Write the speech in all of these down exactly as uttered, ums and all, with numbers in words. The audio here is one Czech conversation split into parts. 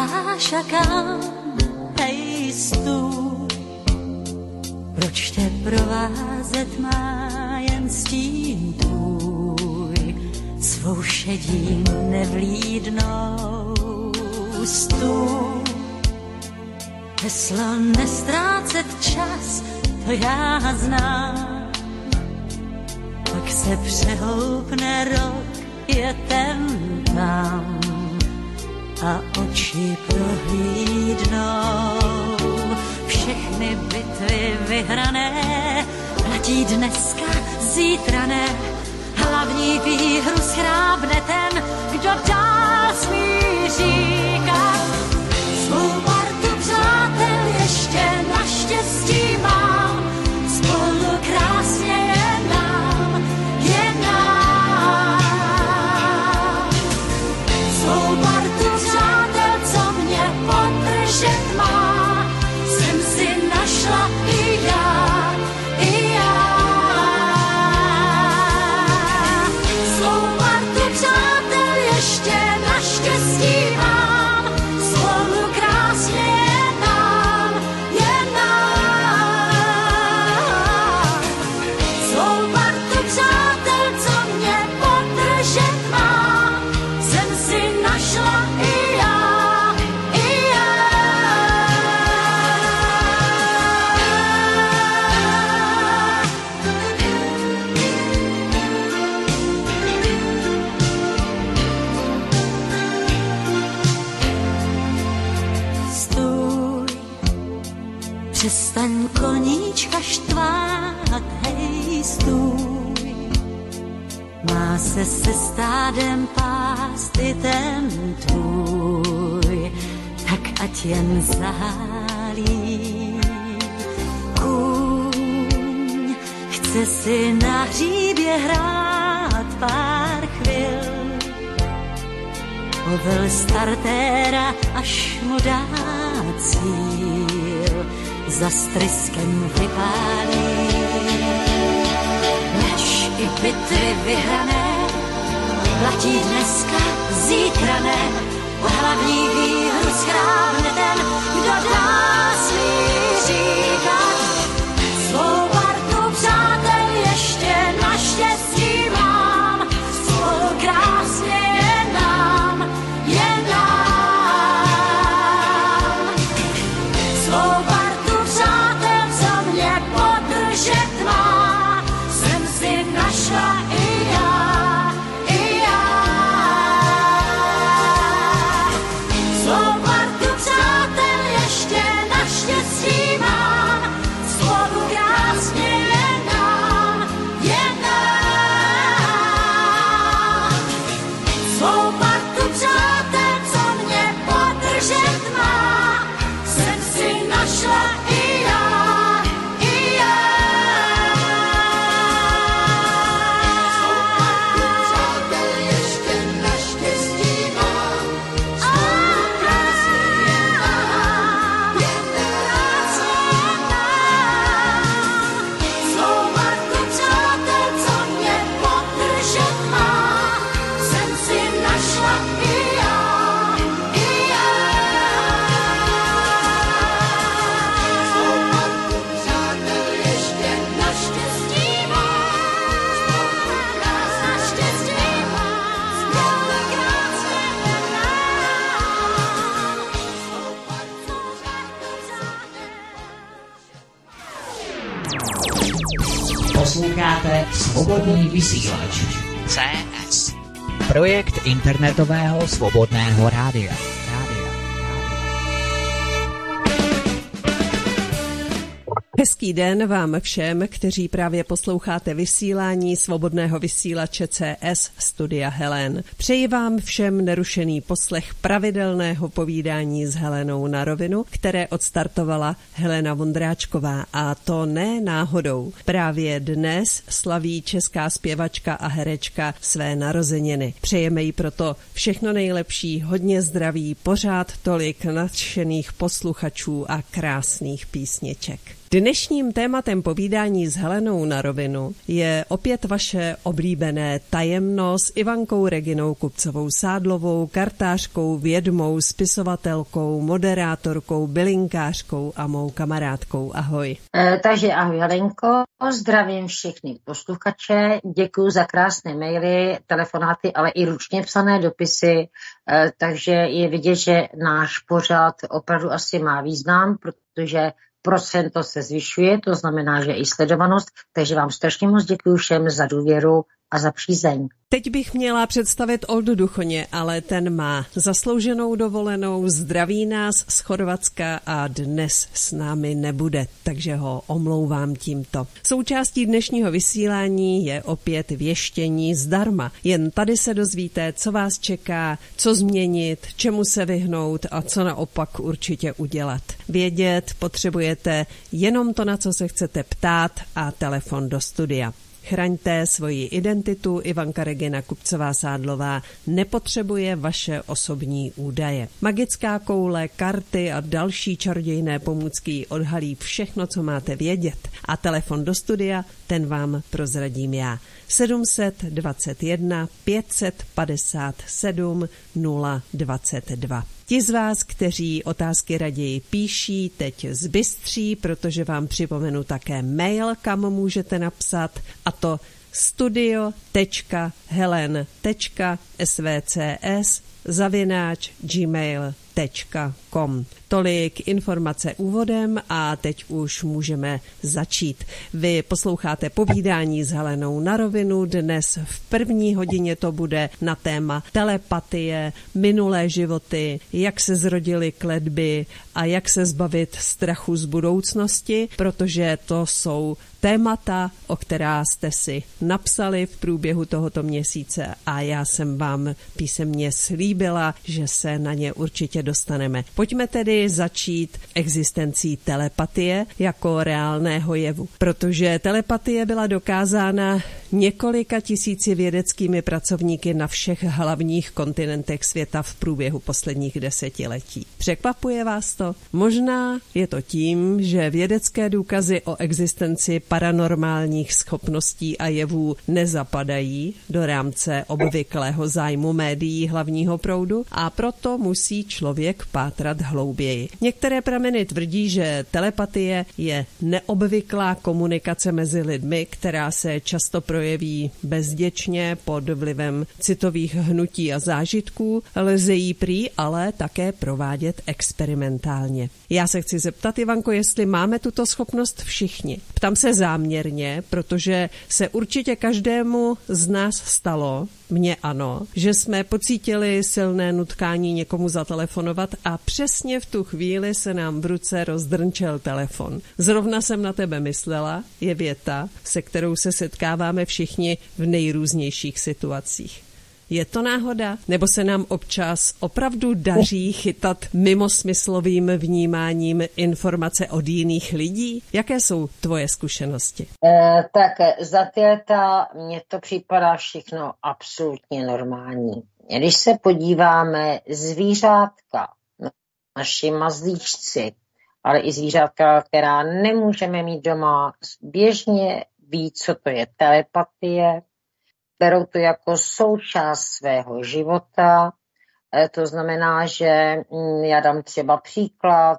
hledáš a kam, hej stůj. Proč tě provázet má jen stín tvůj, svou šedí nevlídnou stůj. Heslo nestrácet čas, to já znám, pak se přehoupne rok, je ten tam a oči prohlídnou všechny bitvy vyhrané, platí dneska, zítra ne, hlavní výhru schrábne ten, kdo dál smí říkat. Svou partu přátel ještě naštěstí mám, spolu krásně je nám, je nám. Svou partu přátel, co mě podržet má, jsem si našla i já, i já. Svou partu přátel ještě naštěstí mám, spolu krásně je nám, je nám. Svou partu přátel, co mě podržet má, jsem si našla i já, i já. Stůj, přestaň koníčka štvát, hej stůj. Má se se stádem pást i ten tvůj, tak ať jen zahálí. Kůň chce si na hříbě hrát pár chvil, povel startéra, až mu dá cíl, za stryskem vypálí. Než i bitvy vyhrané, platí dneska, zítra ne, hlavní výhru schrábne ten, kdo dá smí říkat. Svou partu přátel ještě naštěstí mám, spolu krásně je nám, je nám. Svou partu přátel, co mě podržet má, jsem si našla i já, i já. Svou partu přátel ještě naštěstí mám, spolu krásně je nám, je nám. Svou partu přátel, co mě podržet má, jsem si našla i já, i já. Svou partu přátel ještě naštěstí mám, spolu krásně je nám, je nám. Svou partu přátel, co mě podržet má, jsem si našla i já, i já. Svou partu přátel ještě naštěstí mám, spolu krásně naštěstí mám, spolu krásně je nám. Svou partu přátel. Posloucháte Svobodný vysílač C S, projekt internetového svobodného rádia. Hezký den vám všem, kteří právě posloucháte vysílání svobodného vysílače C S Studia Helen. Přeji vám všem nerušený poslech pravidelného povídání s Helenou na rovinu, které odstartovala Helena Vondráčková, a to ne náhodou. Právě dnes slaví česká zpěvačka a herečka své narozeniny. Přejeme jí proto všechno nejlepší, hodně zdraví, pořád tolik nadšených posluchačů a krásných písniček. Dnešním tématem povídání s Helenou na rovinu je opět vaše oblíbené tajemno s Ivankou Reginou Kupcovou-Sádlovou, kartářkou, vědmou, spisovatelkou, moderátorkou, bylinkářkou a mou kamarádkou. Ahoj. E, takže ahoj Helenko, zdravím všechny posluchače, děkuji za krásné maily, telefonáty, ale i ručně psané dopisy, e, takže je vidět, že náš pořad opravdu asi má význam, protože procento se zvyšuje, to znamená, že i sledovanost, takže vám strašně moc děkuji všem za důvěru a za přízeň. Teď bych měla představit Oldu Duchoně, ale ten má zaslouženou dovolenou, zdraví nás z Chorvatska a dnes s námi nebude, takže ho omlouvám tímto. Součástí dnešního vysílání je opět věštění zdarma. Jen tady se dozvíte, co vás čeká, co změnit, čemu se vyhnout a co naopak určitě udělat. Vědět potřebujete jenom to, na co se chcete ptát, a telefon do studia. Chraňte svoji identitu, Ivanka Regina Kupcová-Sádlová nepotřebuje vaše osobní údaje. Magická koule, karty a další čarodějné pomůcky odhalí všechno, co máte vědět. A telefon do studia, ten vám prozradím já. sedm dvacet jedna pět set padesát sedm nula dvacet dva. Ti z vás, kteří otázky raději píší, teď zbystří, protože vám připomenu také mail, kam můžete napsat, a to studio tečka helen tečka svcs zavináč gmail tečka com. Tolik informace úvodem a teď už můžeme začít. Vy posloucháte povídání s Helenou na rovinu. Dnes v první hodině to bude na téma telepatie, minulé životy, jak se zrodily kletby a jak se zbavit strachu z budoucnosti, protože to jsou témata, o která jste si napsali v průběhu tohoto měsíce a já jsem vám písemně slíbila, že se na ně určitě dostaneme. Pojďme tedy začít existencí telepatie jako reálného jevu, protože telepatie byla dokázána několika tisíci vědeckými pracovníky na všech hlavních kontinentech světa v průběhu posledních desetiletí. Překvapuje vás to? Možná je to tím, že vědecké důkazy o existenci paranormálních schopností a jevů nezapadají do rámce obvyklého zájmu médií hlavního proudu a proto musí člověk pátrat hlouběji. Některé prameny tvrdí, že telepatie je neobvyklá komunikace mezi lidmi, která se často projeví bezděčně pod vlivem citových hnutí a zážitků. Lze jí prý ale také provádět experimentálně. Já se chci zeptat, Ivanko, jestli máme tuto schopnost všichni. Ptám se záměrně, protože se určitě každému z nás stalo, mně ano, že jsme pocítili silné nutkání někomu zatelefonovat a přesně v tu chvíli se nám v ruce rozdrnčel telefon. Zrovna jsem na tebe myslela, je věta, se kterou se setkáváme všichni v nejrůznějších situacích. Je to náhoda? Nebo se nám občas opravdu daří chytat mimosmyslovým vnímáním informace od jiných lidí? Jaké jsou tvoje zkušenosti? E, tak za ty leta mně to připadá všechno absolutně normální. Když se podíváme, zvířátka, naši mazlíčci, ale i zvířátka, která nemůžeme mít doma, běžně ví, co to je telepatie, berou to jako součást svého života. To znamená, že já dám třeba příklad,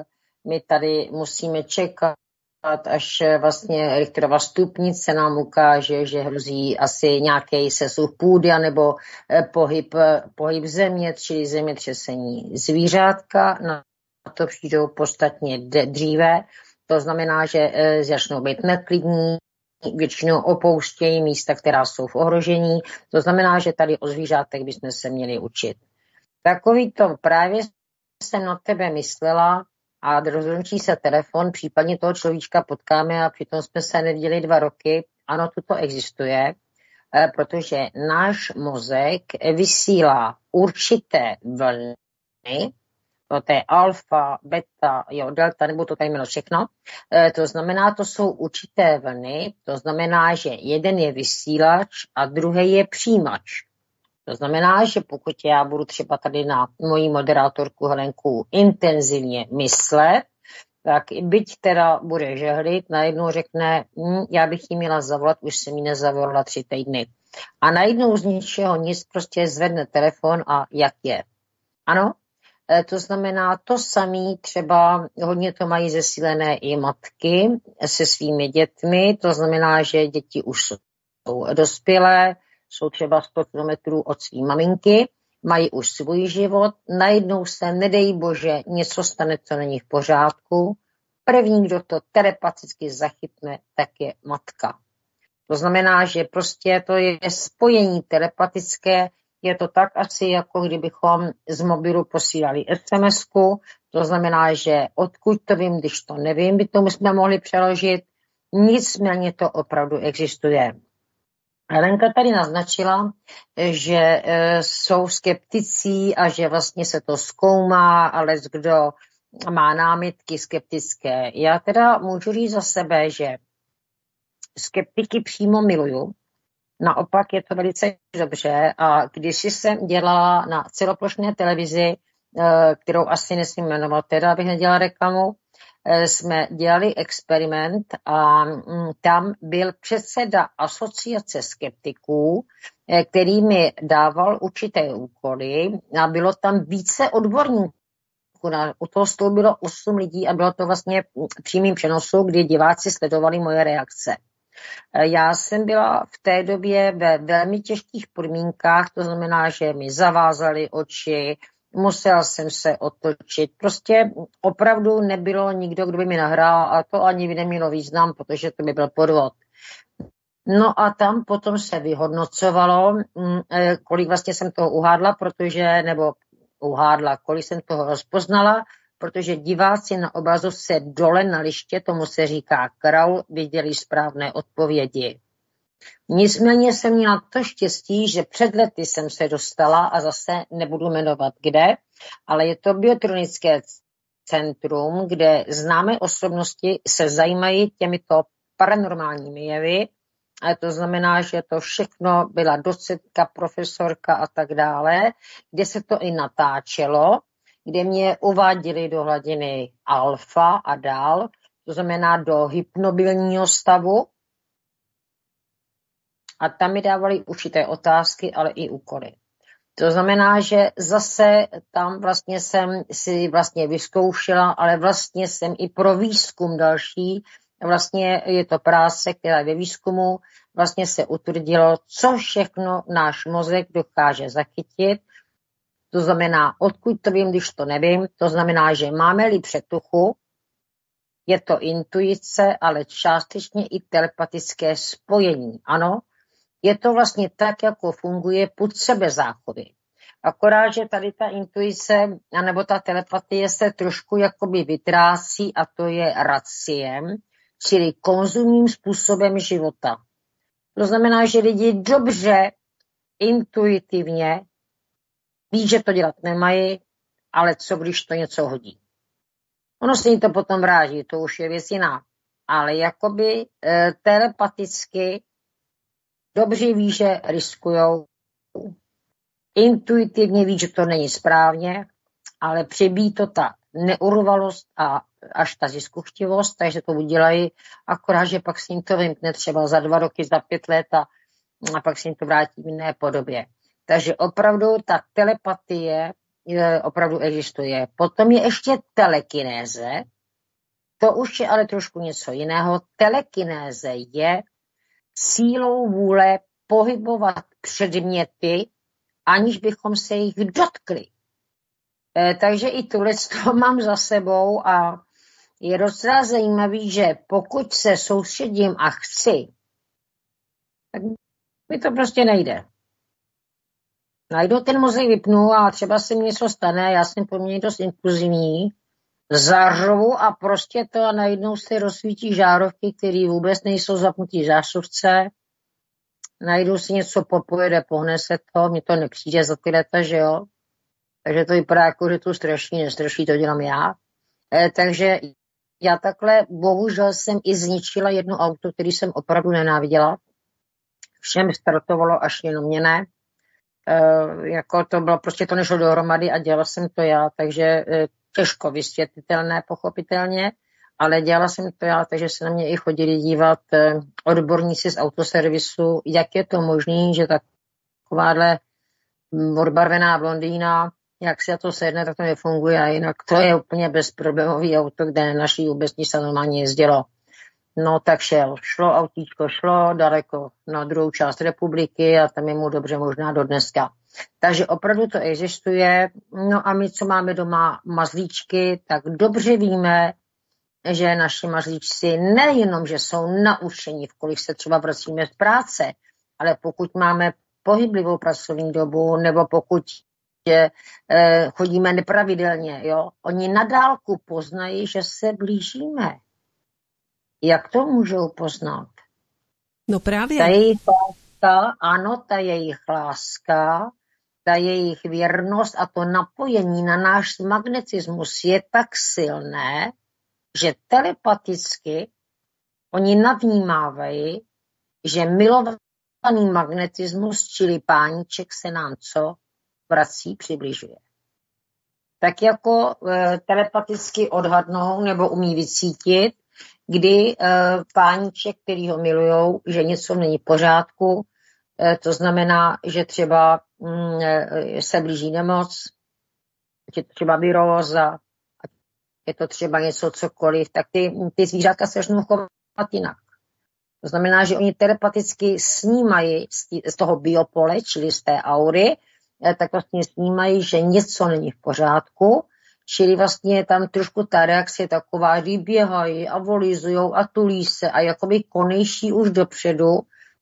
my tady musíme čekat, až vlastně Richterova stupnice nám ukáže, že hrozí asi nějaký sesuv půdy nebo pohyb, pohyb země, čili zemětřesení. Zvířátka na to přijdou podstatně dříve, to znamená, že začnou být neklidní, většinou opouštějí místa, která jsou v ohrožení. To znamená, že tady o zvířátech bychom se měli učit. Takový to právě jsem na tebe myslela a rozhodnutí se telefon, případně toho človíčka potkáme a přitom jsme se neviděli dva roky. Ano, toto existuje, protože náš mozek vysílá určité vlny, to je alfa, beta, jo, delta, nebo to tady jméno všechno. E, to znamená, to jsou určité vlny, to znamená, že jeden je vysílač a druhý je přijímač. To znamená, že pokud já budu třeba tady na moji moderátorku Helenku intenzivně myslet, tak byť teda bude žehlit, najednou řekne, hm, já bych jí měla zavolat, už jsem jí nezavolala tři týdny. A najednou z ničeho nic prostě zvedne telefon a jak je. Ano, e, to znamená to samé, třeba hodně to mají zesílené i matky se svými dětmi, to znamená, že děti už jsou dospělé, jsou třeba sto kilometrů od svý maminky, mají už svůj život, najednou se, nedej bože, něco stane, co není v pořádku. První, kdo to telepaticky zachytne, tak je matka. To znamená, že prostě to je spojení telepatické, je to tak asi, jako kdybychom z mobilu posílali es em esku, to znamená, že odkud to vím, když to nevím, by tomu jsme mohli přeložit, nicméně to opravdu existuje. Helenka tady naznačila, že jsou skepticí a že vlastně se to zkoumá, ale kdo má námitky skeptické. Já teda můžu říct za sebe, že skeptiky přímo miluju. Naopak je to velice dobře a když jsem dělala na celoplošné televizi, kterou asi nesmím jmenovat, teda abych nedělala reklamu, jsme dělali experiment a tam byl předseda asociace skeptiků, který mi dával určité úkoly a bylo tam více odborníků. U toho stolu bylo osm lidí a bylo to vlastně v přímém přenosu, kdy diváci sledovali moje reakce. Já jsem byla v té době ve velmi těžkých podmínkách, to znamená, že mi zavázali oči, musela jsem se otočit. Prostě opravdu nebylo nikdo, kdo by mi nahrál a to ani nemělo význam, protože to by byl podvod. No a tam potom se vyhodnocovalo, kolik vlastně jsem toho uhádla, protože, nebo uhádla, kolik jsem toho rozpoznala, protože diváci na obrazovce dole na liště, tomu se říká kraul, viděli správné odpovědi. Nicméně jsem měla to štěstí, že před lety jsem se dostala a zase nebudu jmenovat kde, ale je to biotronické centrum, kde známé osobnosti se zajímají těmito paranormálními jevy. A to znamená, že to všechno byla docentka, profesorka a tak dále, kde se to i natáčelo, kde mě uváděli do hladiny alfa a dál, to znamená do hypnobilního stavu. A tam mi dávali určité otázky, ale i úkoly. To znamená, že zase tam vlastně jsem si vlastně vyzkoušela, ale vlastně jsem i pro výzkum další, vlastně je to práce, která je ve výzkumu, vlastně se utvrdilo, co všechno náš mozek dokáže zachytit. To znamená, odkud to vím, když to nevím, to znamená, že máme-li přetuchu, je to intuice, ale částečně i telepatické spojení. Ano, je to vlastně tak, jako funguje pud sebezáchovy. Akorát, že tady ta intuice, anebo ta telepatie se trošku jakoby vytrácí a to je raciem, čili konzumním způsobem života. To znamená, že lidi dobře, intuitivně ví, že to dělat nemají, ale co když to něco hodí. Ono se jim to potom vrátí, to už je věc jiná. Ale jakoby e, telepaticky dobře ví, že riskujou, intuitivně ví, že to není správně, ale přebíjí to ta neurvalost a až ta ziskuchtivost, takže to udělají, akorát, že pak se jim to vymkne třeba za dva roky, za pět let a, a pak se jim to vrátí v jiné podobě. Takže opravdu ta telepatie je, opravdu existuje. Potom je ještě telekinéze, to už je ale trošku něco jiného. Telekinéze je sílou vůle pohybovat předměty, aniž bychom se jich dotkli. E, takže i tohle to mám za sebou a je docela zajímavý, že pokud se soustředím a chci, tak mi to prostě nejde. Najdu ten mozek, vypnu a třeba se mi něco stane, já jsem poměrně dost impulzivní, zařvu a prostě to a najednou se rozsvítí žárovky, které vůbec nejsou zapnutý zásuvce, najednou si něco popojede, pohne se to, mně to nepřijde za ty leta, že jo. Takže to vypadá jako, že to straší, nestraší, to dělám já. E, takže já takhle, bohužel jsem i zničila jedno auto, který jsem opravdu nenáviděla. Všem startovalo, až jenom mě ne. E, jako to bylo, prostě to nešlo dohromady a dělala jsem to já, takže e, těžko vysvětlitelné, pochopitelně. ale dělala jsem to já, takže se na mě i chodili dívat odborníci z autoservisu, jak je to možné, že takováhle odbarvená blondýna, jak se to sedne, tak to nefunguje a jinak to je úplně bezproblémový auto, kde nenaší vůbec nic se normálně jezdilo. No tak šel, šlo autíčko, šlo daleko na druhou část republiky a tam je mu dobře možná do dneska. Takže opravdu to existuje. No a my, co máme doma mazlíčky, tak dobře víme, že naši mazlíčci nejenom, že jsou naučení, v kolik se třeba vracíme z práce, ale pokud máme pohyblivou pracovní dobu, nebo pokud je, eh, chodíme nepravidelně, jo, oni na dálku poznají, že se blížíme. Jak to můžou poznat? No právě. Ta jejich láska, ano, ta jejich láska, ta jejich věrnost a to napojení na náš magnetismus je tak silné, že telepaticky oni navnímávají, že milovaný magnetismus, čili páníček, se nám co vrací, přibližuje. Tak jako e, telepaticky odhadnou nebo umí vycítit, kdy e, páníček, který ho milujou, že něco není v pořádku, e, to znamená, že třeba mm, e, se blíží nemoc, je to třeba viróza, je to třeba něco cokoliv, tak ty, ty zvířátka se začnou chovat jinak. To znamená, že oni telepaticky snímají z toho biopole, čili z té aury, tak vlastně snímají, že něco není v pořádku, čili vlastně je tam trošku ta reakce taková, kdy běhají a volizujou a tulí se a jakoby konejší už dopředu.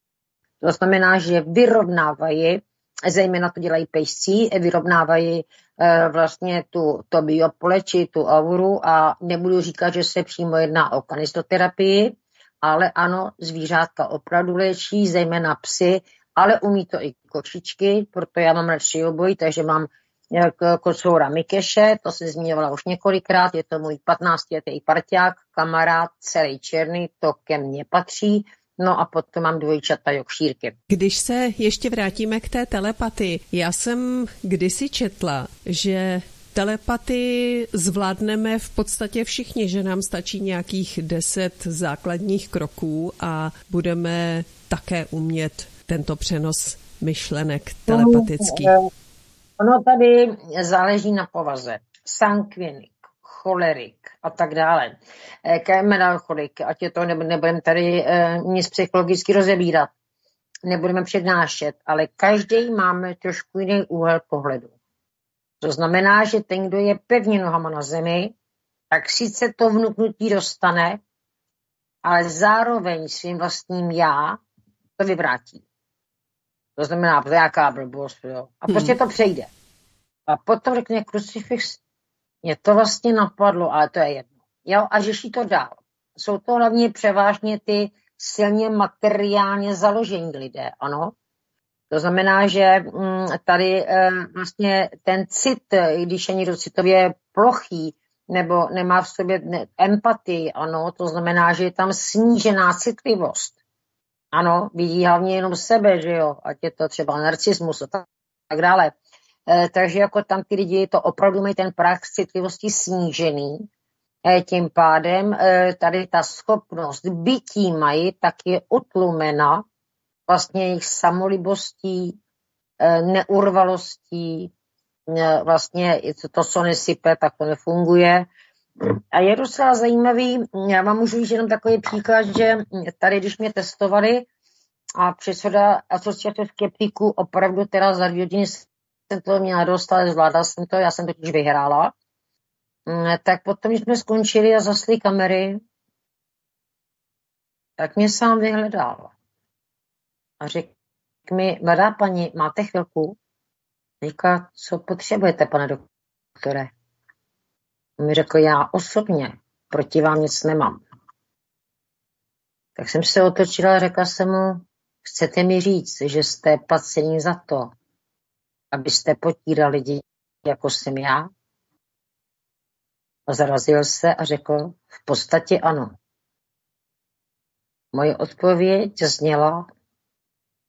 To znamená, že vyrovnávají, zejména to dělají pejsci, vyrovnávají e, vlastně tu, to biopole, či tu auru a nebudu říkat, že se přímo jedná o kanistoterapii, ale ano, zvířátka opravdu léčí, zejména psy, ale umí to i kočičky, proto já mám radši obojí, takže mám kocoura Mikeše, to jsem zmiňovala už několikrát, je to můj patnáctiletý parťák, kamarád, celý černý, to ke mně patří, no a potom mám dvojčata jokšírky. Když se ještě vrátíme k té telepatii, já jsem kdysi četla, že telepatii zvládneme v podstatě všichni, že nám stačí nějakých deset základních kroků a budeme také umět tento přenos myšlenek telepatický. Ono tady záleží na povaze. Sankvinik, cholerik a tak dále. Melancholik, ať je to, nebudeme tady e, nic psychologicky rozebírat, nebudeme přednášet, ale každý máme trošku jiný úhel pohledu. To znamená, že ten, kdo je pevně nohama na zemi, tak sice to vnuknutí dostane, ale zároveň svým vlastním já to vyvrátí. To znamená, to je jaká blbost, jo. A prostě to přejde. A potom řekne krucifix, mě to vlastně napadlo, ale to je jedno. Jo, a řeší to dál. Jsou to hlavně převážně ty silně materiálně založení lidé, ano. To znamená, že mm, tady e, vlastně ten cit, když je někdo citově plochý, nebo nemá v sobě ne, empatii, ano, to znamená, že je tam snížená citlivost. Ano, vidí hlavně jenom sebe, že jo, ať je to třeba narcismus a tak, tak dále. E, takže jako tam ty lidi to opravdu mají ten práh citlivosti snížený. E, tím pádem e, tady ta schopnost bytí mají, tak je utlumena vlastně jejich samolibostí, e, neurvalostí, e, vlastně to, to, co nesype, tak to nefunguje. A je docela zajímavý, já vám můžu říct jenom takový příklad, že tady, když mě testovali a předseda asociace skeptiků, opravdu teda za dvě hodiny jsem to měla dostat, ale zvládala jsem to, já jsem totiž vyhrála, tak potom, když jsme skončili a zasli kamery, tak mě sám vyhledal. A řekl mi, mladá paní, máte chvilku? Říká, co potřebujete, pane doktore? Mi řekl, já osobně proti vám nic nemám. Tak jsem se otočila a řekla jsem mu, chcete mi říct, že jste placení za to, abyste potírali lidi, jako jsem já? A zarazil se a řekl, v podstatě ano. Moje odpověď zněla,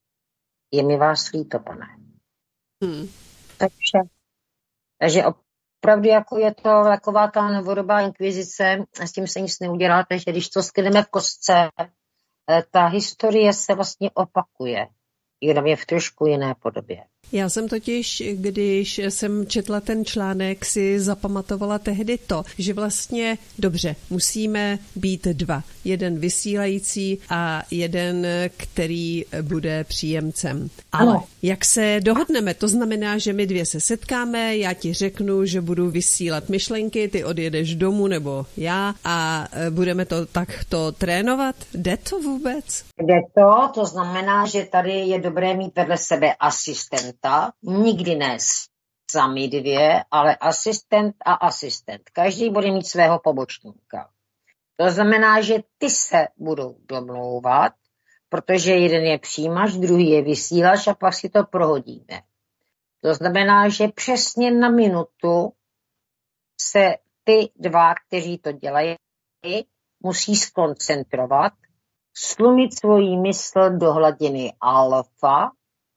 je mi vás líto, pane. Hmm. Takže, takže opravdu jako je to taková ta novodobá inkvizice, a s tím se nic neuděláte, že když to skyneme v kostce, ta historie se vlastně opakuje, jenom je v trošku jiné podobě. Já jsem totiž, když jsem četla ten článek, si zapamatovala tehdy to, že vlastně, dobře, musíme být dva. Jeden vysílající a jeden, který bude příjemcem. Ale ano. Jak se dohodneme? To znamená, že my dvě se setkáme, já ti řeknu, že budu vysílat myšlenky, ty odjedeš domů nebo já a budeme to takto trénovat. Jde to vůbec? Jde to, to znamená, že tady je dobré mít vedle sebe asistent. Nikdy ne sami dvě, ale asistent a asistent. Každý bude mít svého pobočníka. To znamená, že ty se budou domlouvat, protože jeden je přijímač, druhý je vysílač a pak si to prohodíme. To znamená, že přesně na minutu se ty dva, kteří to dělají, musí skoncentrovat, slumit svoji mysl do hladiny alfa.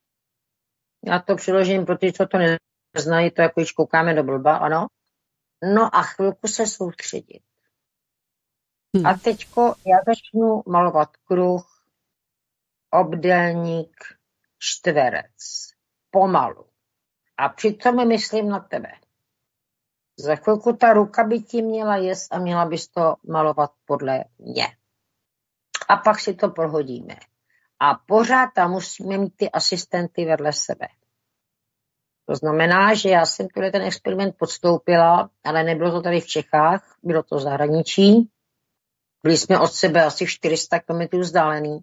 Já to přiložím pro ty, co to neznají, to jako když koukáme do blba, ano. No a chvilku se soustředit. Hmm. A teďko já začnu malovat kruh, obdélník, čtverec. Pomalu. A přitom myslím na tebe. Za chvilku ta ruka by ti měla jíst a měla bys to malovat podle mě. A pak si to prohodíme. A pořád tam musíme mít ty asistenty vedle sebe. To znamená, že já jsem tuhle ten experiment podstoupila, ale nebylo to tady v Čechách, bylo to v zahraničí. Byli jsme od sebe asi čtyři sta kilometrů vzdálený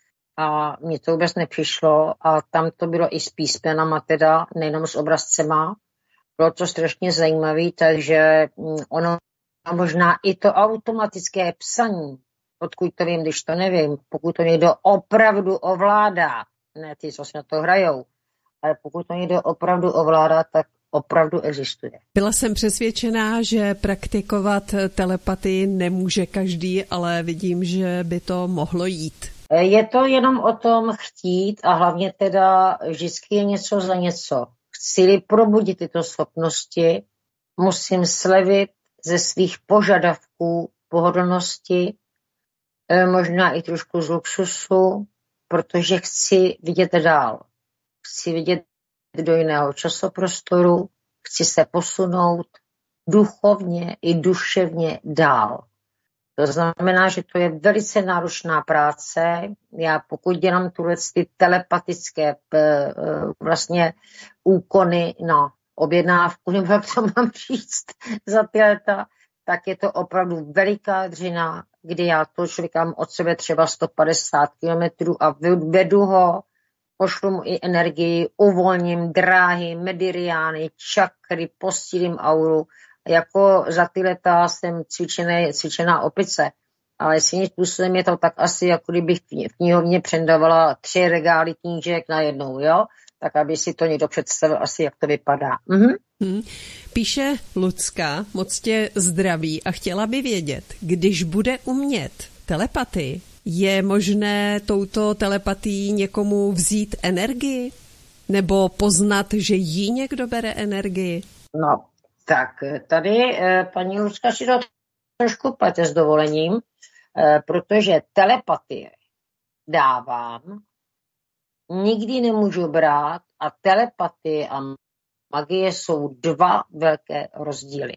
a mně to vůbec nepřišlo a tam to bylo i s písmenama teda, nejenom s obrazcema. Bylo to strašně zajímavé, takže ono možná i to automatické psaní, odkud to vím, když to nevím, pokud to někdo opravdu ovládá, ne ty, co si na to hrajou, ale pokud to někdo opravdu ovládá, tak opravdu existuje. Byla jsem přesvědčená, že praktikovat telepatii nemůže každý, ale vidím, že by to mohlo jít. Je to jenom o tom chtít a hlavně teda vždycky je něco za něco. Chci-li probudit tyto schopnosti, musím slevit ze svých požadavků pohodlnosti, možná i trošku z luxusu, protože chci vidět dál. Chci vidět do jiného časoprostoru, chci se posunout duchovně i duševně dál. To znamená, že to je velice náročná práce. Já pokud dělám tuhle ty telepatické vlastně úkony na objednávku, nebo jak to mám říct za ty leta, tak je to opravdu veliká dřina, kdy já to člověka od sebe třeba sto padesát kilometrů a vedu ho, pošlu mu i energii, uvolním dráhy, meridiány, čakry, posílím auru. Jako za ty leta jsem cvičená, cvičená opice, ale svým způsobem je to tak asi, jako kdybych v knihovně přendavala tři regály knížek najednou, jo? Tak aby si to někdo představil asi, jak to vypadá. Mhm. Hmm. Píše Lucka, moc tě zdraví a chtěla by vědět, když bude umět telepatii, je možné touto telepatií někomu vzít energii? Nebo poznat, že jí někdo bere energii? No, tak tady eh, paní Lucka si to trošku plete s dovolením, eh, protože telepatie dávám, nikdy nemůžu brát a telepatie a magie jsou dva velké rozdíly.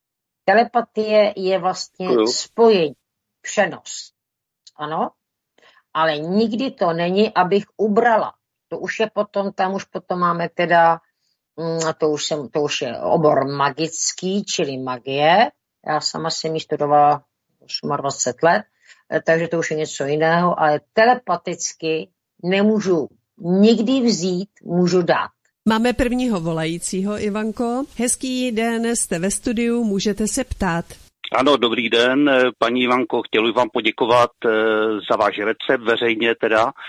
Telepatie je vlastně spojení, přenos. Ano, ale nikdy to není, abych ubrala. To už je potom, tam už potom máme teda, to už, jsem, to už je obor magický, čili magie. Já sama jsem ji studovala dvacet osm let, takže to už je něco jiného, ale telepaticky nemůžu nikdy vzít, můžu dát. Máme prvního volajícího, Ivanko. Hezký den, jste ve studiu, můžete se ptát. Ano, dobrý den, paní Ivanko, chtěl bych vám poděkovat e, za váš recept, veřejně teda. E,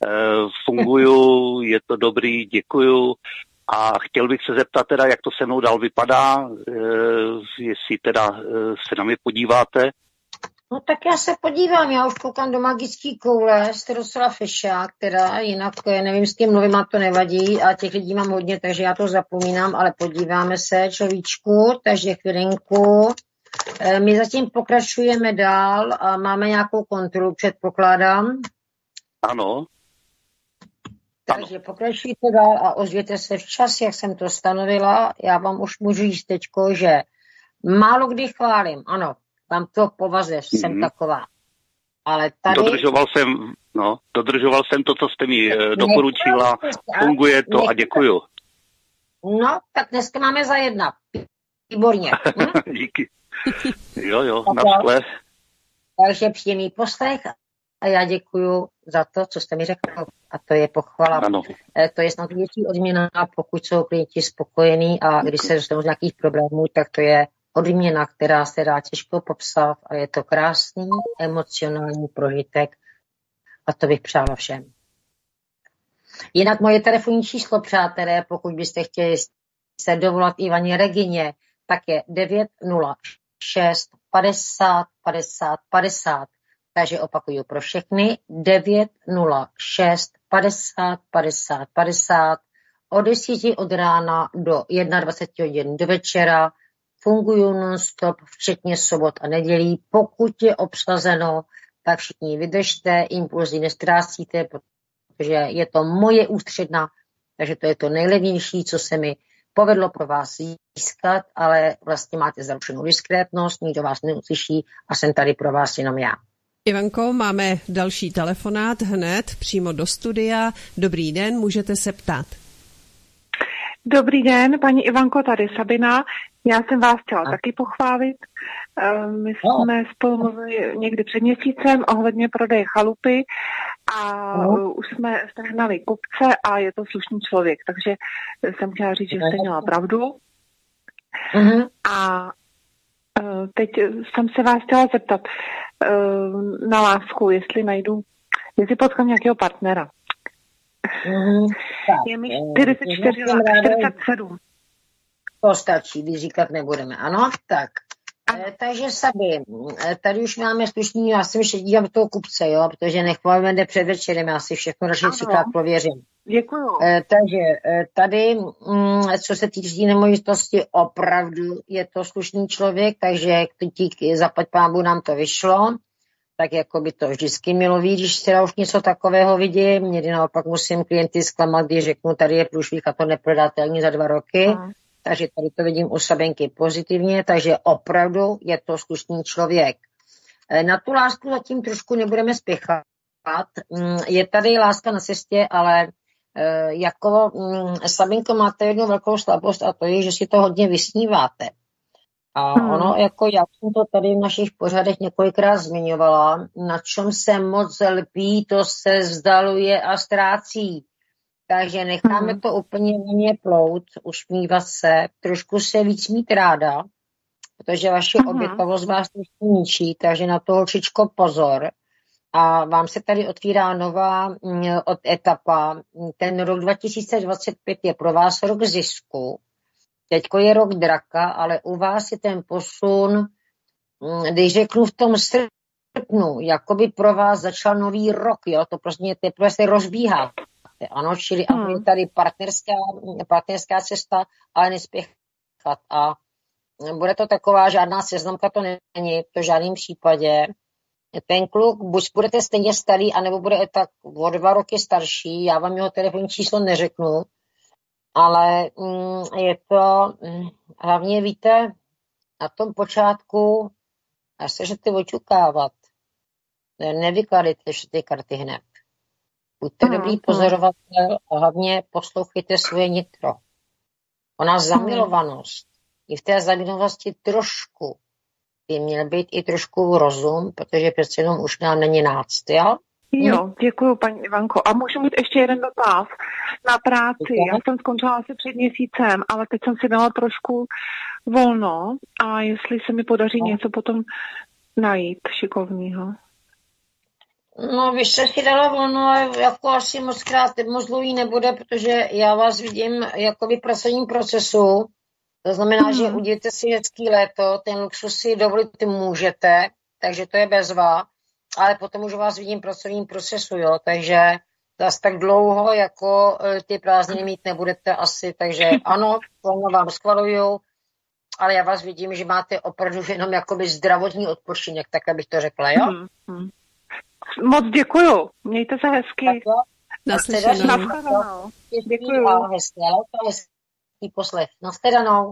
funguju, je to dobrý, děkuju. A chtěl bych se zeptat teda, jak to se mnou dál vypadá, e, jestli teda e, se na mě podíváte. No tak já se podívám, já už koukám do magický koule, jste docela fešák, teda jinak nevím, s kým mluvím, a to nevadí, a těch lidí mám hodně, takže já to zapomínám, ale podíváme se, človíčku, takže chvilinku. My zatím pokračujeme dál a máme nějakou kontrolu, předpokládám. Ano. Takže pokračujte dál a ozvěte se včas, jak jsem to stanovila. Já vám už můžu říct teďko, že málo kdy chválím, ano, tam to povaze, mm-hmm. jsem taková. Ale tady... Dodržoval jsem, no, dodržoval jsem to, co jste mi doporučila, funguje to nechce. A děkuju. No, tak dneska máme za jedna. Výborně. Hm? Díky. Jo, jo, na skle. Takže příjemný poslech a já děkuju za to, co jste mi řekl. A to je pochvala. Ano. To je snad větší odměna, pokud jsou klienti spokojení a když se dostanou z nějakých problémů, tak to je odměna, která se dá těžko popsat a je to krásný emocionální prožitek a to bych přála všem. Jinak moje telefonní číslo, přátelé, pokud byste chtěli se dovolat Ivaně Regině, tak je devět nula šest padesát padesát padesát. Takže opakuju pro všechny devět nula šest padesát padesát padesát od deseti od rána do dvacet jedna hodin do večera. Fungují non-stop, včetně sobot a nedělí. Pokud je obsazeno, tak všichni vydržte, impulzy nestrácíte, protože je to moje ústředna, takže to je to nejlevnější, co se mi povedlo pro vás získat, ale vlastně máte zaručenou diskrétnost, nikdo vás neuslyší a jsem tady pro vás jenom já. Ivanko, máme další telefonát hned přímo do studia. Dobrý den, můžete se ptát. Dobrý den, paní Ivanko, tady Sabina. Já jsem vás chtěla a. taky pochválit. My jsme no. spolu mluvili někdy před měsícem ohledně prodeje chalupy a no. už jsme sehnali kupce a je to slušný člověk, takže jsem chtěla říct, že jste měla pravdu. Uh-huh. A teď jsem se vás chtěla zeptat na lásku, jestli najdu, jestli potkám nějakého partnera. Mm, je mi čtyřicet čtyři let, čtyřicet sedm. To stačí, když říkat nebudeme. Ano, tak. E, takže Sabi, tady už máme slušný, já si ještě dívám toho kupce, jo, protože nechvalíme jde před večerem, já si všechno radši třikrát prověřím. Děkuju. E, takže e, tady, mm, co se týče nemovitosti, opravdu je to slušný člověk, takže díky zaplať pámu nám to vyšlo. Tak jako by to vždycky mělo být, když teda už něco takového vidím. Někdy naopak musím klienty zklamat, když řeknu, tady je průšvih a to neprodatelný za dva roky. Mm. Takže tady to vidím u Sabenky pozitivně, takže opravdu je to slušný člověk. Na tu lásku zatím trošku nebudeme spěchat. Je tady láska na cestě, ale jako Sabenko, máte jednu velkou slabost a to je, že si to hodně vysníváte. A hmm. ono, jako já jsem to tady v našich pořadech několikrát zmiňovala, na čem se moc lpí, to se vzdaluje a ztrácí. Takže necháme hmm. to úplně mě plout, usmívat se, trošku se víc mít ráda, protože vaše hmm. obětavost vás trošku ničí, takže na to holčičko pozor. A vám se tady otvírá nová od etapa. Ten rok dva tisíce dvacet pět je pro vás rok zisku. Teďko je rok draka, ale u vás je ten posun, když řeknu v tom srpnu, jako by pro vás začal nový rok, jo, to prostě teprve se rozbíhá. Ano, čili hmm. je tady partnerská, partnerská cesta, ale nespěchat. A bude to taková, žádná seznamka to není, to v žádném případě. Ten kluk, buď budete stejně starý, anebo bude tak o dva roky starší, já vám jeho telefonní číslo neřeknu, ale mm, je to, mm, hlavně víte, na tom počátku, až se můžete očukávat, nevykladejte ty karty hned. Buďte hmm, dobrý pozorovatel a hlavně poslouchejte svoje nitro. Ona zamilovanost, i v té zamilovanosti trošku by měl být i trošku rozum, protože přece jenom už nám není náct, jo? Jo, děkuju, paní Ivanko. A můžu mít ještě jeden dotaz na práci. Já jsem skončila asi před měsícem, ale teď jsem si dala trošku volno a jestli se mi podaří no. něco potom najít šikovného. No, vy jste si dala volno, ale jako asi moc krát moc dlouhý nebude, protože já vás vidím jako v pracovním procesu. To znamená, hmm. že udějte si hezký léto, ten luxus si dovolit můžete, takže to je bezva, ale potom už vás vidím v pracovním procesu, jo, takže zase tak dlouho, jako ty prázdniny mít nebudete asi, takže ano, plno vám schvaluju, ale já vás vidím, že máte opravdu jenom jakoby zdravotní odpočinek, tak abych to řekla, jo? Hmm, hmm. Moc děkuju, mějte se hezky. Naslyšenou. Děkuju. A hezké léto, hezký poslech. Nashledanou.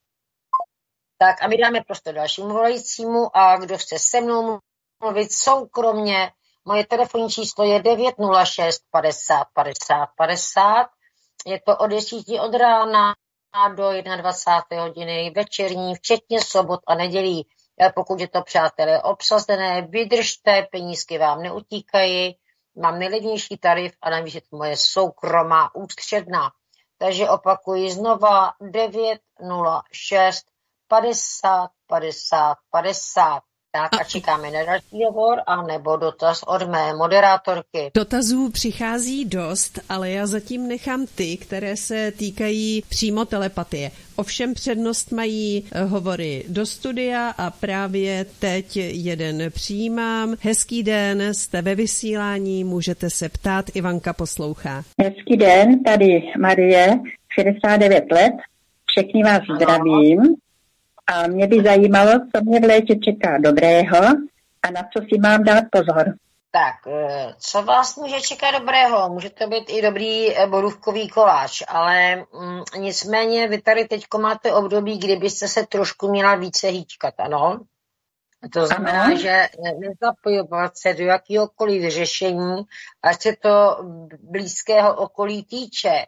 Tak a my dáme prostor dalšímu volajícímu a kdo chce se mnou mluvit soukromně, moje telefonní číslo je devět nula šest padesát padesát padesát. Je to od desíti od rána do dvacáté jedné hodiny večerní, včetně sobot a nedělí. Pokud je to, přátelé, obsazené, vydržte, penízky vám neutíkají, mám nejlevnější tarif a navíc je to moje soukromá ústředná. Takže opakuji znova devět nula šest padesát padesát padesát. Tak a čekáme na další hovor a nebo dotaz od mé moderátorky. Dotazů přichází dost, ale já zatím nechám ty, které se týkají přímo telepatie. Ovšem přednost mají hovory do studia a právě teď jeden přijímám. Hezký den, jste ve vysílání, můžete se ptát, Ivanka poslouchá. Hezký den, tady Marie, šedesát devět let, všechny vás ano. Zdravím. A mě by zajímalo, co mě v létě čeká dobrého a na co si mám dát pozor. Tak, co vás může čekat dobrého? Může to být i dobrý borůvkový koláč, ale mm, nicméně vy tady teďko máte období, kdybyste se trošku měla více hýčkat, ano? To znamená, ano. že nezapojovat se do jakýhokoliv řešení, ať se to blízkého okolí týče,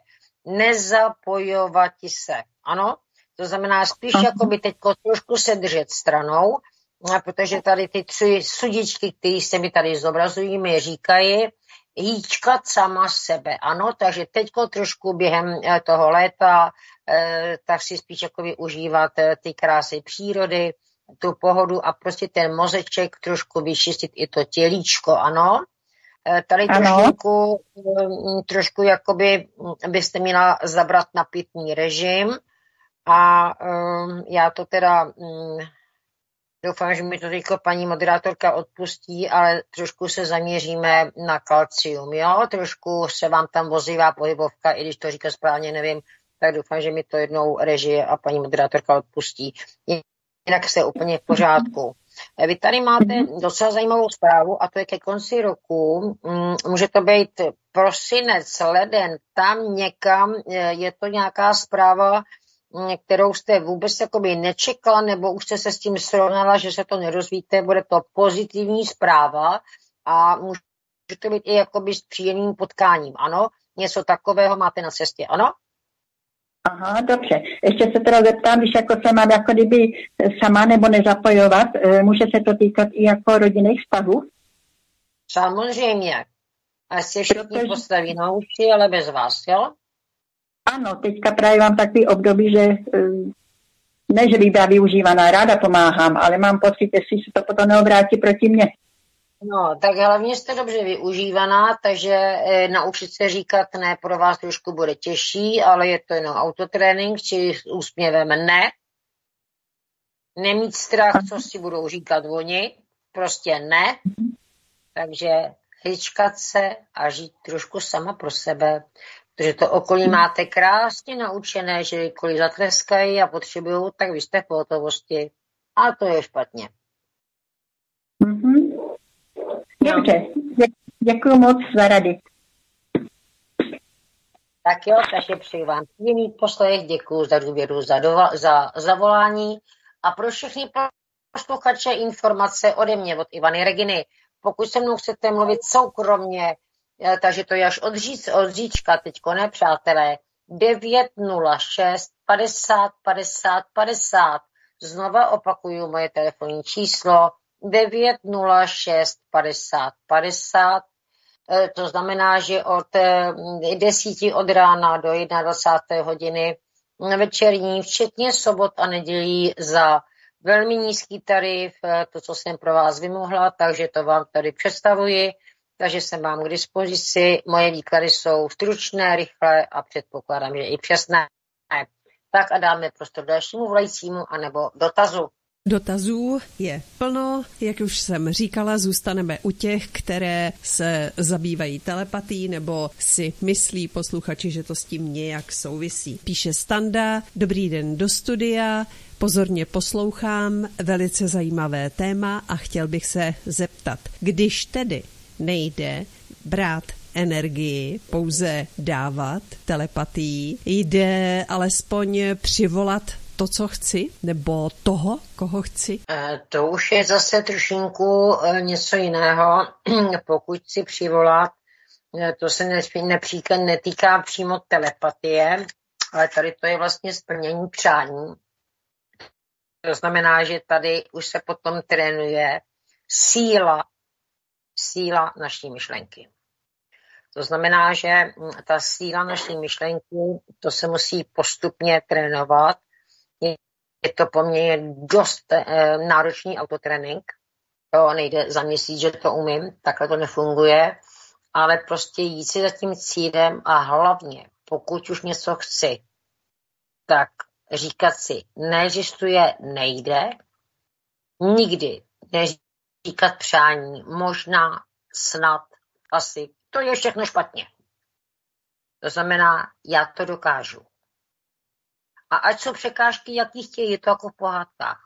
nezapojovat se, ano? To znamená spíš jako by teď trošku se držet stranou, protože tady ty tři sudičky, které se mi tady zobrazují, mi říkají hýčkat sama sebe. Ano, takže teď trošku během toho léta tak si spíš jako využívat ty krásy přírody, tu pohodu a prostě ten mozeček trošku vyčistit i to tělíčko, ano. Tady trošku, trošku jakoby byste měla zabrat na pitný režim. A um, já to teda um, doufám, že mi to teďko paní moderátorka odpustí, ale trošku se zaměříme na kalcium, jo? Trošku se vám tam vozívá pohybovka, i když to říká správně, nevím, tak doufám, že mi to jednou režie a paní moderátorka odpustí. Jinak jste úplně v pořádku. Vy tady máte docela zajímavou zprávu a to je ke konci roku. Um, může to být prosinec, leden, tam někam je to nějaká zpráva, kterou jste vůbec jakoby nečekala, nebo už jste se s tím srovnala, že se to nerozvíte, bude to pozitivní zpráva a může to být i jakoby s příjemným potkáním, ano? Něco takového máte na cestě, ano? Aha, dobře. Ještě se teda zeptám, když jako se mám jako kdyby sama nebo nezapojovat, může se to týkat i jako rodinných vztahů? Samozřejmě. A se všichni postaví na uši, ale bez vás, jo? Ano, teďka právě mám takový období, že ne, že bych byla využívaná, ráda pomáhám, ale mám pocit, jestli se to potom neobrátí proti mně. No, tak hlavně jste dobře využívaná, takže e, naučit se říkat ne pro vás trošku bude těžší, ale je to jenom autotrénink, či s úsměvem ne. Nemít strach, co si budou říkat oni, prostě ne. Takže hýčkat se a žít trošku sama pro sebe. Protože to okolí máte krásně naučené, že kdykoliv zatleskají a potřebují, tak vy jste v pohotovosti. A to je špatně. Mm-hmm. Dobře, děkuji moc za rady. Tak jo, takže přeji vám jiný poslech, děkuji za důvěru, za, dova, za zavolání a pro všechny posluchače informace ode mě, od Ivany Reginy. Pokud se mnou chcete mluvit soukromně, takže to je až od, říc, od říčka teďko, ne, přátelé, devět nula šest padesát padesát padesát. Znova opakuju moje telefonní číslo devět nula šest padesát padesát. To znamená, že od desíti od rána do dvacáté jedné hodiny večerní, včetně sobot a nedělí za velmi nízký tarif, to, co jsem pro vás vymohla, takže to vám tady představuji. Takže jsem vám k dispozici. Moje výklady jsou stručné, rychlé a předpokládám, že i přesné. Tak a dáme prostor dalšímu volajícímu anebo dotazu. Dotazů je plno, jak už jsem říkala, zůstaneme u těch, které se zabývají telepatí nebo si myslí posluchači, že to s tím nějak souvisí. Píše Standa, dobrý den do studia, pozorně poslouchám, velice zajímavé téma a chtěl bych se zeptat, když tedy nejde brát energii, pouze dávat telepatii, jde alespoň přivolat to, co chci, nebo toho, koho chci? To už je zase trošinku něco jiného. Pokud chci přivolat, to se například netýká přímo telepatie, ale tady to je vlastně splnění přání. To znamená, že tady už se potom trénuje síla, síla naší myšlenky. To znamená, že ta síla naší myšlenky, to se musí postupně trénovat. Je to poměrně dost eh, náročný autotrénink. To nejde za měsíc, že to umím, takhle to nefunguje, ale prostě jít si za tím cílem a hlavně, pokud už něco chci, tak říkat si, neexistuje, nejde, nikdy neříkat přání, možná, snad, asi, to je všechno špatně. To znamená, já to dokážu. A ať jsou překážky, jaký chtějí, je to jako v pohádkách.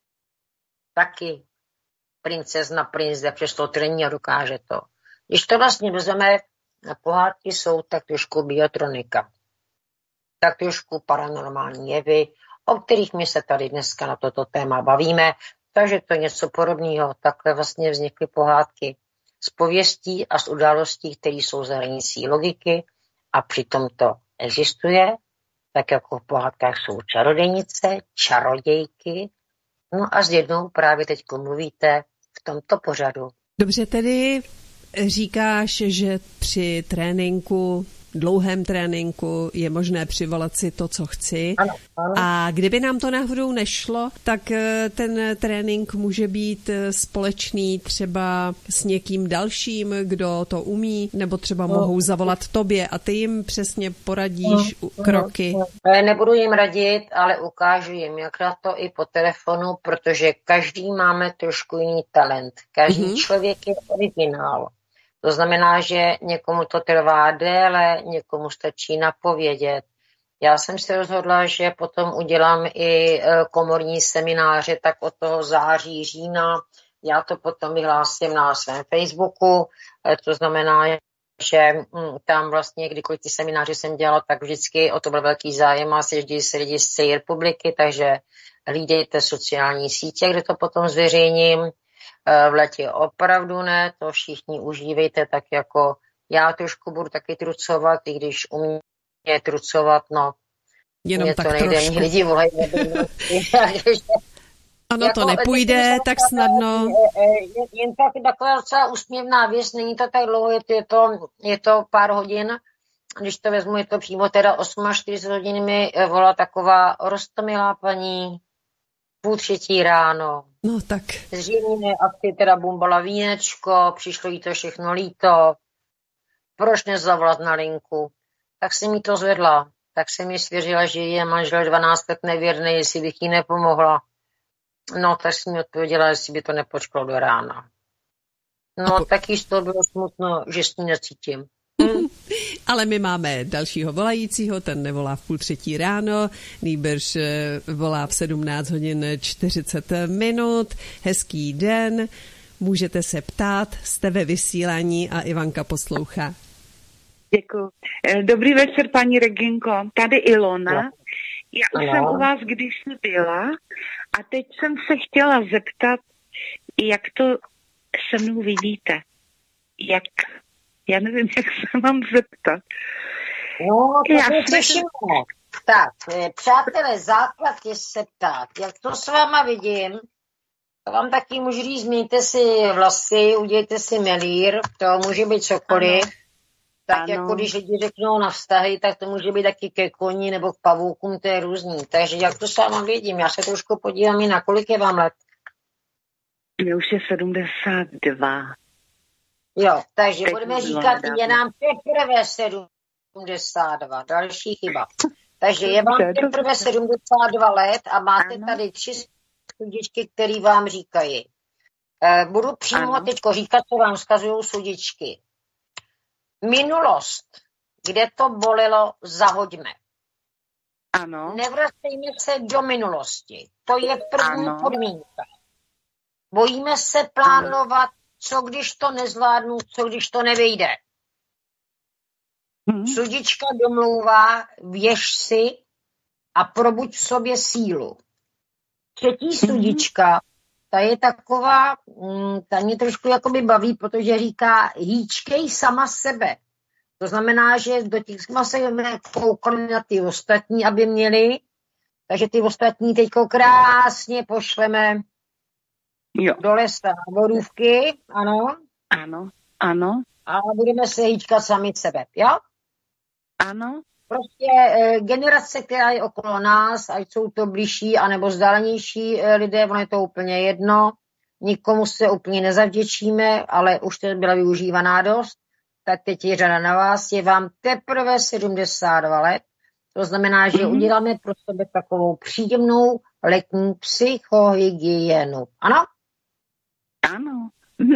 Taky princezna, princ jde přes to trení a dokáže to. Když to vlastně vezmeme, pohádky jsou tak trošku biotronika. Tak trošku paranormální jevy, o kterých my se tady dneska na toto téma bavíme. Takže to je něco podobného. Takhle vlastně vznikly pohádky z pověstí a z událostí, které jsou za hranicí logiky a přitom to existuje. Tak jako v pohádkách jsou čarodějnice, čarodějky. No a s jednou právě teď mluvíte v tomto pořadu. Dobře, tedy říkáš, že při tréninku, dlouhém tréninku je možné přivolat si to, co chci. Ano, ano. A kdyby nám to náhodou nešlo, tak ten trénink může být společný třeba s někým dalším, kdo to umí, nebo třeba no. mohou zavolat tobě a ty jim přesně poradíš no, kroky. No, no. Nebudu jim radit, ale ukážu jim, jak na to i po telefonu, protože každý máme trošku jiný talent. Každý mm-hmm. člověk je originál. To znamená, že někomu to trvá déle, někomu stačí napovědět. Já jsem se rozhodla, že potom udělám i komorní semináře, tak od toho září, října. Já to potom vyhlásím na svém Facebooku. To znamená, že tam vlastně, kdykoliv ty semináře jsem dělala, tak vždycky o to byl velký zájem a seždějí se lidi z celé republiky, takže hlídejte sociální sítě, kde to potom zveřejním. V letě opravdu ne, to všichni užívejte, tak jako já trošku budu taky trucovat, i když umím trucovat, no. Jenom mě tak to nejde, trošku. mě lidi volají. Ano, jako, to nepůjde tak snadno. Jen, jen tak taková docela úsměvná věc, není to tak dlouho, je to, je to, je to pár hodin, když to vezmu, je to přímo teda čtyřicet osm hodin mi volá taková roztomilá paní, půl třetí ráno. No tak. Zřejmě asi teda bumbala vínečko, přišlo jí to všechno líto. Proč nezavolat na linku? Tak jsem mi to zvedla. Tak jsem mi svěřila, že je manžel dvanáct let nevěrný, jestli bych jí nepomohla. No, tak jsem mi odpověděla, jestli by to nepočkalo do rána. No, po... taky z toho bylo smutno, že s ní necítím. Hm. Ale my máme dalšího volajícího, ten nevolá v půl třetí ráno, nýbrž volá v sedmnáct hodin čtyřicet minut. Hezký den, můžete se ptát, jste ve vysílání a Ivanka poslouchá. Děkuji. Dobrý večer, paní Reginko. Tady Ilona. Já už jsem u vás kdysi byla a teď jsem se chtěla zeptat, jak to se mnou vidíte. Jak... Já nevím, jak se mám zeptat. No, to Já je slyšíme. Tak, přátelé, základ je se ptát. Jak to s váma vidím, to vám taky můžu říct, změňte si vlasy, udějte si melír, to může být cokoliv. Ano. Tak ano. Jako když lidi řeknou na vztahy, tak to může být taky ke koni nebo k pavoukům, to je různý. Takže jak to s váma vidím, já se trošku podívám i na kolik je vám let. Mě už je sedmdesát dva. Jo, takže teď budeme říkat, je nám teprve sedmdesát dva, další chyba. Takže je vám teprve sedmdesát dva let a máte ano. tady tři sudičky, které vám říkají. E, budu přímo teď říkat, co vám vzkazují sudičky. Minulost, kde to bolelo, zahoďme. Ano. Nevracejme se do minulosti. To je první ano. podmínka. Bojíme se plánovat, co když to nezvládnu, co když to nevyjde. Hmm. Sudička domlouvá, věž si a probuď v sobě sílu. Třetí hmm. sudička, ta je taková, ta mě trošku jakoby baví, protože říká, hýčkej sama sebe. To znamená, že do těch jsme se koukali na ty ostatní, aby měli, takže ty ostatní teďko krásně pošleme jo. do lesa na borůvky, ano. Ano, ano. A budeme se hýčkat sami sebe, jo? Ano. Prostě e, generace, která je okolo nás, ať jsou to blížší anebo vzdálenější e, lidé, ono je to úplně jedno, nikomu se úplně nezavděčíme, ale už to byla využívaná dost, tak teď je řada na vás, je vám teprve sedmdesát dva let, to znamená, že mm-hmm. uděláme pro sebe takovou příjemnou letní psychohygienu. Ano? Ano.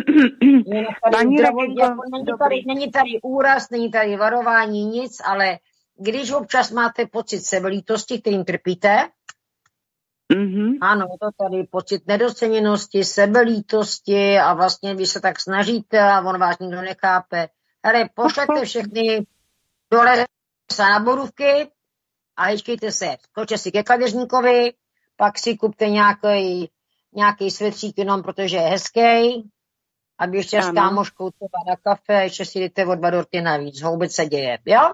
Není tady, není, tady, není tady úraz, není tady varování, nic, ale když občas máte pocit sebelítosti, kterým trpíte, mm-hmm. ano, je to tady pocit nedoceněnosti, sebelítosti a vlastně vy se tak snažíte a on vás nikdo nechápe. Hele, pošlete všechny do lesa na borůvky a hečkejte se. Skočte si ke kadeřníkovi, pak si kupte nějaký, nějaký svetřík jenom, protože je hezký, aby ještě s kámoškou třeba na kafe, ještě si jdete o dva dorty navíc. Vůbec se děje, jo?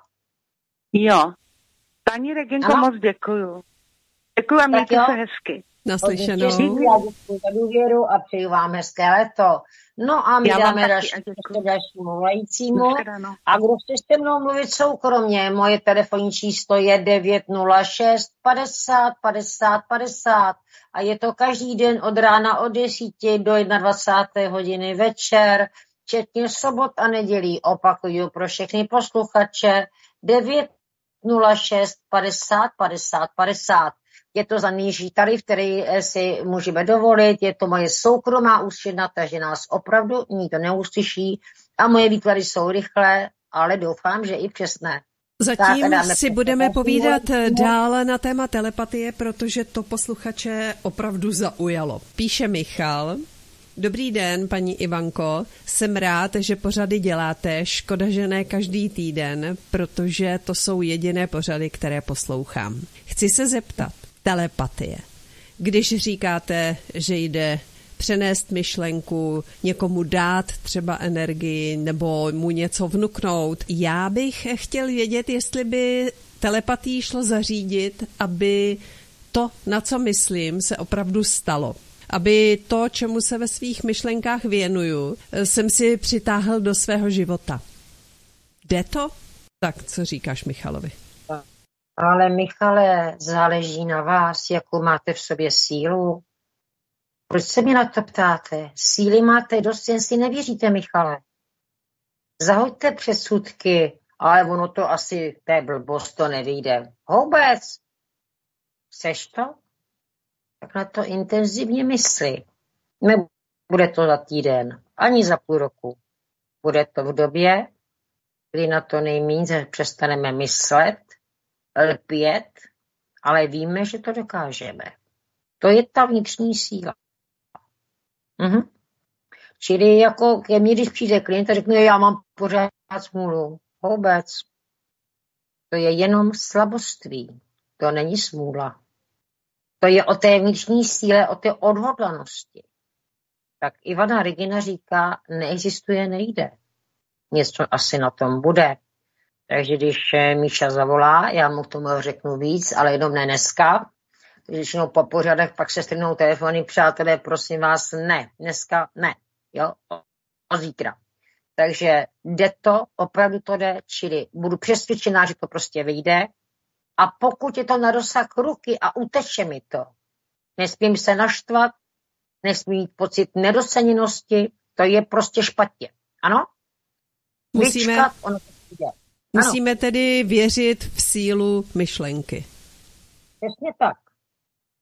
Jo. Paní Reginko, moc děkuju. Děkuju a mějte se hezky. Naslyšenou. Já děkuji za důvěru a přeju vám hezké léto. No a my já dáme dalšímu volajícímu. A kdo chce se mnou mluvit soukromně, moje telefonní číslo je devět nula šest padesát padesát padesát a je to každý den od rána od desíti do dvacáté jedné hodiny večer, včetně sobot a nedělí. Opakuju pro všechny posluchače devět nula šest padesát padesát padesát. Je to za nižší tarif, který si můžeme dovolit, je to moje soukromá ústředna, takže nás opravdu nikdo neuslyší a moje výklady jsou rychlé, ale doufám, že i přesné. Zatím tak, si budeme povídat dále na téma telepatie, protože to posluchače opravdu zaujalo. Píše Michal. Dobrý den, paní Ivanko. Jsem rád, že pořady děláte. Škoda, že ne každý týden, protože to jsou jediné pořady, které poslouchám. Chci se zeptat. Telepatie. Když říkáte, že jde přenést myšlenku, někomu dát třeba energii nebo mu něco vnuknout, já bych chtěl vědět, jestli by telepatii šlo zařídit, aby to, na co myslím, se opravdu stalo. Aby to, čemu se ve svých myšlenkách věnuju, jsem si přitáhl do svého života. Jde to? Tak, co říkáš Michalovi? Ale Michale, záleží na vás, jakou máte v sobě sílu. Proč se mi na to ptáte? Síly máte dost, jen si nevěříte, Michale. Zahoďte předsudky, ale ono to asi, to je blbost, to nevyjde. Vůbec. Chceš to? Tak na to intenzivně mysli. Nebude to za týden, ani za půl roku. Bude to v době, kdy na to nejméně přestaneme myslet, lpět, ale víme, že to dokážeme. To je ta vnitřní síla. Mhm. Čili jako ke mně, když přijde klient a řekne, já mám pořád smůlu. Vůbec. To je jenom slaboství. To není smůla. To je o té vnitřní síle, o té odhodlanosti. Tak Ivana Regina říká, neexistuje, nejde. Něco asi na tom bude. Takže když Míša zavolá, já mu k tomu řeknu víc, ale jenom ne dneska. Když jenom po pořadech pak se strhnou telefony, přátelé, prosím vás, ne, dneska ne, jo, o zítra. Takže jde to, opravdu to jde, čili budu přesvědčená, že to prostě vyjde. A pokud je to na dosah ruky a uteče mi to, nesmím se naštvat, nesmím mít pocit nedoceněnosti, to je prostě špatně. Ano? Musíme, Vyčkat, ono to jde. Musíme tedy věřit v sílu myšlenky. Přesně tak.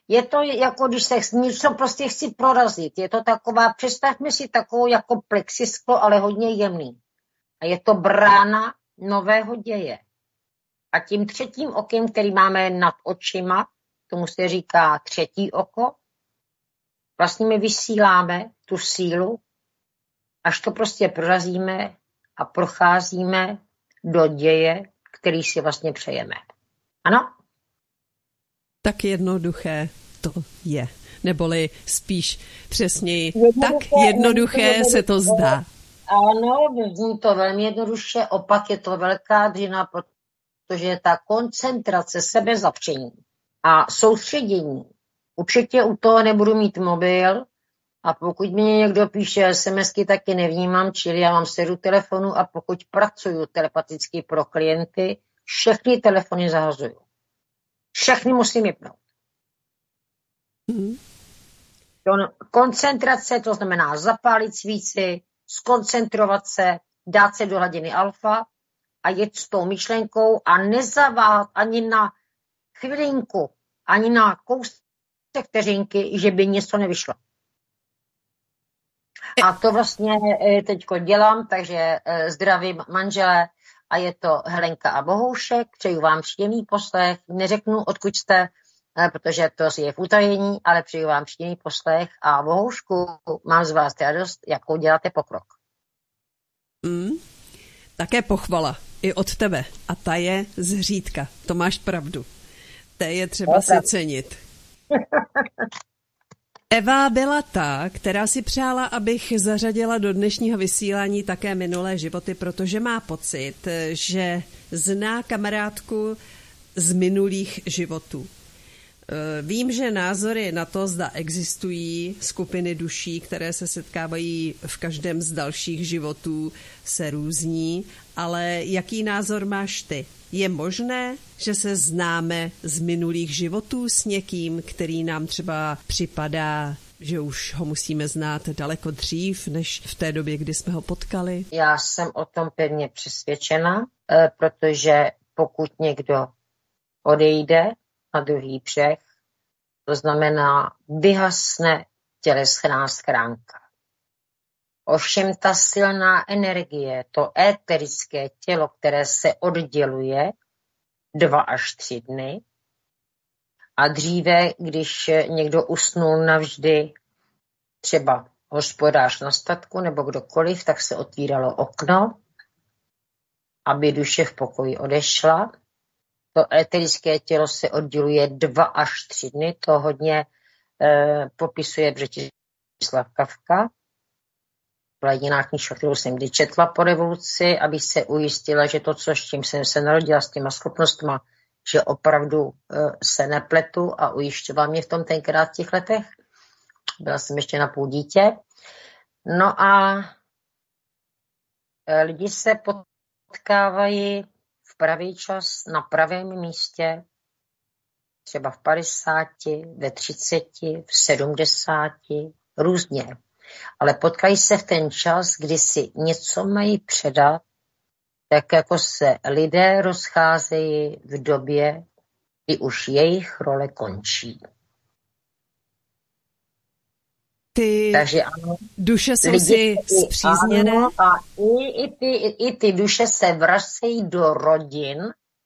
je to jako, když se něco prostě chci prorazit. Je to taková, představme si takovou jako plexisklo, ale hodně jemný. A je to brána nového děje. A tím třetím okem, který máme nad očima, tomu se říká třetí oko, vlastně my vysíláme tu sílu, až to prostě prorazíme a procházíme do děje, který si vlastně přejeme. Ano? Tak jednoduché to je. Neboli spíš přesněji, jednoduché, tak jednoduché, jednoduché se to zdá. Ano, zní to velmi jednoduše, opak je to velká dřina, protože je ta koncentrace, sebezapření a soustředění. Určitě u toho nebudu mít mobil a pokud mi někdo píše SMSky, taky nevnímám, čili já mám séru telefonu a pokud pracuju telepaticky pro klienty, všechny telefony zahazuju. Všechny musím vypnout. Mm. Koncentrace, to znamená zapálit svíci, skoncentrovat se, dát se do hladiny alfa a jet s tou myšlenkou a nezaváhat ani na chvilinku, ani na kousek vteřinky, že by něco nevyšlo. A to vlastně teďko dělám, takže zdravím manžele a je to Helenka a Bohoušek. Přeju vám příjemný poslech. Neřeknu, odkud jste, protože to je v utajení, ale přeju vám příjemný poslech a Bohoušku, mám z vás radost, jakou děláte pokrok. Mm, také pochvala i od tebe. A ta je zřídka. To máš pravdu. Té je třeba si cenit. Eva byla ta, která si přála, abych zařadila do dnešního vysílání také minulé životy, protože má pocit, že zná kamarádku z minulých životů. Vím, že názory na to, zda existují skupiny duší, které se setkávají v každém z dalších životů, se různí, ale jaký názor máš ty? Je možné, že se známe z minulých životů s někým, který nám třeba připadá, že už ho musíme znát daleko dřív, než v té době, kdy jsme ho potkali? Já jsem o tom pevně přesvědčena, protože pokud někdo odejde na druhý břeh, to znamená vyhasne tělesná schránka. Ovšem ta silná energie, to éterické tělo, které se odděluje dva až tři dny a dříve, když někdo usnul navždy, třeba hospodář na statku nebo kdokoliv, tak se otvíralo okno, aby duše v pokoji odešla. To éterické tělo se odděluje dva až tři dny, to hodně eh, popisuje Břetislav Kafka. Byla jediná knížka, kterou jsem kdy četla po revoluci, aby se ujistila, že to, co, s čím jsem se narodila, s těma schopnostma, že opravdu eh, se nepletu a ujišťovala mě v tom tenkrát v těch letech. Byla jsem ještě na půl dítě. No a eh, lidi se potkávají v pravý čas, na pravém místě, třeba v padesáti, ve třiceti, v sedmdesáti, různě. Ale potkají se v ten čas, kdy si něco mají předat, tak jako se lidé rozcházejí v době, kdy už jejich role končí. Ty Takže ano, duše jsou si spřízněné? Ano, a i, i, ty, i, i ty duše se vracejí do rodin,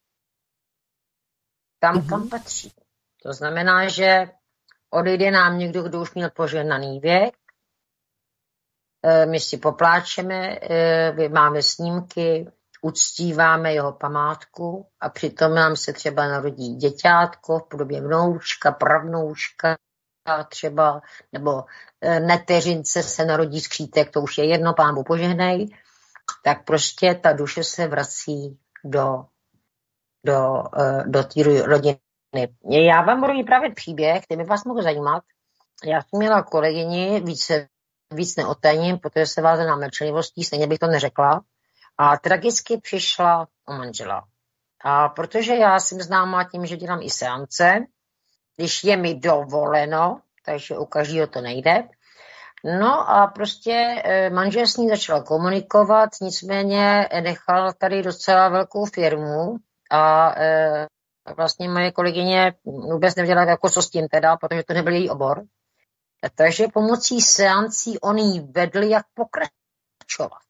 tam, mm-hmm. kam patří. To znamená, že odejde nám někdo, kdo už měl požehnaný věk, my si popláčeme, máme snímky, uctíváme jeho památku a přitom nám se třeba narodí děťátko v podobě vnoučka, pravnoučka, třeba, nebo neteřince se narodí skřítek, to už je jedno, Pán Bůh požehnej, tak prostě ta duše se vrací do, do, do té rodiny. Já vám budu vyprávět příběh, který by vás mohl zajímat. Já jsem měla kolegyni, více, víc neotajním, protože se váže na mlčenlivostí, stejně bych to neřekla. A tragicky přišla o manžela. A protože já jsem známá tím, že dělám i seance, když je mi dovoleno, takže u každého to nejde. No a prostě manžel s ní začal komunikovat, nicméně nechal tady docela velkou firmu a tak vlastně moje kolegyně vůbec nevěděla, jako co s tím teda, protože to nebyl její obor. Takže pomocí seancí on jí vedl, jak pokračovat.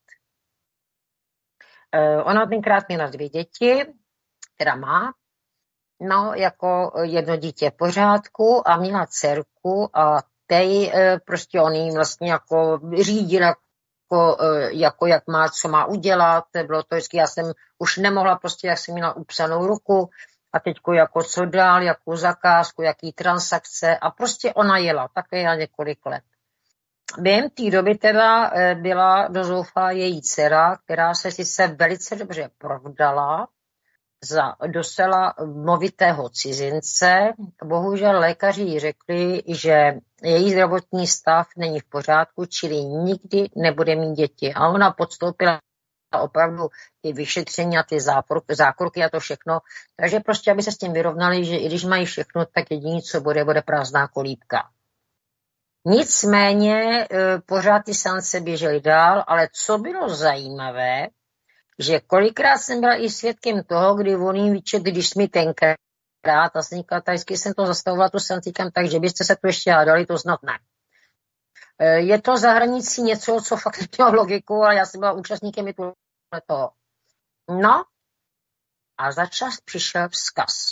Ona tenkrát měla dvě děti, teda má, no jako jedno dítě v pořádku a měla dcerku a tej prostě on jí vlastně jako řídil jako, jako jak má, co má udělat, bylo to vždycky, já jsem už nemohla prostě, jak jsem měla upsanou ruku a teďko jako co dál, jakou zakázku, jaký transakce a prostě ona jela, také jela několik let. Během té doby teda byla dozoufalá její dcera, která se sice velice dobře provdala za dosela movitého cizince. Bohužel lékaři jí řekli, že její zdravotní stav není v pořádku, čili nikdy nebude mít děti. A ona podstoupila opravdu ty vyšetření a ty zákroky a to všechno. Takže prostě, aby se s tím vyrovnali, že i když mají všechno, tak jediné, co bude, bude prázdná kolíbka. Nicméně pořád ty seance běžely dál, ale co bylo zajímavé, že kolikrát jsem byla i svědkem toho, kdy on jim vyčet, když jsme tenkrát, a vznikla, tajsky jsem to zastavovala, tu seanci, říkám, takže byste se tu ještě hádali, to snad ne. Je to za hranicí něco, co fakt nemělo logiku, ale já jsem byla účastníkem i toho. No a za čas přišel vzkaz.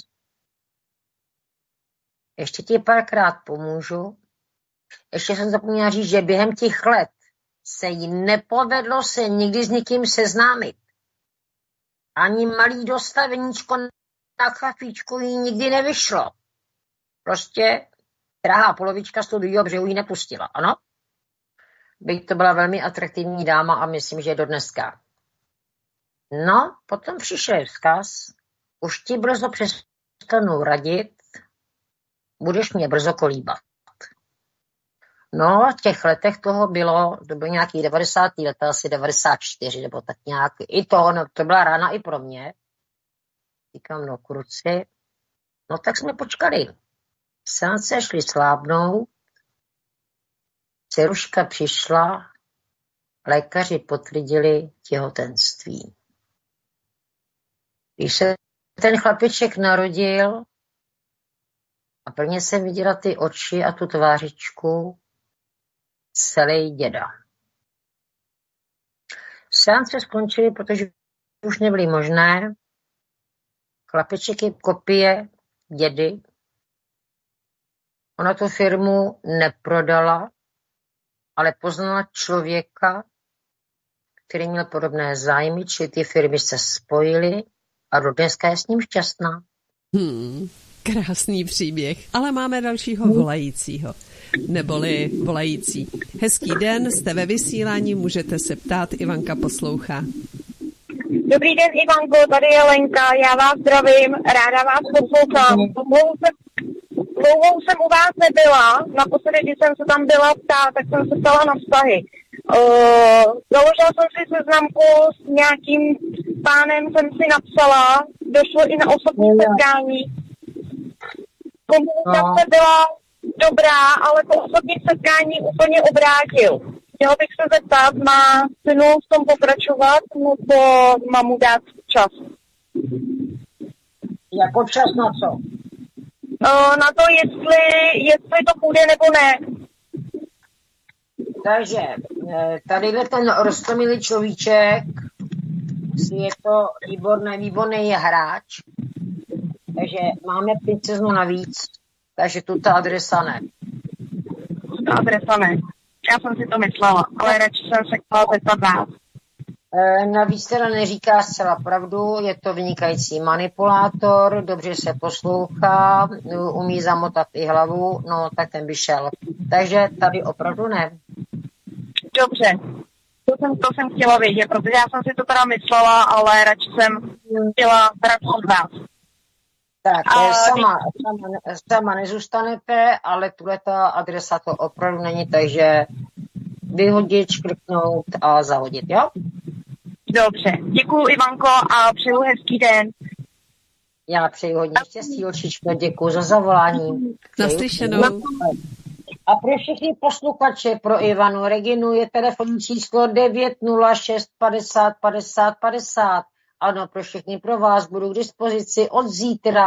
Ještě ti párkrát pomůžu. Ještě jsem zapomněla říct, že během těch let se jí nepovedlo se nikdy s nikým seznámit. Ani malý dostaveníčko na chafíčku jí nikdy nevyšlo. Prostě drahá polovička z toho druhého břehu jí nepustila, ano? Byť to byla velmi atraktivní dáma a myslím, že je do dneska. No, potom přišel vzkaz, už ti brzo přestanu radit, budeš mě brzo kolíbat. No, v těch letech toho bylo, to bylo nějaký devadesátá leta, asi devadesát čtyři, nebo tak nějak. I to, no, to byla rána i pro mě. Říkám, no kruci. No tak jsme počkali. Seance šli slábnout. Dceruška přišla, lékaři potvrdili těhotenství. Když se ten chlapiček narodil a plně jsem viděla ty oči a tu tvářičku, celý děda. Seance skončily, protože už nebyly možné. Chlapeček je kopie dědy. Ona tu firmu neprodala, ale poznala člověka, který měl podobné zájmy, čili ty firmy se spojily a do dneska je s ním šťastná. Hmm, krásný příběh, ale máme dalšího volajícího. Neboli volající. Hezký den, jste ve vysílání, můžete se ptát, Ivanka poslouchá. Dobrý den, Ivanko, tady je Lenka, já vás zdravím, ráda vás poslouchám. Dlouho jsem, dlouho jsem u vás nebyla, naposledy, když jsem se tam byla ptát, tak jsem se ptala na vztahy. Uh, založila jsem si seznamku s nějakým pánem, jsem si napsala, došlo i na osobní setkání. Komunikace byla dobrá, ale to osobní setkání úplně obrátil. Chtěla bych se zeptat, má synu v tom pokračovat, nebo mám mu dát čas? Jako čas na co? Uh, na to, jestli, jestli to půjde nebo ne. Takže tady je ten roztomilý človíček, je to výborný, výborný hráč, takže máme princeznu navíc, takže tu ta adresa ne. Ta adresa ne. Já jsem si to myslela, ale radši jsem se chtěla zeptat vás. E, navíc teda neříká zcela pravdu, je to vynikající manipulátor, dobře se poslouchá, umí zamotat i hlavu, no tak ten by šel. Takže tady opravdu ne. Dobře, to jsem, to jsem chtěla vědět, protože já jsem si to teda myslela, ale radši jsem chtěla radši od vás. Tak, a sama, sama, sama nezůstanete, ale tuhleto adresa to opravdu není, takže vyhodit, škrtnout a zahodit, jo? Dobře, děkuju Ivanko a přeju hezký den. Já přeju hodně štěstí, očičko, děkuju za zavolání. Naslyšenou. A pro všechny posluchače, pro Ivanu Reginu je telefonní číslo devět nula šest padesát padesát padesát. Ano, pro všechny pro vás budu k dispozici od zítra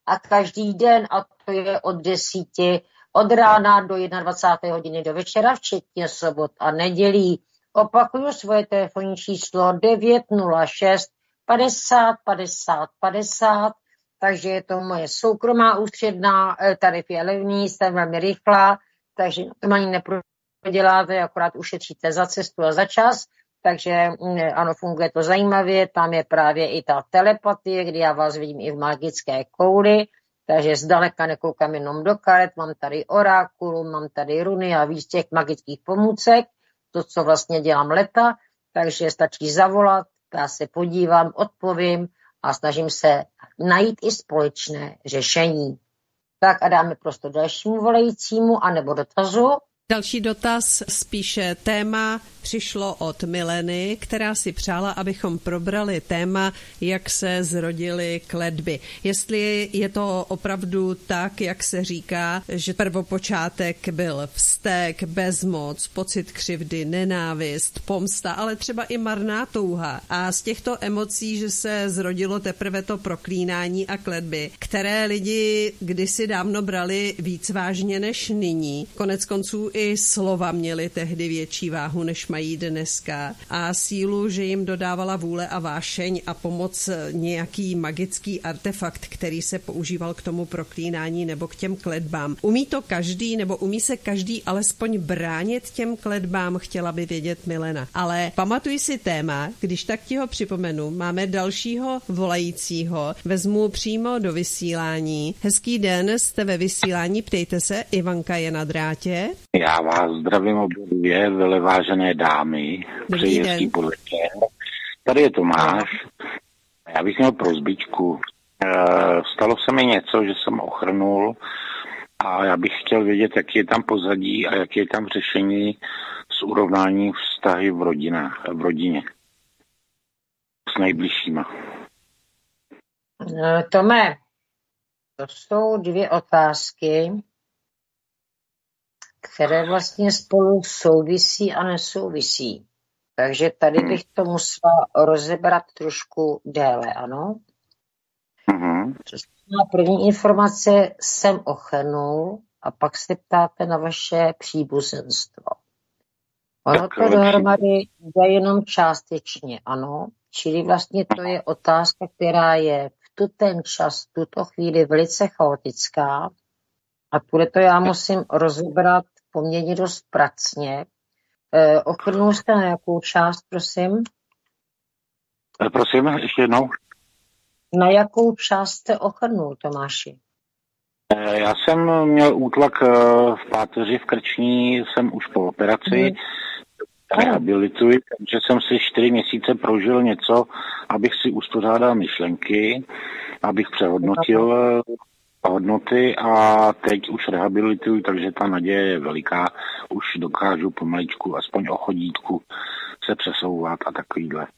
a každý den, a to je od desíti, od rána do jednadvacáté hodiny do večera, včetně sobot a nedělí. Opakuju svoje telefonní číslo devět nula šest padesát padesát padesát, takže je to moje soukromá ústředná, tarif je levný, jsem velmi rychlá, takže to ani neproděláte, akorát ušetříte za cestu a za čas, takže ano, funguje to zajímavě, tam je právě i ta telepatie, kdy já vás vidím i v magické kouli, takže zdaleka nekoukám jenom do karet, mám tady orákulu, mám tady runy a víc těch magických pomůcek, to, co vlastně dělám leta, takže stačí zavolat, já se podívám, odpovím a snažím se najít i společné řešení. Tak a dáme prostor dalšímu volajícímu anebo dotazu. Další dotaz, spíše téma, přišlo od Mileny, která si přála, abychom probrali téma, jak se zrodily kletby. Jestli je to opravdu tak, jak se říká, že prvopočátek byl vztek, bezmoc, pocit křivdy, nenávist, pomsta, ale třeba i marná touha. A z těchto emocí, že se zrodilo teprve to proklínání a kletby, které lidi kdysi dávno brali víc vážně než nyní. Konec konců i slova měly tehdy větší váhu, než mají dneska. A sílu, že jim dodávala vůle a vášeň a pomoc nějaký magický artefakt, který se používal k tomu proklínání nebo k těm kletbám. Umí to každý, nebo umí se každý alespoň bránit těm kletbám, chtěla by vědět Milena. Ale pamatuj si téma, když tak ti ho připomenu. Máme dalšího volajícího. Vezmu přímo do vysílání. Hezký den, jste ve vysílání, ptejte se, Ivanka je na drátě. Já vás zdravím obě velevážené dámy. Přeji hezký podvečer. Tady je Tomáš. Já bych měl prosbičku. E, stalo se mi něco, že jsem ochrnul a já bych chtěl vědět, jaký je tam pozadí a jaký je tam řešení s urovnáním vztahy v, rodina, v rodině. S nejbližšíma. E, Tome, to jsou dvě otázky, které vlastně spolu souvisí a nesouvisí. Takže tady bych to musela rozebrat trošku déle, ano? Mm-hmm. Na první informace jsem ochrnul a pak se ptáte na vaše příbuzenstvo. Ono to dohromady jde jenom částečně, ano? Čili vlastně to je otázka, která je v tu ten čas, v tuto chvíli velice chaotická a tuhle to já musím rozebrat poměrně dost pracně. E, ochrnul jste na jakou část, prosím? E, prosím, ještě jednou. Na jakou část jste ochrnul, Tomáši? E, já jsem měl útlak e, v páteři, v krční, jsem už po operaci, hmm. rehabilituji, takže jsem si čtyři měsíce prožil něco, abych si uspořádal myšlenky, abych přehodnotil e, hodnoty a teď už rehabilituju, takže ta naděje je veliká. Už dokážu pomaličku, aspoň o chodítku se přesouvat a takovýhle.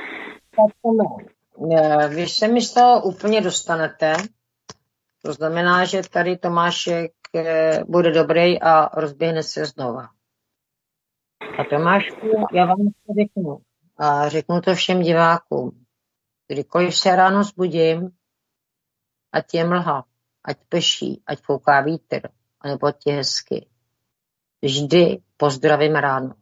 Vy se mi z toho úplně dostanete. To znamená, že tady Tomášek bude dobrý a rozběhne se znova. A Tomášku, já vám to řeknu. A řeknu to všem divákům. Kdykoliv se ráno zbudím, ať je mlha, ať peší, ať fouká vítr, anebo ať je hezky. Vždy pozdravím ráno.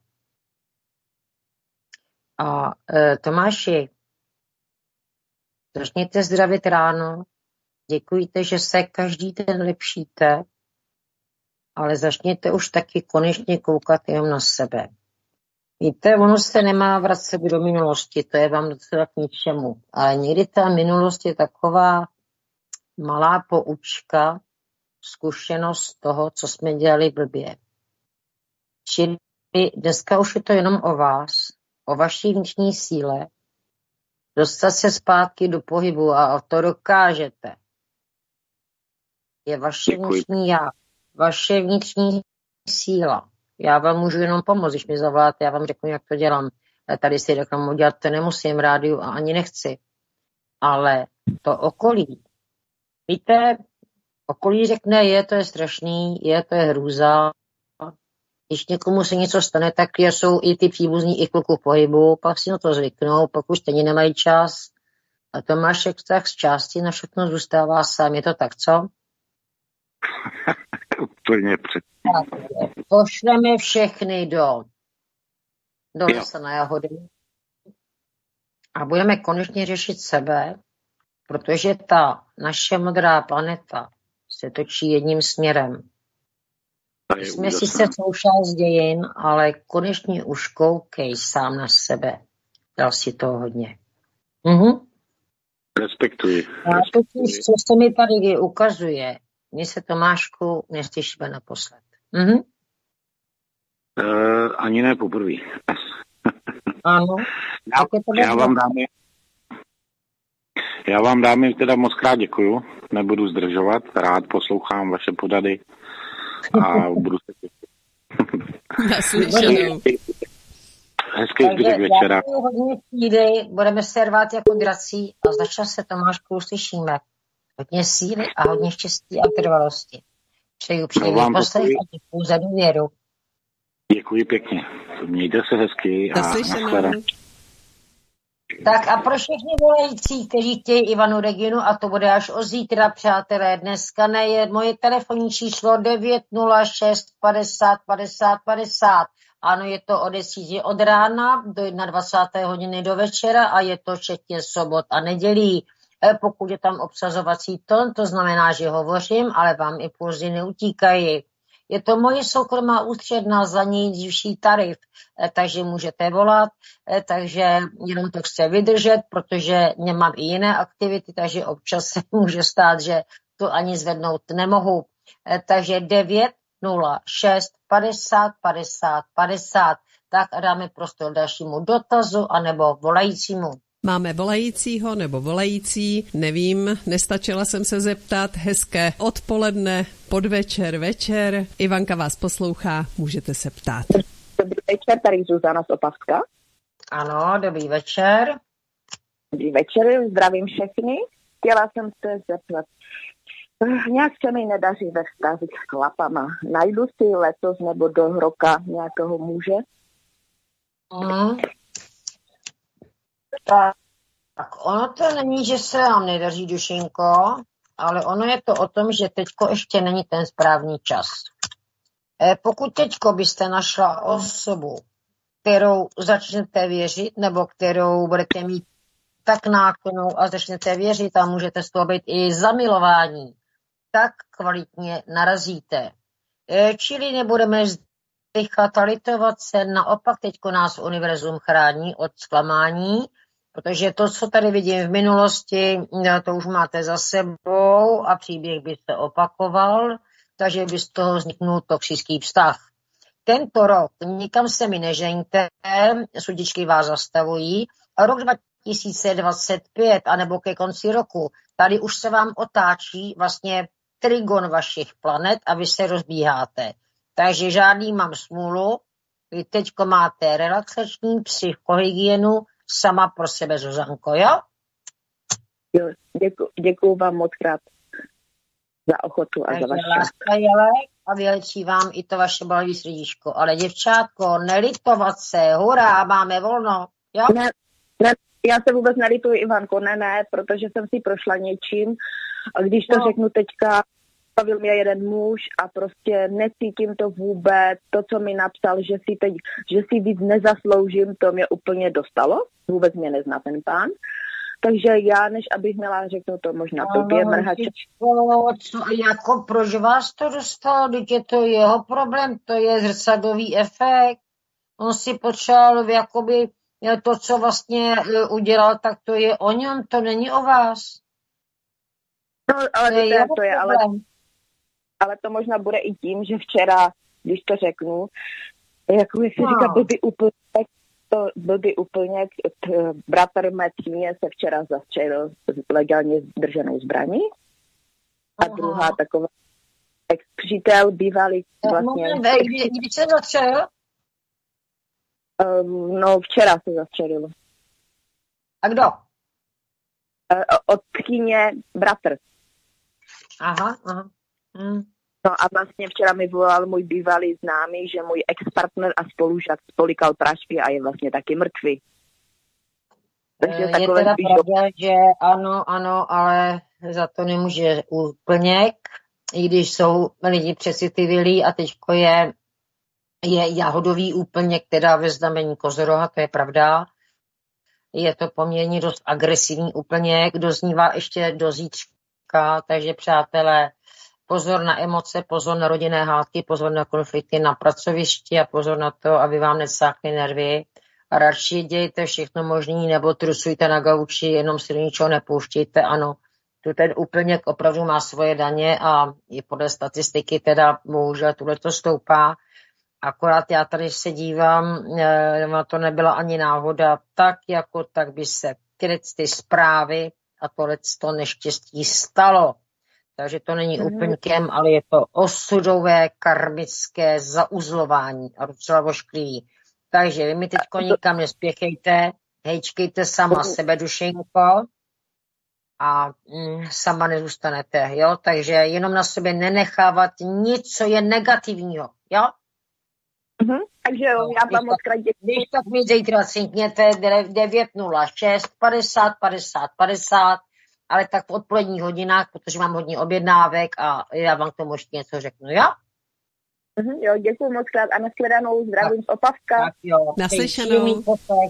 A e, Tomáši, začněte zdravit ráno, děkujte, že se každý den lepšíte, ale začněte už taky konečně koukat jenom na sebe. Víte, ono se nemá vracet do minulosti, to je vám docela k ničemu, ale někdy ta minulost je taková malá poučka, zkušenost toho, co jsme dělali blbě. Čili dneska už je to jenom o vás, o vaší vnitřní síle, dostat se zpátky do pohybu a to dokážete. Je vaše vnitřní já, vaše vnitřní síla. Já vám můžu jenom pomoct, když mi zavoláte, já vám řeknu, jak to dělám. Tady si reklamu dělat to nemusím, rádiu a ani nechci. Ale to okolí, víte, okolí řekne, je, to je strašný, je, to je hrůza. Když někomu se něco stane, tak jsou i ty příbuzní, i kluku v pohybu, pak si na to zvyknou, pak už stejně nemají čas. A Tomášek tak z části na všechno zůstává sám. Je to tak, co? Úplně před. Tak, pošleme všechny do, do lesa na jahody a budeme konečně řešit sebe, protože ta naše modrá planeta se točí jedním směrem. Jsme úžasné. Sice součást dějin, ale konečně už koukej sám na sebe. Dal si toho hodně. Mhm. Respektuji. A totiž, co se mi tady ukazuje, my se, Tomášku, neslyšíme naposled. Mhm. Uh, ani ne poprvé. Ano. Já, já vám dáme Já vám dámy teda moc krát děkuju. Nebudu zdržovat. Rád poslouchám vaše podady a budu se těšit. Naslyšenou. Hezký zbytek večera. Hodně síly, budeme se rvát jako drací a začal se, Tomášku, uslyšíme. Hodně síly a hodně štěstí a trvalosti. Přeju příjemný poslech a děkuju za důvěru. Děkuji pěkně. Mějte se hezky a naslyšenou. Tak a pro všechny volající, kteří chtějí Ivanu Reginu, a to bude až o zítra, přátelé, dneska ne, je moje telefonní číslo devět nula šest padesát padesát padesát. Ano, je to od desíti od rána do dvacáté jedné hodiny do večera a je to včetně sobot a nedělí. Pokud je tam obsazovací tón, to znamená, že hovořím, ale vám impulzy neutíkají. Je to moje soukromá ústředná za nejdřívější tarif, takže můžete volat, takže jenom to chce vydržet, protože nemám i jiné aktivity, takže občas se může stát, že to ani zvednout nemohu. Takže devět nula šest padesát padesát padesát. Tak a dáme prostor dalšímu dotazu anebo volajícímu. Máme volajícího nebo volající, nevím, nestačila jsem se zeptat. Hezké odpoledne, podvečer, večer. Ivanka vás poslouchá, můžete se ptát. Dobrý večer, tady Zuzana z Opavska. Ano, dobrý večer. Dobrý večer, zdravím všechny. Chtěla jsem se zeptat. Nějak se mi nedaří ve vztahu s chlapama. Najdu si letos nebo do roka nějakého muže? Mm. Tak ono to není, že se vám nedaří, dušinko, ale ono je to o tom, že teďko ještě není ten správný čas. E, pokud teďko byste našla osobu, kterou začnete věřit, nebo kterou budete mít tak náklonou a začnete věřit a můžete z toho být i zamilování, tak kvalitně narazíte. E, čili nebudeme zdychat a litovat se, naopak teďko nás univerzum chrání od zklamání, protože to, co tady vidím v minulosti, to už máte za sebou a příběh by se opakoval, takže by z toho vzniknul toxický vztah. Tento rok nikam se mi nežeňte, sudičky vás zastavují, a rok dva tisíce dvacet pět, anebo ke konci roku, tady už se vám otáčí vlastně trigon vašich planet a vy se rozbíháte. Takže žádný mám smůlu, vy teďko máte relaxační psychohygienu sama pro sebe, Zuzanko, jo? Jo, děkuji, děkuji vám moc krát za ochotu a takže za vaše. Láska je lék a vylečí vám i to vaše bolavé srdíčko. Ale děvčátko, nelitovat se, hurá, máme volno, jo? Ne, ne, já se vůbec nelituji, Ivanko, ne, ne, protože jsem si prošla něčím a když to no. řeknu teďka, bavil mě jeden muž a prostě necítím to vůbec. To, co mi napsal, že si teď, že si víc nezasloužím, to mě úplně dostalo. Vůbec mě nezná ten pán. Takže já, než abych měla řeknout to možná tobě, mrhače. Co, jako proč vás to dostalo? Teď je to jeho problém, to je zrcadlový efekt. On si potřeboval jakoby to, co vlastně udělal, tak to je o něm, to není o vás. No, ale to je, to je ale... Ale to možná bude i tím, že včera, když to řeknu, jako jak se no. říká, byl by úplně, to byl by úplně, t, bratr mé tříně se včera zastřelil legálně zdrženou zbraní. A Aha. druhá taková ex-přítel, bývalý vlastně... No, kdy, kdy se zastřelil? Um, no, včera se zastřelil. A kdo? Uh, od tchýně bratr. Aha, aha. Hmm. No a vlastně včera mi volal můj bývalý známý, že můj ex-partner a spolužák spolikal prašky a je vlastně taky mrtvý. Takže je takové teda spíš pravda, že ano, ano, ale za to nemůže úplně, i když jsou lidi přecitlivělí a teďko je, je jahodový úplněk, teda ve znamení kozoroha, to je pravda. Je to poměrně dost agresivní úplněk, doznívá ještě do zítřka, takže přátelé, pozor na emoce, pozor na rodinné hádky, pozor na konflikty na pracovišti a pozor na to, aby vám nesákly nervy. A radši dějte všechno možný, nebo trusujte na gauči, jenom si do ničeho nepouštějte. Ano, tu ten úplněk opravdu má svoje daně a i podle statistiky teda bohužel tuhle to stoupá. Akorát já tady se dívám, na to nebyla ani náhoda, tak jako tak by se tyhle ty zprávy a tohle to neštěstí stalo. Takže to není mm-hmm. úplňkem, ale je to osudové, karmické zauzlování a docela vošklivý. Takže vy mi teďko nikam nespěchejte, hejčkejte sama sebe, dušenko, a mm, sama nezůstanete, jo? Takže jenom na sobě nenechávat nic, co je negativního, jo? Mm-hmm. Takže jo, já vám moc krát děkuji. Když tak mi zítra cinkněte devět nula šest padesát padesát padesát, ale tak v odpoledních hodinách, protože mám hodně objednávek a já vám k tomu ještě něco řeknu, jo? Mm-hmm, jo, děkuji moc krát a nashledanou, zdravím z Opavka. Tak jo, naslyšenou.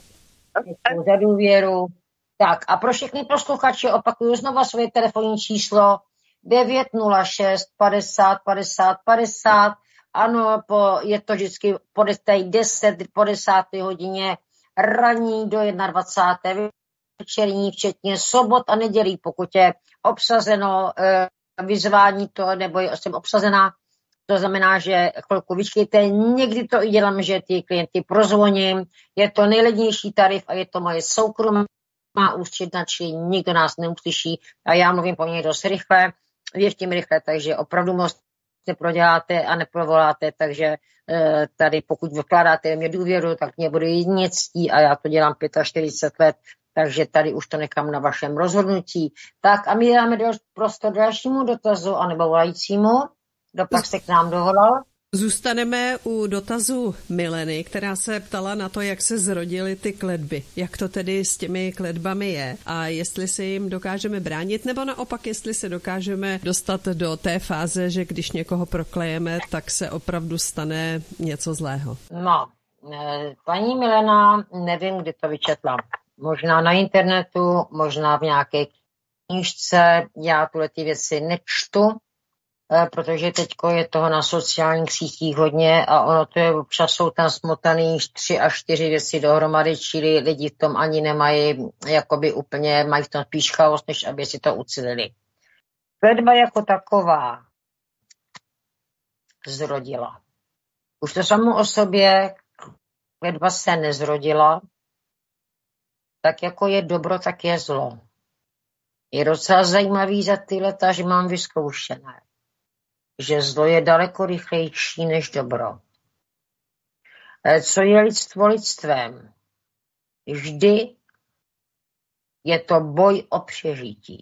Děkuji za důvěru. Tak a pro všechny posluchače opakuju znova svoje telefonní číslo devět nula šest padesát padesát padesát. Ano, po, je to vždycky po deset, po desáté hodině ranní do dvacáté jedné večerní, včetně sobot a nedělí, pokud je obsazeno e, vyzvání to, nebo jsem obsazená. To znamená, že chvilku vyčkejte, někdy to i dělám, že ty klienty prozvoním, je to nejlevnější tarif a je to moje soukromá ústředna, čili nikdo nás neuslyší a já mluvím po něj dost rychle, věřte mi rychle, takže opravdu moc neproděláte a neprovoláte, takže e, tady pokud vykládáte mě důvěru, tak mě bude jedině ctí a já to dělám čtyřicet pět let, takže tady už to nechám na vašem rozhodnutí. Tak a my dáme prostor dalšímu dotazu anebo volajícímu. Kdo pak se k nám dovolal? Zůstaneme u dotazu Mileny, která se ptala na to, jak se zrodily ty kletby. Jak to tedy s těmi kletbami je a jestli se jim dokážeme bránit, nebo naopak, jestli se dokážeme dostat do té fáze, že když někoho proklejeme, tak se opravdu stane něco zlého. No, paní Milena, nevím, kdy to vyčetla. Možná na internetu, možná v nějaké knížce. Já tuhle ty věci nečtu, protože teďko je toho na sociálních sítích hodně a ono to je občas jsou tam smotaný tři až čtyři věci dohromady, čili lidi v tom ani nemají, jakoby úplně, mají v tom spíš chaos, než aby si to ucelili. Kletba jako taková zrodila. Už to samo o sobě, kletba se nezrodila, tak jako je dobro, tak je zlo. Je docela zajímavý za ty leta, že mám vyzkoušené, že zlo je daleko rychlejší než dobro. Co je lidstvo lidstvem? Vždy je to boj o přežití.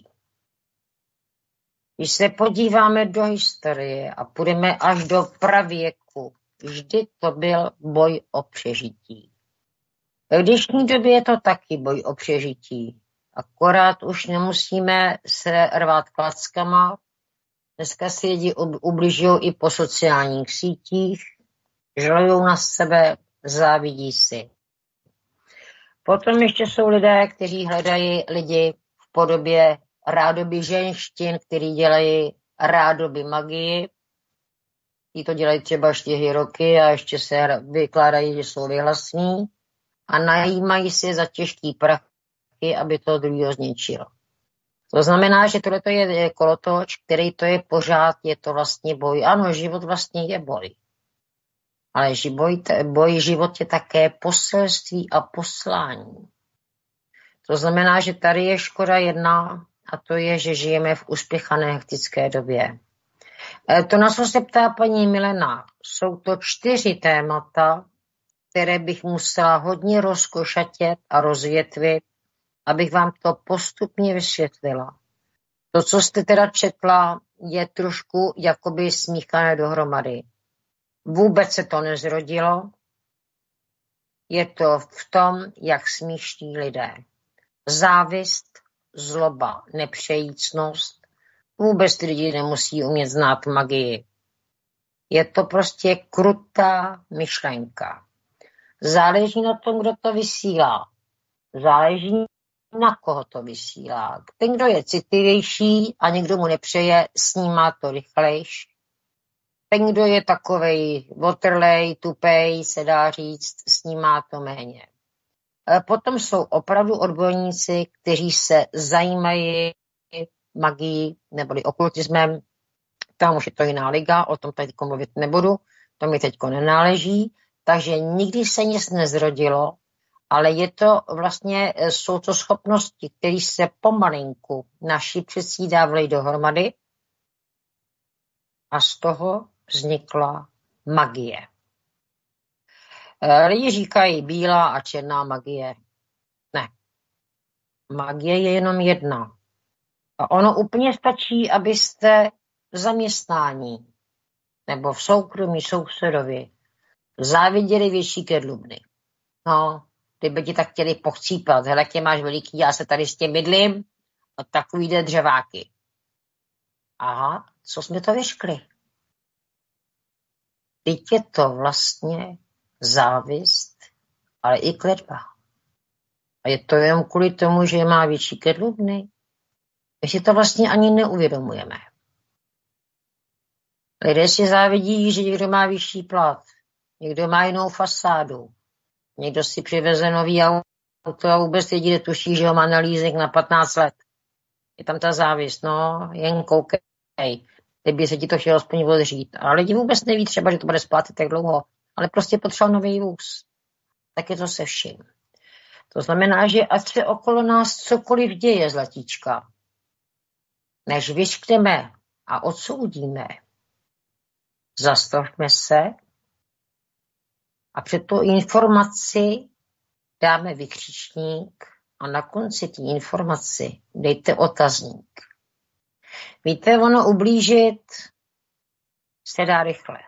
Když se podíváme do historie a půjdeme až do pravěku, vždy to byl boj o přežití. V dnešní době je to taky boj o přežití. Akorát už nemusíme se rvát klackama. Dneska si lidi ubližují i po sociálních sítích, žalujou na sebe, závidí si. Potom ještě jsou lidé, kteří hledají lidi v podobě rádoby ženštin, kteří dělají rádoby magii. Ti to dělají třeba čtyři roky a ještě se vykládají, že jsou vyhlasní a najímají si za těžký prachy, aby to druhého zničilo. To znamená, že tohle je kolotoč, který to je pořád, je to vlastně boj. Ano, život vlastně je boj. Ale boj, boj život je také poselství a poslání. To znamená, že tady je škoda jedna a to je, že žijeme v uspěchané hektické době. To, na co se ptá paní Milena, jsou to čtyři témata, které bych musela hodně rozkošatět a rozvětvit, abych vám to postupně vysvětlila. To, co jste teda četla, je trošku jakoby smíchané dohromady. Vůbec se to nezrodilo. Je to v tom, jak smýšlí lidé. závist, zloba, nepřejícnost. Vůbec ty lidi nemusí umět znát magii. Je to prostě krutá myšlenka. Záleží na tom, kdo to vysílá. Záleží na koho to vysílá. Ten, kdo je citlivější a někdo mu nepřeje, snímá to rychlejš. Ten, kdo je takovej otrlej, tupej, se dá říct, snímá to méně. Potom jsou opravdu odborníci, kteří se zajímají magií neboli okultismem. Tam už je to jiná liga, o tom teď mluvit nebudu, to mi teď nenáleží, takže nikdy se nic nezrodilo, ale je to vlastně, jsou to schopnosti, které se pomalinku naši předcí dávali dohromady a z toho vznikla magie. Lidi říkají bílá a černá magie. Ne. Magie je jenom jedna. A ono úplně stačí, abyste v zaměstnání nebo v soukromí sousedovi záviděli větší kedlubny. No, kdyby ti tak chtěli pochcípat, hele, tě máš veliký, já se tady s tím bydlím, a takovýhle dřeváky. Aha, co jsme to vyškli? Teď je to vlastně závist, ale i kletba. A je to jen kvůli tomu, že má větší kedlubny. My si to vlastně ani neuvědomujeme. Lidé si závidí, že někdo má vyšší plat, někdo má jinou fasádu, někdo si přiveze nový auto a vůbec lidi netuší, že ho má na leasing na patnáct let. Je tam ta závist, no, jen koukej, kdyby se ti to chtělo aspoň odřít. A lidi vůbec neví třeba, že to bude splátit tak dlouho, ale prostě potřeba nový vůz. Tak je to se vším. To znamená, že ať se okolo nás cokoliv děje, zlatíčka, než vyškneme a odsoudíme, zastavme se a před tu informaci dáme vykřičník a na konci té informaci dejte otazník. Víte, ono ublížit se dá rychle.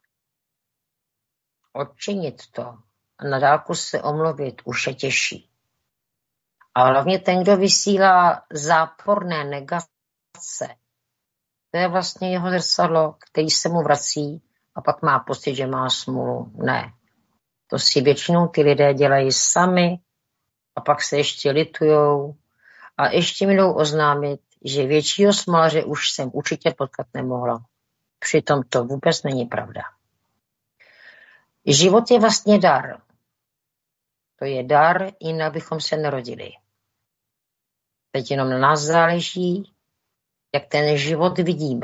Odčinit to a na dálku se omluvit už je těžší. A hlavně ten, kdo vysílá záporné negace, to je vlastně jeho zrcadlo, který se mu vrací a pak má pocit, že má smůlu. Ne. To si většinou ty lidé dělají sami a pak se ještě litujou a ještě mi jdou oznámit, že většího smalaře už jsem určitě potkat nemohla. Přitom to vůbec není pravda. Život je vlastně dar. To je dar, jinak bychom se narodili. Teď jenom na nás záleží, jak ten život vidíme.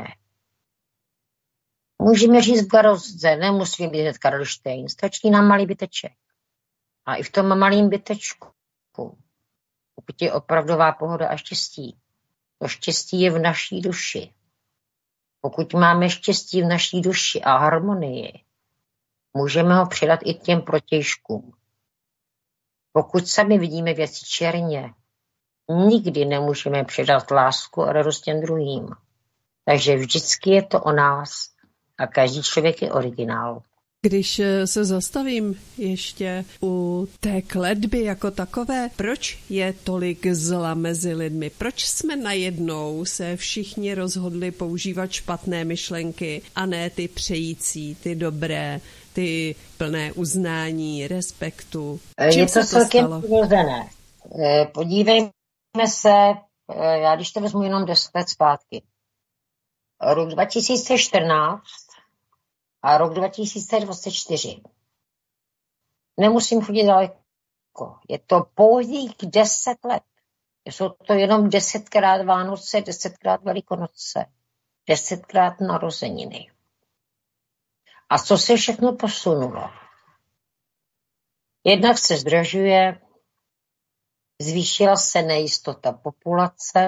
Můžeme říct v garozce, nemusíme být hned Karlštejn, stačí nám malý byteček. A i v tom malým bytečku, pokud je opravdová pohoda a štěstí, to štěstí je v naší duši. Pokud máme štěstí v naší duši a harmonii, můžeme ho předat i těm protějškům. Pokud sami vidíme věci černě, nikdy nemůžeme předat lásku a radost těm druhým. Takže vždycky je to o nás a každý člověk je originál. Když se zastavím ještě u té kletby jako takové, proč je tolik zla mezi lidmi? Proč jsme najednou se všichni rozhodli používat špatné myšlenky a ne ty přející, ty dobré, ty plné uznání, respektu? Čím je to se to celkem stalo? přirozené. Podívejme se, já když to vezmu jenom deset let zpátky. Rok dva tisíce čtrnáct a rok dva tisíce dvacet čtyři. Nemusím chodit daleko. Je to pouhých deset let. Jsou to jenom desetkrát Vánoce, desetkrát Velikonoce, desetkrát narozeniny. A co se všechno posunulo? Jednak se zdražuje, zvýšila se nejistota populace,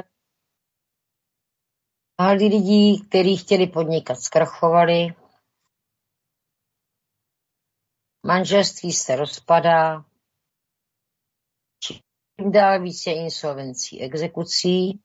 a lidí, kteří chtěli podnikat, zkrachovali, manželství se rozpadá, čím dál více insolvencí, exekucí,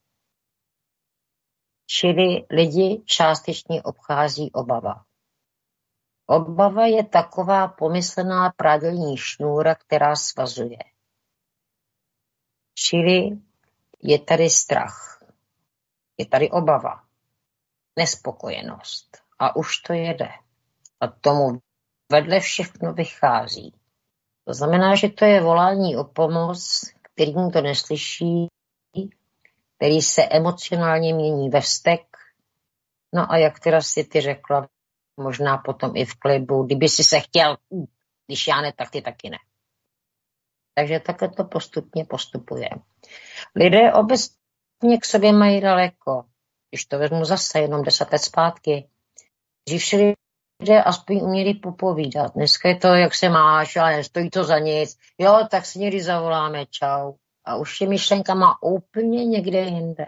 čili lidi částečně obchází obava. Obava je taková pomyslná prádelní šňůra, která svazuje. Čili je tady strach, je tady obava, nespokojenost a už to jede. A tomu vedle všechno vychází. To znamená, že to je volání o pomoc, který mu to neslyší, který se emocionálně mění ve vztek. No a jak teda si ty řekla, možná potom i v klibu, kdyby si se chtěl, když já ne, tak ty taky ne. Takže takhle to postupně postupuje. Lidé obecně k sobě mají daleko. Když to vezmu zase jenom deset let zpátky, dřív si lidé aspoň uměli popovídat. Dneska je to, jak se máš, ale nestojí to za nic. Jo, tak si někdy zavoláme, čau. A už je myšlenka má úplně někde jinde.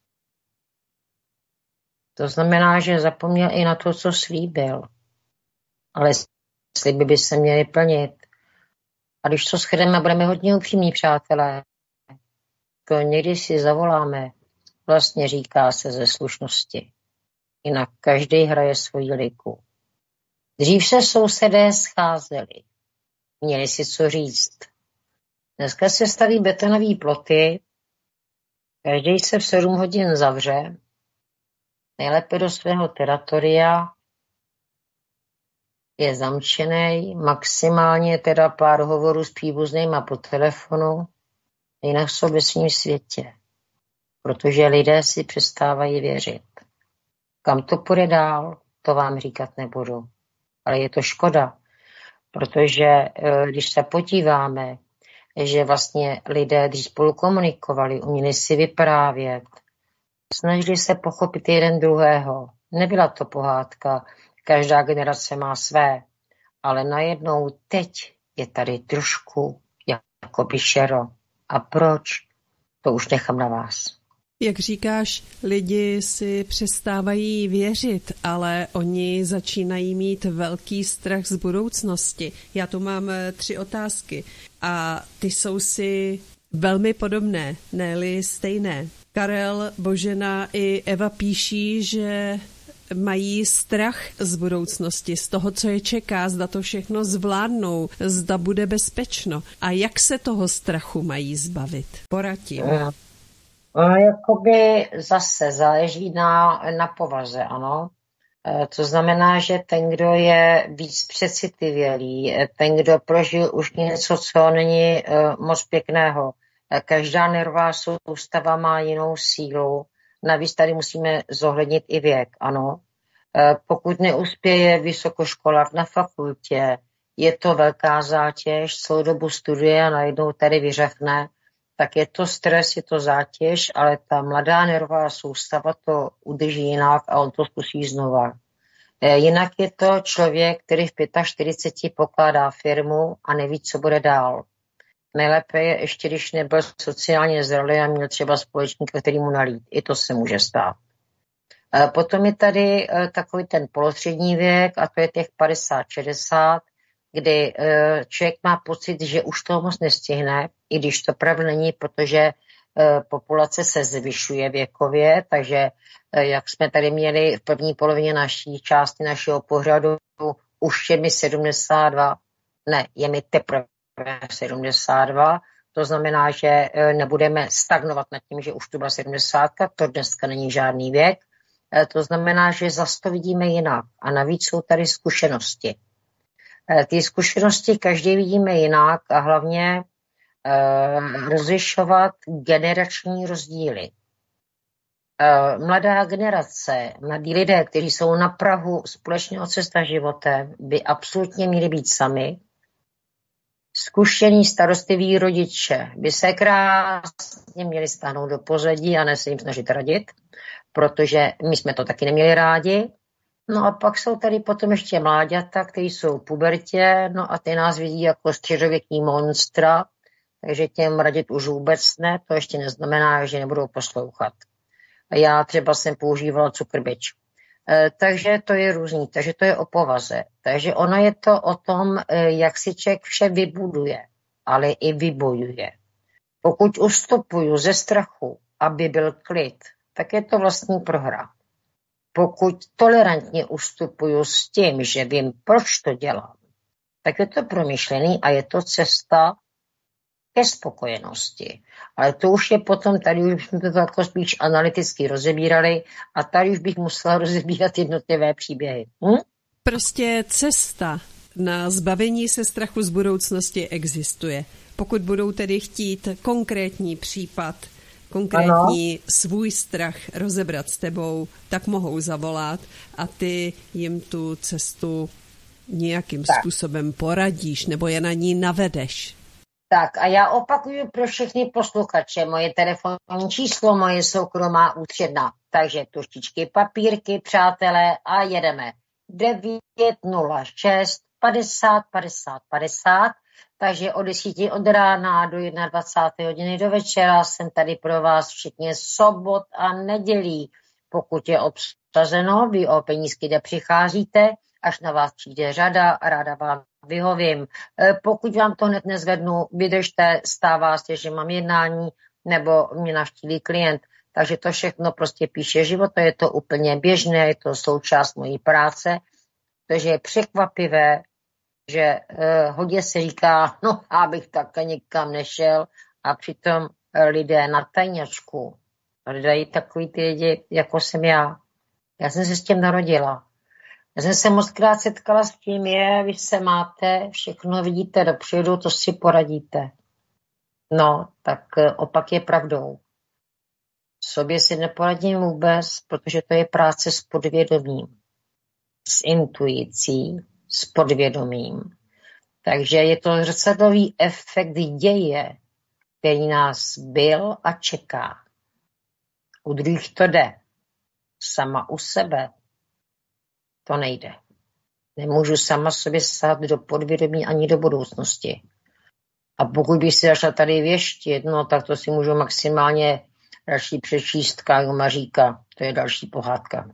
To znamená, že zapomněl i na to, co slíbil. Ale sliby by se měly plnit. A když to shrneme, budeme hodně upřímní, přátelé. To někdy si zavoláme, vlastně říká se ze slušnosti. Jinak každý hraje svoji liku. Dřív se sousedé scházeli. Měli si co říct. Dneska se staví betonové ploty, každý se v sedm hodin zavře, nejlépe do svého teritoria, je zamčený, maximálně teda pár hovorů s příbuznýma po telefonu, jinak jsou ve svým světě, protože lidé si přestávají věřit. Kam to půjde dál, to vám říkat nebudu, ale je to škoda, protože když se podíváme, že vlastně lidé, když spolu komunikovali, uměli si vyprávět, snažili se pochopit jeden druhého. Nebyla to pohádka, každá generace má své, ale najednou teď je tady trošku jako by šero. A proč? To už nechám na vás. Jak říkáš, lidi si přestávají věřit, ale oni začínají mít velký strach z budoucnosti. Já tu mám tři otázky a ty jsou si velmi podobné, ne-li stejné. Karel, Božena i Eva píší, že mají strach z budoucnosti, z toho, co je čeká, zda to všechno zvládnou, zda bude bezpečno. A jak se toho strachu mají zbavit? Poradím. No, jakoby zase záleží na, na povaze, ano. To znamená, že ten, kdo je víc přecitlivělý, ten, kdo prožil už něco, co není uh, moc pěkného, každá nervová soustava má jinou sílu. Navíc tady musíme zohlednit i věk, ano. Pokud neuspěje vysokoškolák na fakultě, je to velká zátěž, celou dobu studuje a najednou tady vyřechne, tak je to stres, je to zátěž, ale ta mladá nervová soustava to udrží jinak a on to zkusí znova. Jinak je to člověk, který v čtyřiceti pěti pokládá firmu a neví, co bude dál. Nejlépe je ještě, když nebyl sociálně zralý a měl třeba společníka, který mu nalít. I to se může stát. Potom je tady takový ten polostřední věk a to je těch padesát šedesát, kdy člověk má pocit, že už toho moc nestihne, i když to pravda není, protože populace se zvyšuje věkově, takže jak jsme tady měli v první polovině naší části našeho pořadu, už je mi sedmdesát dva, ne, je mi teprve sedmdesát dva, to znamená, že nebudeme stagnovat nad tím, že už tu byla sedmdesátka, to dneska není žádný věk, to znamená, že zase to vidíme jinak a navíc jsou tady zkušenosti. Ty zkušenosti každý vidíme jinak a hlavně uh, rozlišovat generační rozdíly. Uh, mladá generace, mladí lidé, kteří jsou na prahu společného cesta životem, by absolutně měli být sami. Zkušení starostliví rodiče by se krásně měli stáhnout do pozadí a ne se jim snažit radit, protože my jsme to taky neměli rádi. No a pak jsou tady potom ještě mláďata, kteří jsou v pubertě, no a ty nás vidí jako středověký monstra, takže těm radit už vůbec ne, to ještě neznamená, že nebudou poslouchat. A já třeba jsem používala cukrbič. E, takže to je různý, takže to je o povaze. Takže ono je to o tom, e, jak si člověk vše vybuduje, ale i vybojuje. Pokud ustupuju ze strachu, aby byl klid, tak je to vlastní prohra. Pokud tolerantně ustupuju s tím, že vím, proč to dělám, tak je to promyšlený a je to cesta ke spokojenosti. Ale to už je potom, tady už jsme to jako spíš analyticky rozebírali a tady už bych musela rozebírat jednotlivé příběhy. Hm? Prostě cesta na zbavení se strachu z budoucnosti existuje. Pokud budou tedy chtít konkrétní případ, konkrétní ano. svůj strach rozebrat s tebou, tak mohou zavolat a ty jim tu cestu nějakým tak. způsobem poradíš nebo je na ní navedeš. Tak a já opakuju pro všechny posluchače moje telefonní číslo, moje soukromá ústředna. Takže tuštičky, papírky, přátelé a jedeme. devět nula šest padesát padesát padesát, takže od desíti od rána do dvacáté jedné hodiny do večera jsem tady pro vás včetně sobot a nedělí. Pokud je obsazeno, vy o penízky nepřicházíte, až na vás přijde řada a ráda vám vyhovím. Pokud vám to hned nezvednu, vydržte, stává se, že mám jednání nebo mě navštíví klient. Takže to všechno prostě píše život, to je to úplně běžné, je to součást mojí práce. Takže je překvapivé, že eh, hodně se říká, no abych také nikam nešel a přitom lidé na tajňačku hledají takový ty lidi, jako jsem já. Já jsem se s tím narodila. Já jsem se mockrát setkala s tím, je, vy se máte, všechno vidíte dopředu, to si poradíte. No, tak opak je pravdou. Sobě si neporadím vůbec, protože to je práce s podvědomím, s intuicí, s podvědomím. Takže je to zrcadlový efekt děje, který nás byl a čeká. U druhých to jde. Sama u sebe to nejde. Nemůžu sama sobě sát do podvědomí ani do budoucnosti. A pokud bych si zašla tady věštit, no tak to si můžu maximálně další přečístka u Maříka. To je další pohádka.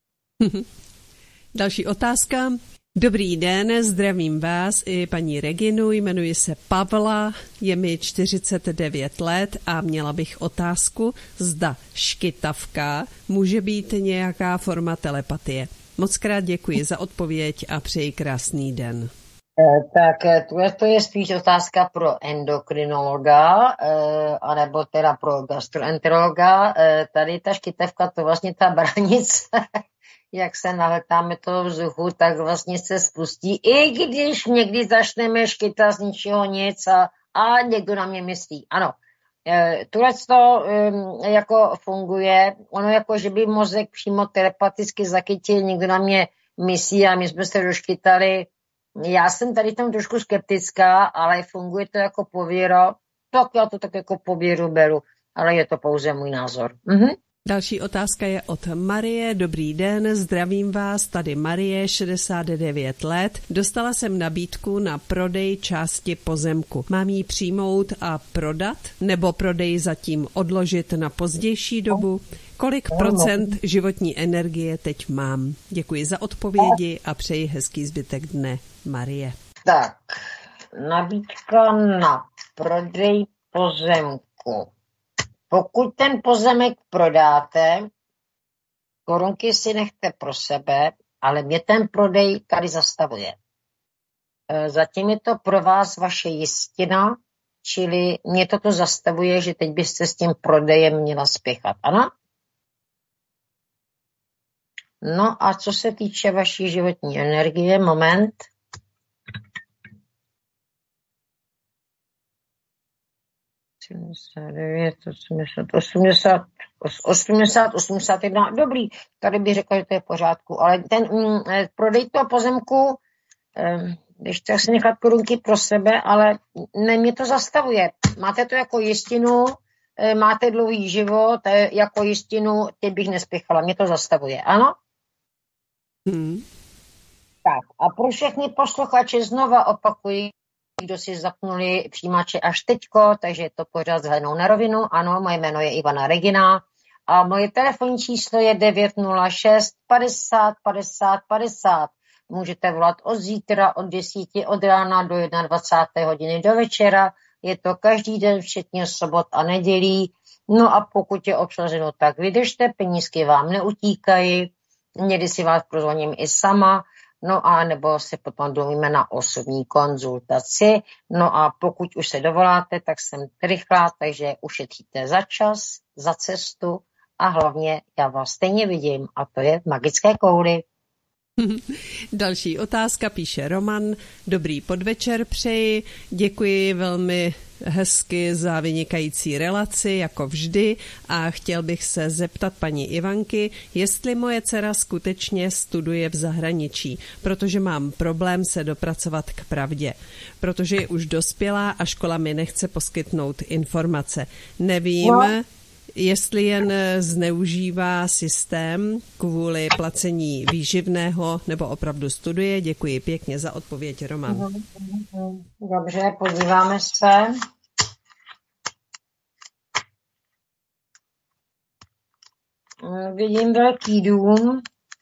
Další otázka. Dobrý den, zdravím vás i paní Reginu, jmenuji se Pavla, je mi čtyřicet devět let a měla bych otázku, zda škytavka může být nějaká forma telepatie. Mockrát děkuji za odpověď a přeji krásný den. Tak to je spíš otázka pro endokrinologa, anebo teda pro gastroenterologa. Tady ta škytavka, to vlastně ta branice, jak se naletáme toho vzduchu, tak vlastně se spustí, i když někdy začneme škytat z ničeho nic a, a někdo na mě myslí. Ano, tohle to jako funguje, ono jako, že by mozek přímo telepaticky zachytil, někdo na mě myslí a my jsme se doškytali. Já jsem tady tam trošku skeptická, ale funguje to jako pověro, tak já to tak jako pověru beru, ale je to pouze můj názor. Mhm. Další otázka je od Marie. Dobrý den, zdravím vás, tady Marie, šedesát devět let. Dostala jsem nabídku na prodej části pozemku. Mám ji přijmout a prodat, nebo prodej zatím odložit na pozdější dobu? Kolik procent životní energie teď mám? Děkuji za odpovědi a přeji hezký zbytek dne. Marie. Tak, nabídka na prodej pozemku. Pokud ten pozemek prodáte, korunky si nechte pro sebe, ale mě ten prodej tady zastavuje. Zatím je to pro vás vaše jistina, čili mě toto zastavuje, že teď byste s tím prodejem měla spěchat. Ano? No a co se týče vaší životní energie, moment. sedmdesát devět, osmdesát, osmdesát, osmdesát, osmdesát jedna, dobrý, tady bych řekla, že to je v pořádku, ale ten mm, prodej toho pozemku, eh, když tak si nechat korunky pro sebe, ale ne, mě to zastavuje. Máte to jako jistinu, eh, máte dlouhý život, eh, jako jistinu, teď bych nespěchala, mě to zastavuje, ano? Hmm. Tak a pro všechny posluchače znova opakuji, kdo si zapnuli přijímače až teďko, takže je to pořád s Helenou na rovinu. Ano, moje jméno je Ivana Regina a moje telefonní číslo je devět nula šest padesát padesát padesát. Můžete volat od zítra, od desíti od rána do dvacáté jedné hodiny do večera. Je to každý den, včetně sobot a nedělí. No a pokud je obsaženo, tak vydržte, penízky vám neutíkají. Někdy si vás prozvoním i sama. no a nebo se potom domluvíme na osobní konzultaci. No a pokud už se dovoláte, tak jsem rychlá, takže ušetříte za čas, za cestu a hlavně já vás stejně vidím a to je v magické kouli. Další otázka, píše Roman. Dobrý podvečer přeji, děkuji velmi hezky za vynikající relaci, jako vždy, a chtěl bych se zeptat paní Ivanky, jestli moje dcera skutečně studuje v zahraničí, protože mám problém se dopracovat k pravdě, protože je už dospělá a škola mi nechce poskytnout informace. Nevím, no. jestli jen zneužívá systém kvůli placení výživného, nebo opravdu studuje. Děkuji pěkně za odpověď, Roman. Dobře, podíváme se. Vidím velký dům.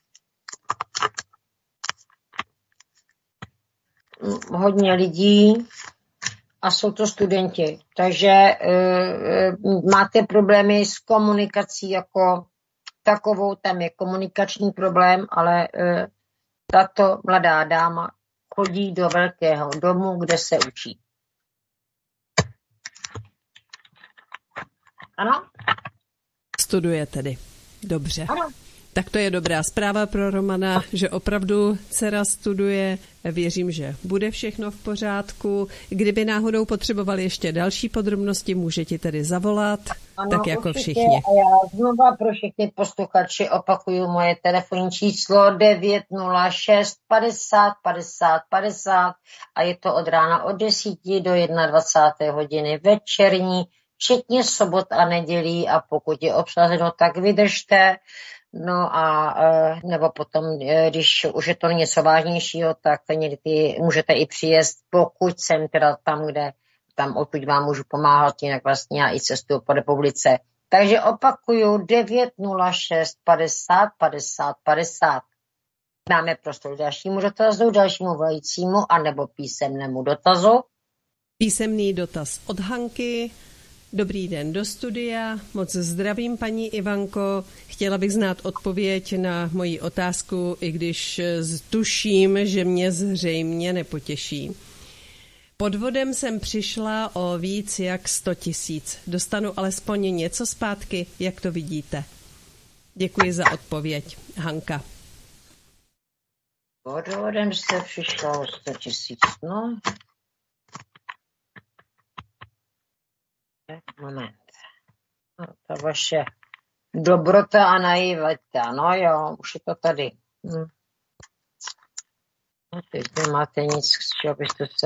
Hodně lidí. A jsou to studenti. Takže e, e, máte problémy s komunikací jako takovou, tam je komunikační problém, ale e, tato mladá dáma chodí do velkého domu, kde se učí. Ano? Studuje tedy. Dobře. Ano. Tak to je dobrá zpráva pro Romana, že opravdu dcera studuje. Věřím, že bude všechno v pořádku. Kdyby náhodou potřebovali ještě další podrobnosti, může ti tedy zavolat, ano, tak jako určitě. Všichni. A já znova pro všechny posluchači opakuju moje telefonní číslo devět nula šest padesát padesát padesát a je to od rána od desíti do dvacáté jedné hodiny večerní, včetně sobot a nedělí, a pokud je obsazeno, tak vydržte. No a nebo potom, když už je to něco vážnějšího, tak někdy můžete i přijet, pokud jsem teda tam, kde tam odkud vám můžu pomáhat, jinak vlastně já i cestuju po republice. Takže opakuju devět nula šest padesát padesát padesát. Máme prostor dalšímu dotazu, dalšímu volajícímu anebo písemnému dotazu. Písemný dotaz od Hanky. Dobrý den do studia, moc zdravím paní Ivanko. Chtěla bych znát odpověď na moji otázku, i když tuším, že mě zřejmě nepotěší. Podvodem jsem přišla o víc jak sto tisíc. Dostanu alespoň něco zpátky, jak to vidíte? Děkuji za odpověď. Hanka. Podvodem jste přišla o sto tisíc, no. Moment. No, ta vaše dobrota a naivita. No jo, už je to tady. Hm. No, teď nemáte nic, z čeho byste se...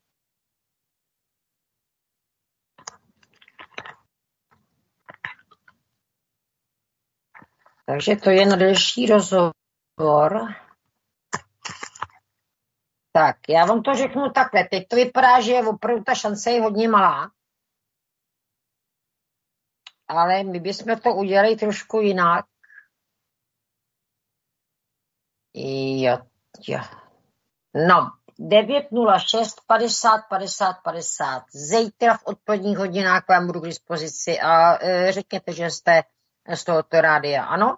Takže to je na delší rozhovor. Tak, já vám to řeknu takhle. Teď to vypadá, že opravdu ta šance je hodně malá. Ale my bychom to udělali trošku jinak. Jo, jo. No, devět nula šest padesát padesát padesát. Zítra v odpoledních hodinách vám budu k dispozici a e, řekněte, že jste z tohoto rádia, ano?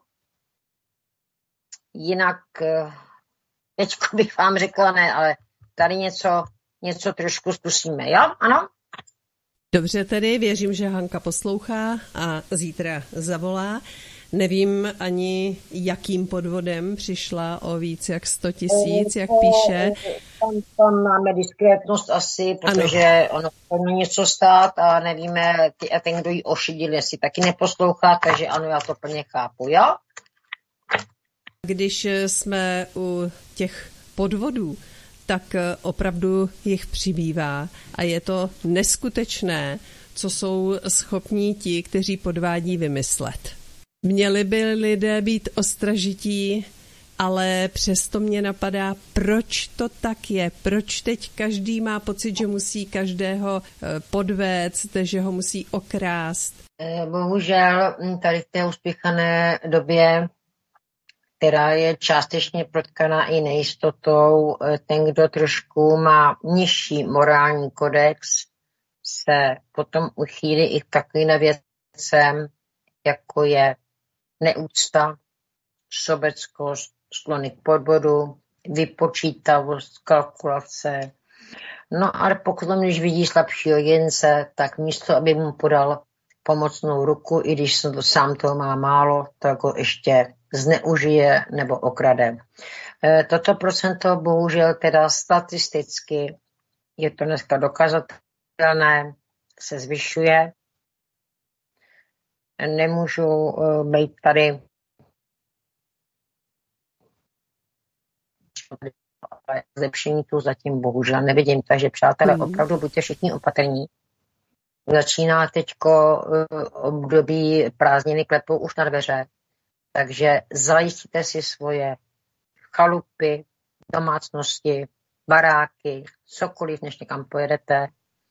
Jinak, e, teďko bych vám řekla ne, ale tady něco, něco trošku zkusíme, jo? Ano? Dobře tedy, věřím, že Hanka poslouchá a zítra zavolá. Nevím ani, jakým podvodem přišla o víc jak sto tisíc, jak píše. Tam, tam máme diskrétnost asi, protože ano. Ono to mě něco stát a nevíme, a ten, kdo ji ošidil, jestli taky neposlouchá, takže ano, já to plně chápu, jo? Když jsme u těch podvodů, tak opravdu jich přibývá a je to neskutečné, co jsou schopní ti, kteří podvádí, vymyslet. Měli by lidé být ostražití, ale přesto mě napadá, proč to tak je, proč teď každý má pocit, že musí každého podvést, že ho musí okrást. Bohužel tady v té uspěchané době, která je částečně protkaná i nejistotou, ten, kdo trošku má nižší morální kodex, se potom uchýlí i k takovým věcem, jako je neúcta, sobeckost, sklony k podvodu, vypočítavost, kalkulace. No ale pokud když vidí slabšího jedince, tak místo, aby mu podal pomocnou ruku, i když to sám toho má málo, tak ho ještě zneužije nebo okrade. Toto procento bohužel teda statisticky, je to dneska dokazatelné, se zvyšuje. Nemůžu být tady zlepšení tu zatím bohužel nevidím. Takže přátelé, mm. opravdu buďte všichni opatrní. Začíná teďko období prázdniny, klepou už na dveře. Takže zajistíte si svoje chalupy, domácnosti, baráky, cokoliv, než někam pojedete.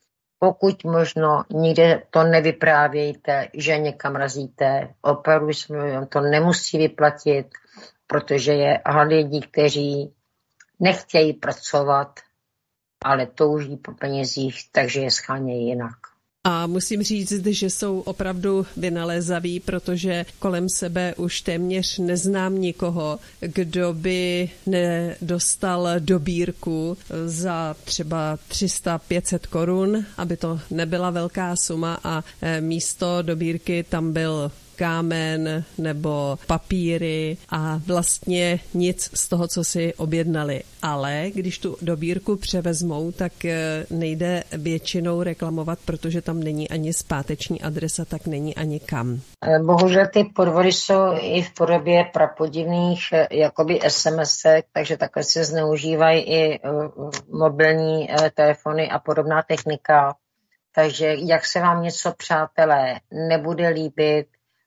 Pokud možno nikde to nevyprávějte, že někam razíte. Opravdu to nemusí vyplatit, protože je lidí, kteří nechtějí pracovat, ale touží po penězích, takže je schánějí jinak. A musím říct, že jsou opravdu vynalézaví, protože kolem sebe už téměř neznám nikoho, kdo by nedostal dobírku za třeba tři sta pět set korun, aby to nebyla velká suma a místo dobírky tam byl kámen nebo papíry a vlastně nic z toho, co si objednali. Ale když tu dobírku převezmou, tak nejde většinou reklamovat, protože tam není ani zpáteční adresa, tak není ani kam. Bohužel ty podvody jsou i v podobě prapodivných jakoby SMSek, takže takhle se zneužívají i mobilní telefony a podobná technika. Takže jak se vám něco, přátelé, nebude líbit,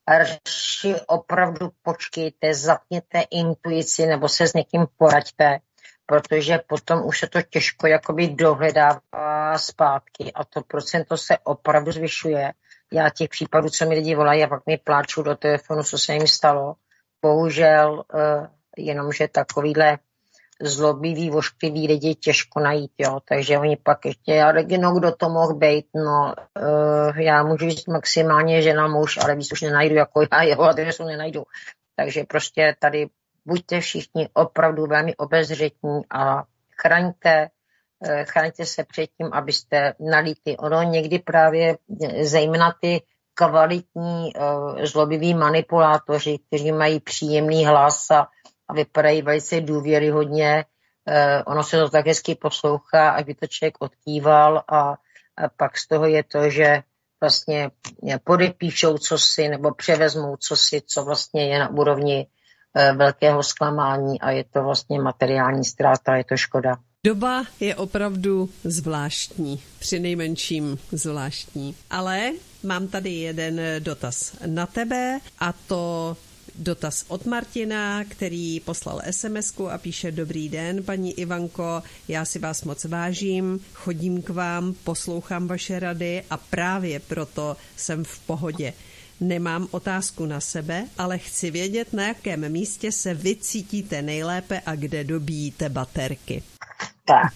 radši opravdu počkejte, zapněte intuici nebo se s někým poraďte, protože potom už se to těžko jakoby dohledává zpátky a to procento se opravdu zvyšuje. Já těch případů, co mi lidi volají a pak mi pláčou do telefonu, co se jim stalo, bohužel uh, jenomže takovýhle zlobivý, vošklivý lidi těžko najít, jo, takže oni pak ještě, já Regino, kdo to mohl být, no, uh, já můžu říct maximálně žena, muž, ale víc už nenajdu, jako já jeho adresu nenajdu, takže prostě tady buďte všichni opravdu velmi obezřetní a chraňte, uh, chraňte se před tím, abyste nalítli, ono někdy právě zejména ty kvalitní uh, zlobivý manipulátoři, kteří mají příjemný hlas a a vypadají velice důvěryhodně. Eh, ono se to tak hezky poslouchá, až by to člověk odkýval a, a pak z toho je to, že vlastně podepíšou cosi nebo převezmou cosi, co vlastně je na úrovni eh, velkého zklamání a je to vlastně materiální ztráta, je to škoda. Doba je opravdu zvláštní, přinejmenším zvláštní, ale mám tady jeden dotaz na tebe a to dotaz od Martina, který poslal SMSku a píše: Dobrý den, paní Ivanko, já si vás moc vážím, chodím k vám, poslouchám vaše rady a právě proto jsem v pohodě. Nemám otázku na sebe, ale chci vědět, na jakém místě se vy cítíte nejlépe a kde dobíjíte baterky. Tak,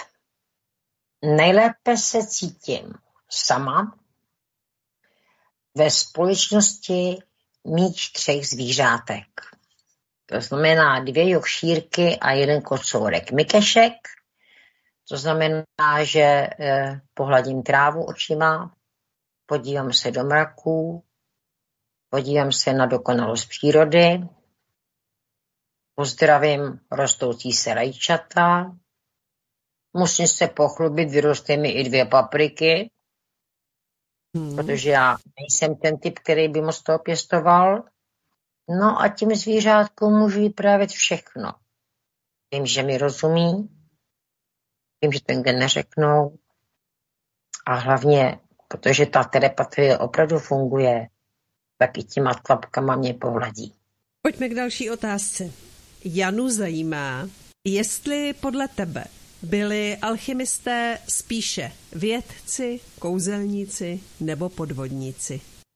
nejlépe se cítím sama ve společnosti mých třech zvířátek. To znamená dvě jokšírky a jeden kocourek Mikešek. To znamená, že eh, pohladím trávu očima, podívám se do mraků, podívám se na dokonalost přírody, pozdravím rostoucí se rajčata, musím se pochlubit, vyrostly mi i dvě papriky, Hmm. protože já nejsem ten typ, který by moc toho pěstoval. No a tím zvířátkům můžu vyprávět všechno. Vím, že mi rozumí, vím, že to nikde neřeknou a hlavně, protože ta telepatie opravdu funguje, tak i těma tlapkama mě pohladí. Pojďme k další otázce. Janu zajímá, jestli podle tebe byli alchymisté spíše vědci, kouzelníci nebo podvodníci?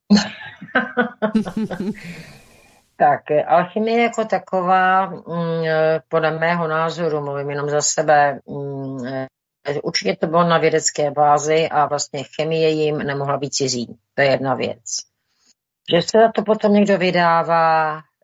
Tak, alchymie jako taková, podle mého názoru, mluvím jenom za sebe, určitě to bylo na vědecké bázi a vlastně chemie jim nemohla být cizí. To je jedna věc. Že se za to potom někdo vydává,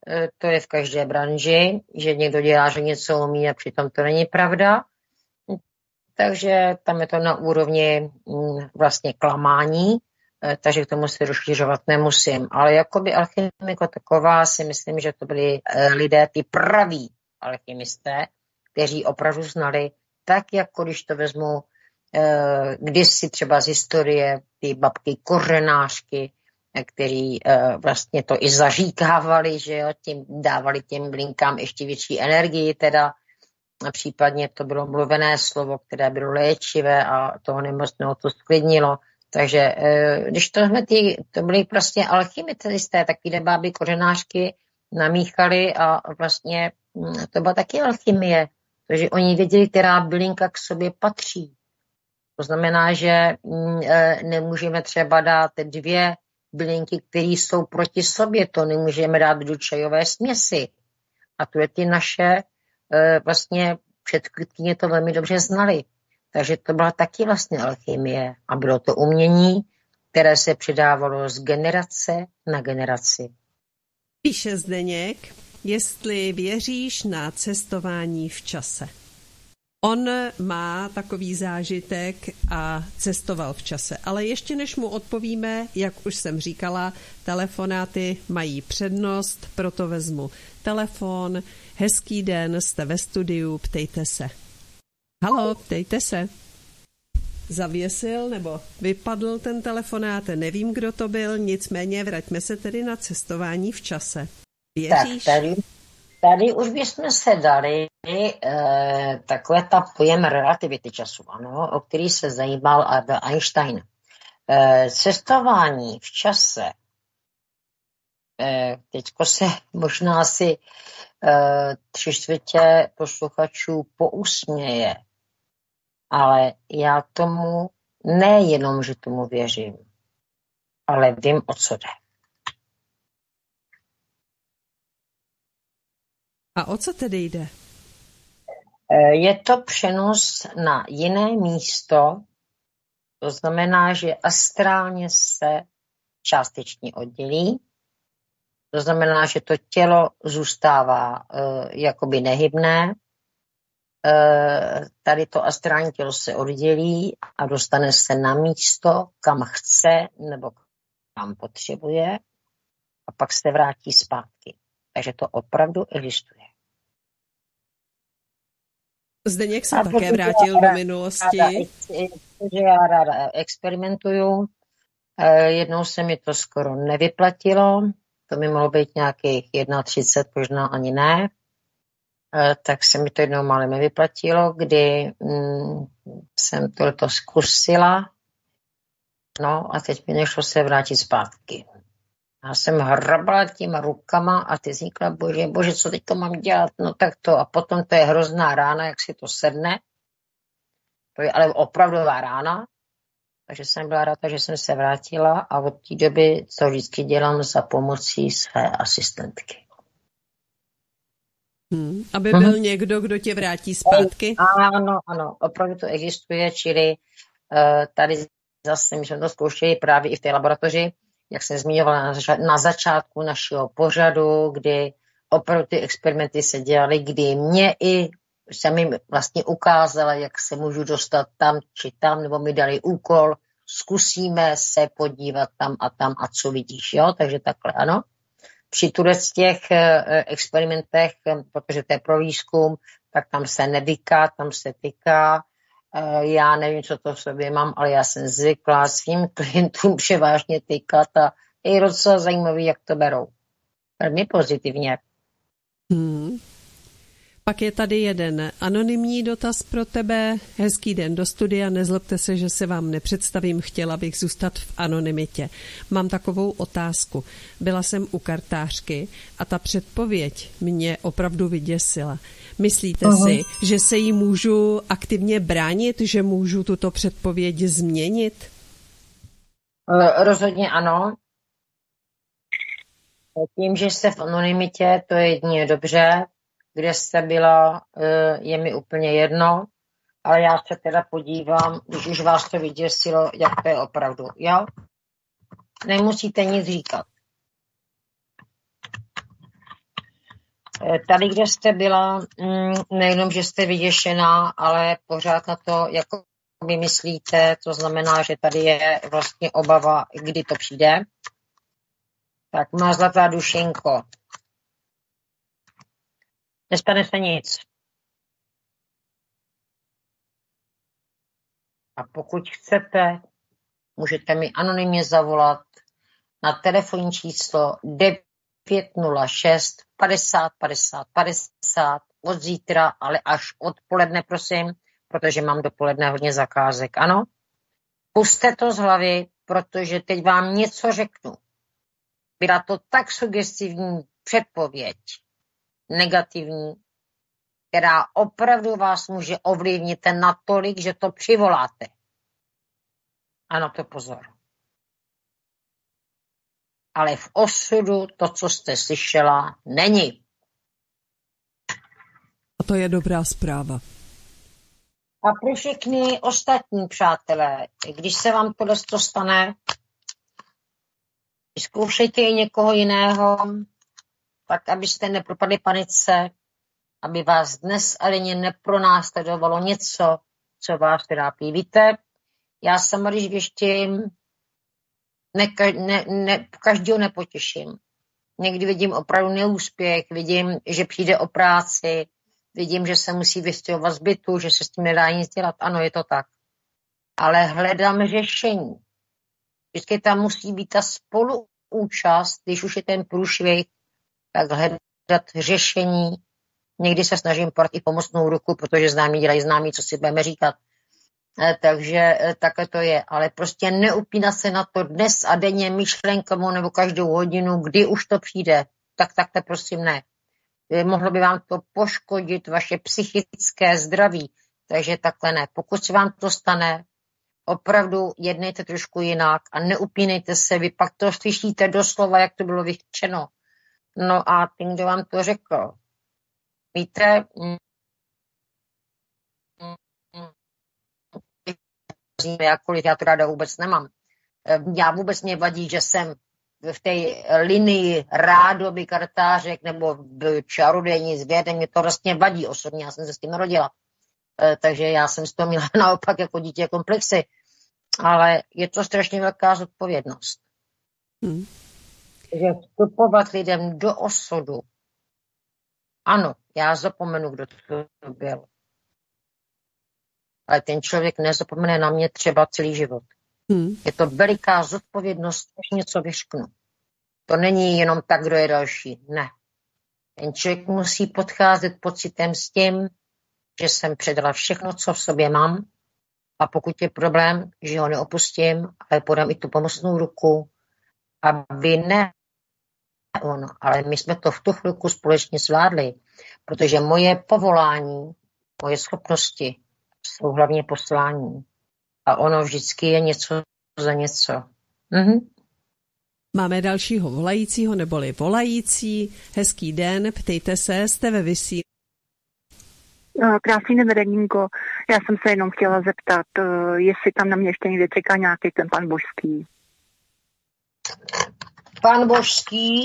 to je v každé branži, že někdo dělá, že něco umí a přitom to není pravda. Takže tam je to na úrovni vlastně klamání, takže k tomu se rozšiřovat nemusím. Ale jakoby alchymika jako taková si myslím, že to byli lidé, ty praví alchymisté, kteří opravdu znali, tak jako když to vezmu kdysi třeba z historie, ty babky kořenářky, kteří vlastně to i zaříkávali, že jo, tím dávali těm blinkám ještě větší energii teda, a případně to bylo mluvené slovo, které bylo léčivé a toho nemocného to sklidnilo. Takže když to jsme ty, to byly prostě alchymisté, takové báby kořenářky namíchali a vlastně to byla taky alchymie, protože oni věděli, která bylinka k sobě patří. To znamená, že nemůžeme třeba dát dvě bylinky, které jsou proti sobě, to nemůžeme dát do čajové směsi. A to je ty naše vlastně předchůdkyně to velmi dobře znali. Takže to byla taky vlastně alchymie a bylo to umění, které se předávalo z generace na generaci. Píše Zdeněk, jestli věříš na cestování v čase. On má takový zážitek a cestoval v čase, ale ještě než mu odpovíme, jak už jsem říkala, telefonáty mají přednost, proto vezmu telefon. Hezký den, jste ve studiu, ptejte se. Haló, ptejte se. Zavěsil nebo vypadl ten telefonát, nevím, kdo to byl, nicméně vraťme se tedy na cestování v čase. Věříš? Tak tady, tady už bychom se dali eh, takové ta pojem relativity času, ano, o který se zajímal Albert Einstein. Eh, cestování v čase, eh, teďko se možná asi eh, tři čtvrtě posluchačů pousměje, ale já tomu nejenom, že tomu věřím, ale vím, o co jde. A o co tedy jde? Je to přenos na jiné místo, to znamená, že astrálně se částečně oddělí, to znamená, že to tělo zůstává uh, jakoby nehybné, uh, tady to astrální tělo se oddělí a dostane se na místo, kam chce nebo kam potřebuje a pak se vrátí zpátky. Takže to opravdu existuje. Zdeněk se také vrátil do minulosti. Že já ráda experimentuju. Jednou se mi to skoro nevyplatilo. To mi mohlo být nějakých třicet jedna, možná ani ne. Tak se mi to jednou málo nevyplatilo, kdy mm, jsem tohleto zkusila. No a teď mi nešlo se vrátit zpátky. Já jsem hrabala těma rukama a ty říkala, bože, bože, co teď to mám dělat? No tak to. A potom to je hrozná rána, jak si to sedne. To je ale opravdová rána. Takže jsem byla ráda, že jsem se vrátila a od té doby to vždycky dělám za pomocí své asistentky. Hmm, aby byl hmm. někdo, kdo tě vrátí zpátky? Ano, ano, opravdu to existuje, čili uh, tady zase my jsme to zkoušeli právě i v té laboratoři, jak jsem zmiňovala na, zača- na začátku našeho pořadu, kdy opravdu ty experimenty se dělaly, kdy mě i jsem jim vlastně ukázala, jak se můžu dostat tam či tam, nebo mi dali úkol, zkusíme se podívat tam a tam a co vidíš, jo, takže takhle, ano. Při tuhle z těch e, experimentech, protože to je pro výzkum, tak tam se nevyká, tam se tyká. E, já nevím, co to v sobě mám, ale já jsem zvykla svým klientům převážně tykat a je docela zajímavý, jak to berou. Velmi pozitivně. Hmm. Pak je tady jeden anonymní dotaz pro tebe. Hezký den do studia, nezlobte se, že se vám nepředstavím, chtěla bych zůstat v anonymitě. Mám takovou otázku. Byla jsem u kartářky a ta předpověď mě opravdu vyděsila. Myslíte Aha. si, že se jí můžu aktivně bránit, že můžu tuto předpověď změnit? Rozhodně ano. Tím, že jste v anonymitě, to je jedině dobře. Kde jste byla, je mi úplně jedno, ale já se teda podívám, když už vás to vyděsilo, jak to je opravdu, jo? Nemusíte nic říkat. Tady, kde jste byla, nejenom, že jste vyděšená, ale pořád na to, jako vy myslíte, to znamená, že tady je vlastně obava, kdy to přijde. Tak má zlatá dušenko. Nestane se nic. A pokud chcete, můžete mi anonymně zavolat na telefonní číslo devět nula šest padesát padesát padesát od zítra, ale až odpoledne, prosím, protože mám dopoledne hodně zakázek. Ano? Pusťte to z hlavy, protože teď vám něco řeknu. Byla to tak sugestivní předpověď, negativní, která opravdu vás může ovlivnit natolik, že to přivoláte. A na to pozor. Ale v osudu to, co jste slyšela, není. A to je dobrá zpráva. A pro všechny ostatní přátelé, když se vám tohle stane, zkoušejte i někoho jiného, tak abyste nepropadli panice, aby vás dnes a denně nepronásledovalo něco, co vás trápí. Víte, já sama, když věštím, ne, ne, ne, každého nepotěším. Někdy vidím opravdu neúspěch, vidím, že přijde o práci, vidím, že se musí vystěhovat z bytu, že se s tím nedá nic dělat. Ano, je to tak. Ale hledám řešení. Vždycky tam musí být ta spoluúčast, když už je ten průšvih, tak hledat řešení. Někdy se snažím podat i pomocnou ruku, protože známí dělají známí, co si budeme říkat. Takže takhle to je. Ale prostě neupínat se na to dnes a denně myšlenkou nebo každou hodinu, kdy už to přijde. Tak takhle prosím ne. Mohlo by vám to poškodit vaše psychické zdraví. Takže takhle ne. Pokud se vám to stane, opravdu jednejte trošku jinak a neupínejte se. Vy pak to slyšíte doslova, jak to bylo vyřčeno. No a ten, kdo vám to řekl, víte, jakkoliv já to ráda vůbec nemám. Já vůbec mě vadí, že jsem v té linii rádoby kartářek nebo čarodejní zvěd, mě to vlastně vadí osobně, já jsem se s tím narodila. Takže já jsem z toho měla naopak jako dítě komplexy. Ale je to strašně velká zodpovědnost. Hmm. Že vstupovat lidem do osudu. Ano, já zapomenu, kdo to byl. Ale ten člověk nezapomene na mě třeba celý život. Hmm. Je to veliká zodpovědnost, když něco vyřknu. To není jenom tak, kdo je další. Ne. Ten člověk musí podcházet pocitem s tím, že jsem předala všechno, co v sobě mám, a pokud je problém, že ho neopustím, ale podám i tu pomocnou ruku, aby ne on, ale my jsme to v tu chvilku společně zvládli, protože moje povolání, moje schopnosti jsou hlavně poslání. A ono vždycky je něco za něco. Mhm. Máme dalšího volajícího neboli volající. Hezký den, ptejte se, jste ve vysílání. Krásný den, Renínko. Já jsem se jenom chtěla zeptat, jestli tam na mě ještě někde čeká nějaký ten pan Božský. Pan Božský?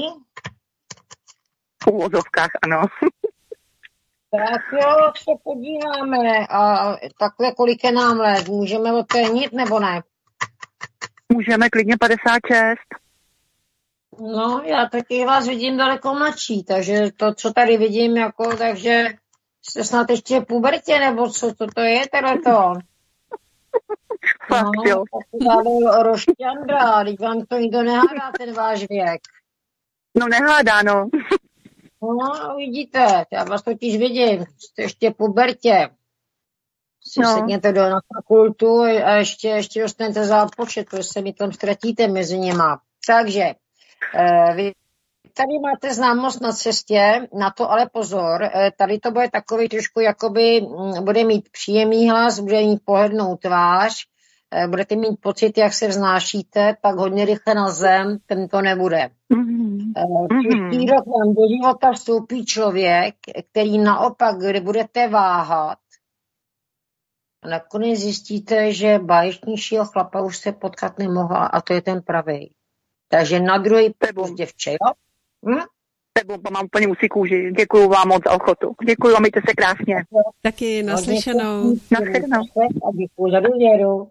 V úvozovkách, ano. Tak jo, se podíváme. A takhle kolik je nám let? Můžeme ocenit nebo ne? Můžeme klidně padesát šest. No, já taky vás vidím daleko mladší, takže to, co tady vidím, jako, takže jste snad ještě v pubertě, nebo co to, to je teda to? Fakt, no, jo. Tak Rošťandra, teď vám to nikdo nehádá, ten váš věk. No nehádá, no. No, vidíte, já vás totiž vidím, jste ještě v pubertě. Si no. Sedněte do na fakultu a ještě, ještě dostanete zápočet, protože se mi tam ztratíte mezi něma. Takže, eh, vy tady máte známost na cestě, na to ale pozor, eh, tady to bude takový trošku, jakoby m, bude mít příjemný hlas, bude mít pohlednou tvář, eh, budete mít pocit, jak se vznášíte, pak hodně rychle na zem, ten to nebude. Mm-hmm. Příští rok vám do života vstoupí člověk, který naopak, kdy budete váhat, a nakonec zjistíte, že báječnějšího chlapa už se potkat nemohla a to je ten pravej. Takže na druhý pokus děvče, jo? Hm? tebou, mám úplně musí kůži. Děkuju vám moc za ochotu. Děkuju a mějte se krásně. Taky naslyšenou. Naschledanou. A děkuju za důvěru.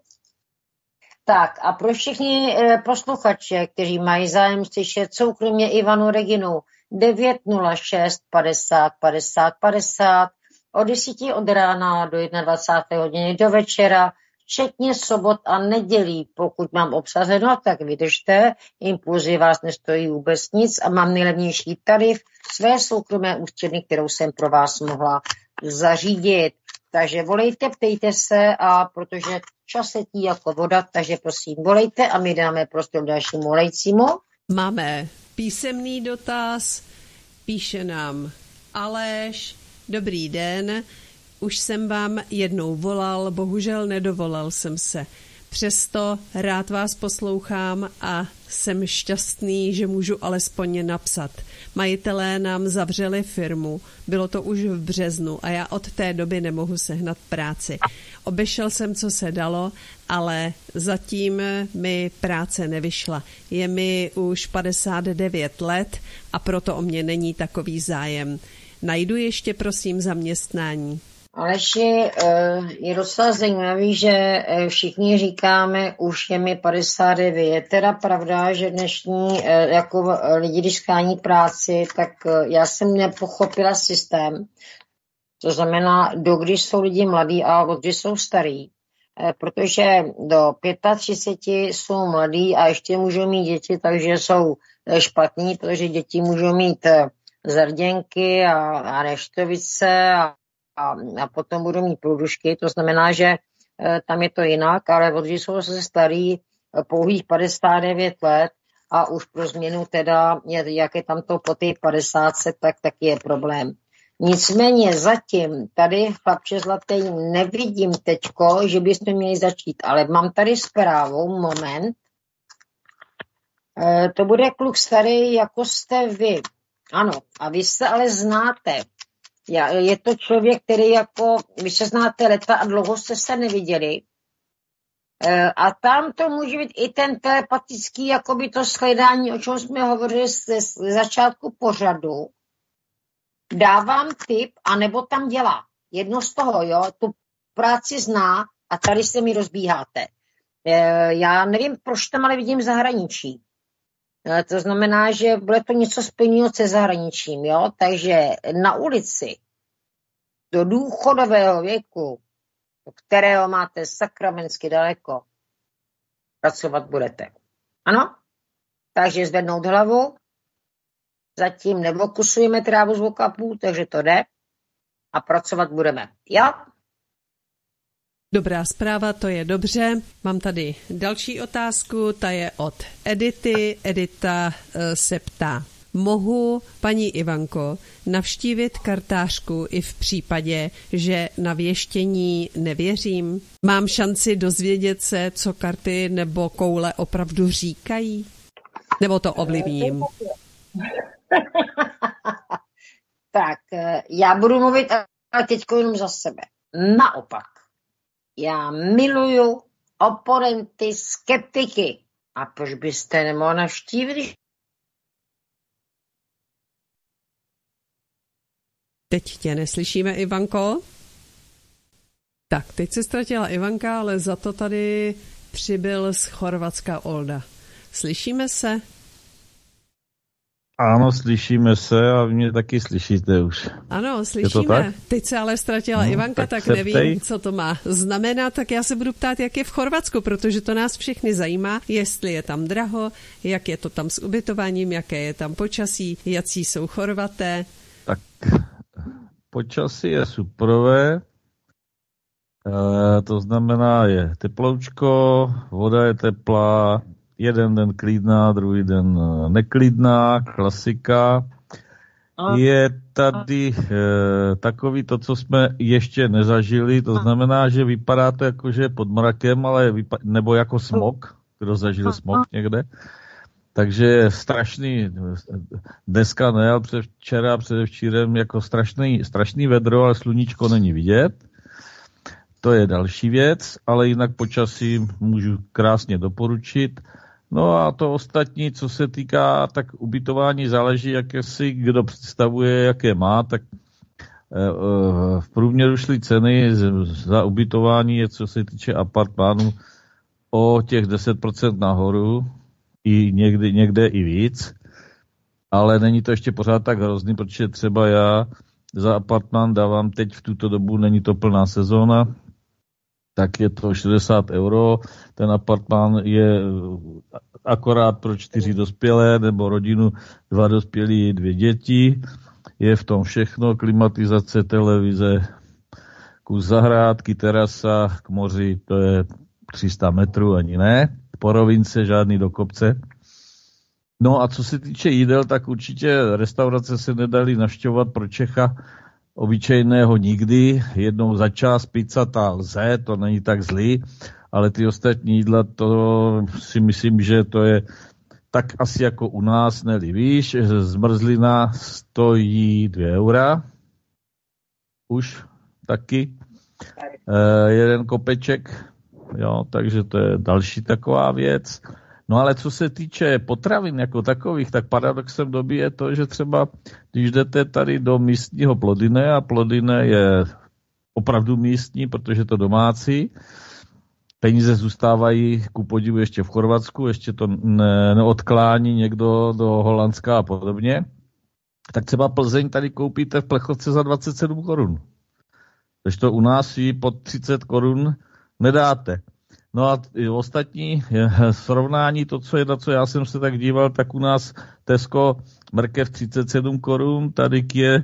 Tak a pro všechny e, posluchače, kteří mají zájem slyšet soukromě Ivanu Reginu, devět nula šest padesát padesát padesát od deseti od rána do dvacáté jedné hodiny do večera, včetně sobot a nedělí. Pokud mám obsazeno, tak vydržte, impulzy vás nestojí vůbec nic a mám nejlevnější tarif své soukromé ústředny, kterou jsem pro vás mohla zařídit. Takže volejte, ptejte se, a protože čas letí jako voda, takže prosím volejte a my dáme prostor dalšímu volajícímu. Máme písemný dotaz, píše nám Aleš. Dobrý den, už jsem vám jednou volal, bohužel nedovolal jsem se. Přesto rád vás poslouchám a jsem šťastný, že můžu alespoň napsat. Majitelé nám zavřeli firmu, bylo to už v březnu a já od té doby nemohu sehnat práci. Obešel jsem, co se dalo, ale zatím mi práce nevyšla. Je mi už padesát devět let a proto o mě není takový zájem. Najdu ještě prosím zaměstnání. Aleši, je docela zajímavý, že všichni říkáme, už je mi padesát devět. Je teda pravda, že dnešní jako lidi, když schání práci, tak já jsem nepochopila systém. To znamená, dokdy jsou lidi mladí a odkdy jsou starí. Protože do třicet pět jsou mladí a ještě můžou mít děti, takže jsou špatní, protože děti můžou mít zarděnky a, a neštovice a A, a potom budou mít průdušky, to znamená, že e, tam je to jinak, ale od když jsou se starý e, pouhých padesát devět let a už pro změnu teda, je, jak je tam to po té padesát, tak taky je problém. Nicméně zatím tady, chlapče zlatý, nevidím teďko, že byste měli začít, ale mám tady zprávu, moment, e, to bude kluk starý, jako jste vy. Ano, a vy se ale znáte. Já, je to člověk, který jako, vy se znáte leta a dlouho jste se neviděli. E, a tam to může být i ten telepatický, jakoby to shledání, o čem jsme hovořili ze, ze začátku pořadu. Dávám tip, anebo tam dělá. Jedno z toho, jo, tu práci zná a tady se mi rozbíháte. E, já nevím, proč tam ale vidím zahraničí. To znamená, že bude to něco spojeného se zahraničím, jo? Takže na ulici do důchodového věku, do kterého máte sakramensky daleko, pracovat budete. Ano? Takže zvednout hlavu, zatím nevokusujeme trávu z vokapů, takže to jde a pracovat budeme. Jo? Dobrá zpráva, to je dobře. Mám tady další otázku, ta je od Edity. Edita e, se ptá, mohu, paní Ivanko, navštívit kartářku i v případě, že na věštění nevěřím? Mám šanci dozvědět se, co karty nebo koule opravdu říkají? Nebo to ovlivním? Tak, já budu mluvit ale teď jenom za sebe. Naopak. Já miluju oponenty, skeptiky. A proč byste nemohli navštívit? Teď tě neslyšíme, Ivanko. Tak, teď se ztratila Ivanka, ale za to tady přibyl z Chorvatska Olda. Slyšíme se? Ano, slyšíme se a vy mě taky slyšíte už. Ano, slyšíme. Teď se ale ztratila no, tak, Ivanka, tak nevím, ptej. Co to má znamenat. Tak já se budu ptát, jak je v Chorvatsku, protože to nás všechny zajímá, jestli je tam draho, jak je to tam s ubytováním, jaké je tam počasí, jací jsou Chorvaté. Tak počasí je superové, e, to znamená je teploučko, voda je teplá, jeden den klidná, druhý den neklidná, klasika. Je tady e, takový to, co jsme ještě nezažili, to znamená, že vypadá to jako, že je pod mrakem, ale vypa- nebo jako smog, kdo zažil smog někde. Takže je strašný, dneska ne, ale včera, předevčírem jako strašný, strašný vedro, ale sluníčko není vidět. To je další věc, ale jinak počasí můžu krásně doporučit. No a to ostatní, co se týká, tak ubytování záleží, jaké si kdo představuje, jaké má, tak v průměru šly ceny za ubytování, co se týče apartmánů, o těch deset procent nahoru, i někdy, někde i víc, ale není to ještě pořád tak hrozný, protože třeba já za apartmán dávám teď v tuto dobu, není to plná sezóna, tak je to šedesát euro. Ten apartmán je akorát pro čtyři dospělé nebo rodinu, dva dospělí, dvě děti. Je v tom všechno, klimatizace, televize, kus zahrádky, terasa, k moři, to je tři sta metrů, ani ne. Po rovince, žádný do kopce. No a co se týče jídel, tak určitě restaurace se nedaly navštěvovat pro Čecha obyčejného nikdy. Jednou za čas pizza ta lze, to není tak zlý, ale ty ostatní jídla, to si myslím, že to je tak asi jako u nás, neli víš, zmrzlina stojí dvě eura. Už taky. E, jeden kopeček, jo, takže to je další taková věc. No ale co se týče potravin jako takových, tak paradoxem doby je to, že třeba když jdete tady do místního Plodine, a Plodine je opravdu místní, protože to domácí, peníze zůstávají ku podivu ještě v Chorvatsku, ještě to ne, neodklání někdo do Holandska a podobně, tak třeba Plzeň tady koupíte v plechovce za dvacet sedm korun. Takže to u nás ji pod třicet korun nedáte. No a ostatní srovnání, to, co je, na co já jsem se tak díval, tak u nás Tesco mrkev třicet sedm korun, tady je,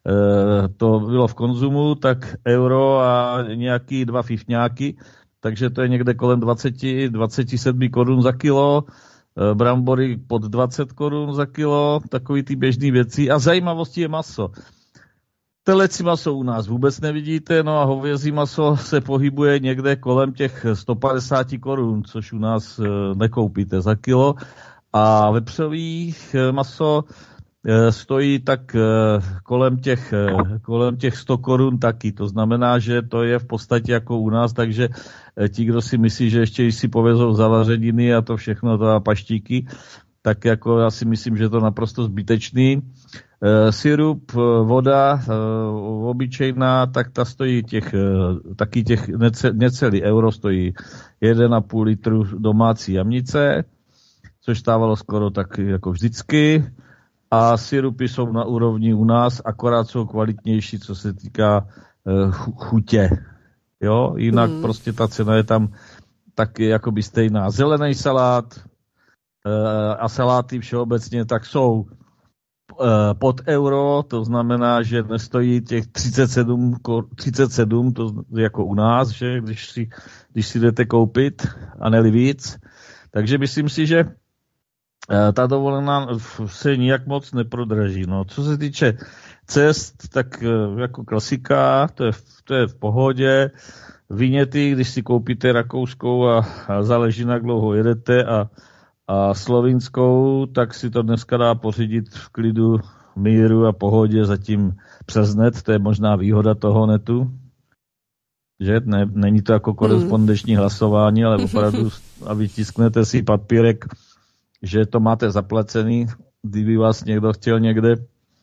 to bylo v Konzumu, tak euro a nějaký dva fifňáky, takže to je někde kolem dvacet dvacet sedm korun za kilo, brambory pod dvacet korun za kilo, takový ty běžný věci. A zajímavostí je maso. Teleci maso u nás vůbec nevidíte, no a hovězí maso se pohybuje někde kolem těch sto padesát korun, což u nás nekoupíte za kilo. A vepřový maso stojí tak kolem těch, kolem těch sto korun taky. To znamená, že to je v podstatě jako u nás, takže ti, kdo si myslí, že ještě si povezou zavařeniny a to všechno, to a paštíky, tak jako já si myslím, že je to naprosto zbytečný. E, syrup, voda, e, obyčejná, tak ta stojí těch, e, taky těch nece, necelý euro stojí jeden a půl litru domácí jamnice, což stávalo skoro tak jako vždycky. A syrupy jsou na úrovni u nás, akorát jsou kvalitnější, co se týká e, chutě. Jo, jinak mm. prostě ta cena je tam taky jakoby stejná. Zelený salát e, a saláty všeobecně tak jsou e, pod euro, to znamená, že nestojí těch třicet sedm, třicet sedm, to jako u nás, že když si, když si jdete koupit a neli víc. Takže myslím si, že ta dovolená se nijak moc neprodraží. No, co se týče cest, tak jako klasika, to je, to je v pohodě. Viněty, když si koupíte rakouskou a, a záleží, jak dlouho jedete, a, a slovinskou, tak si to dneska dá pořídit v klidu, míru a pohodě zatím přes net. To je možná výhoda toho netu. Že? Ne, není to jako korespondenční hlasování, ale opravdu a vytisknete si papírek, že to máte zaplacený, kdyby vás někdo chtěl někde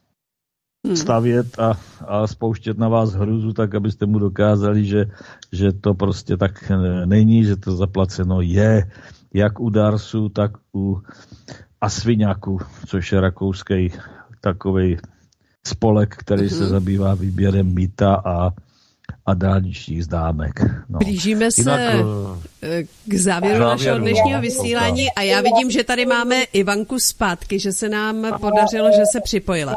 stavět a, a spouštět na vás hruzu, tak abyste mu dokázali, že, že to prostě tak není, že to zaplaceno je, jak u Darsu, tak u Asviňáku, což je rakouský takovej spolek, který mm-hmm. se zabývá výběrem mýta a a dálničních známek. No. Blížíme se Jinak, k závěru, závěru našeho dnešního vysílání a já vidím, že tady máme Ivanku zpátky, že se nám podařilo, že se připojila.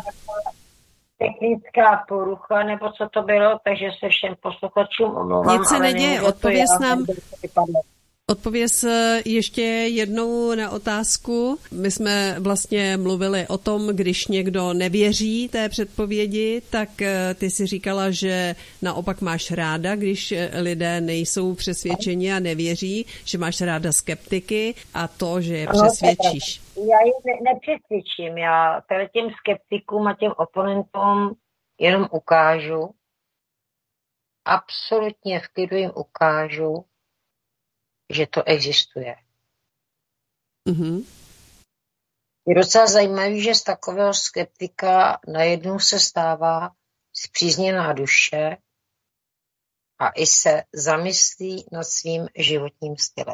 Technická porucha, nebo co to bylo, takže se všem posluchačům omlouvám. Nic se neděje, odpověz nám... Odpověz ještě jednou na otázku. My jsme vlastně mluvili o tom, když někdo nevěří té předpovědi, tak ty si říkala, že naopak máš ráda, když lidé nejsou přesvědčeni a nevěří, že máš ráda skeptiky a to, že je přesvědčíš. Já je ne- nepřesvědčím. Já těm skeptikům a těm oponentům jenom ukážu, absolutně v klidu jim ukážu, že to existuje. Mm-hmm. Je docela zajímavý, že z takového skeptika najednou se stává zpřízněná duše a i se zamyslí nad svým životním stylem.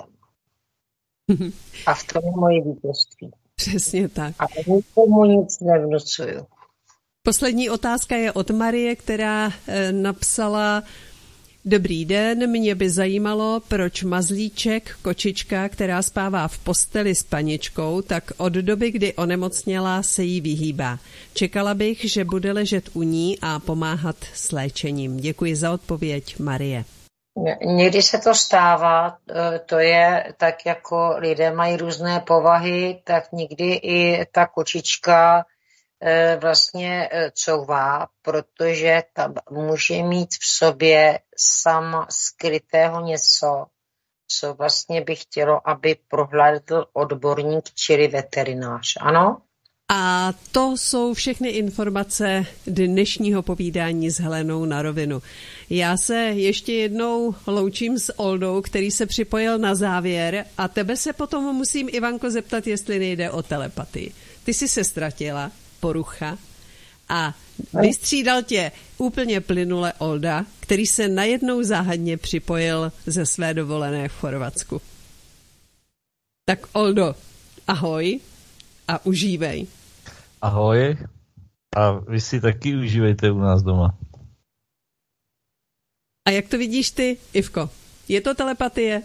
A v tom je moje vítězství. Přesně tak. A nikomu nic nevnucuju. Poslední otázka je od Marie, která e, napsala: Dobrý den, mě by zajímalo, proč mazlíček, kočička, která spává v posteli s paničkou, tak od doby, kdy onemocněla, se jí vyhýbá. Čekala bych, že bude ležet u ní a pomáhat s léčením. Děkuji za odpověď, Marie. Někdy se to stává, to je tak, jako lidé mají různé povahy, tak někdy i ta kočička vlastně couvá, protože ta může mít v sobě sama skrytého něco, co vlastně by chtělo, aby prohlédl odborník, čili veterinář. Ano? A to jsou všechny informace dnešního povídání s Helenou na rovinu. Já se ještě jednou loučím s Oldou, který se připojil na závěr, a tebe se potom musím, Ivanko, zeptat, jestli nejde o telepatii. Ty jsi se ztratila, porucha, a vystřídal tě úplně plynule Olda, který se najednou záhadně připojil ze své dovolené v Chorvatsku. Tak Oldo, ahoj a užívej. Ahoj a vy si taky užívejte u nás doma. A jak to vidíš ty, Ivko? Je to telepatie?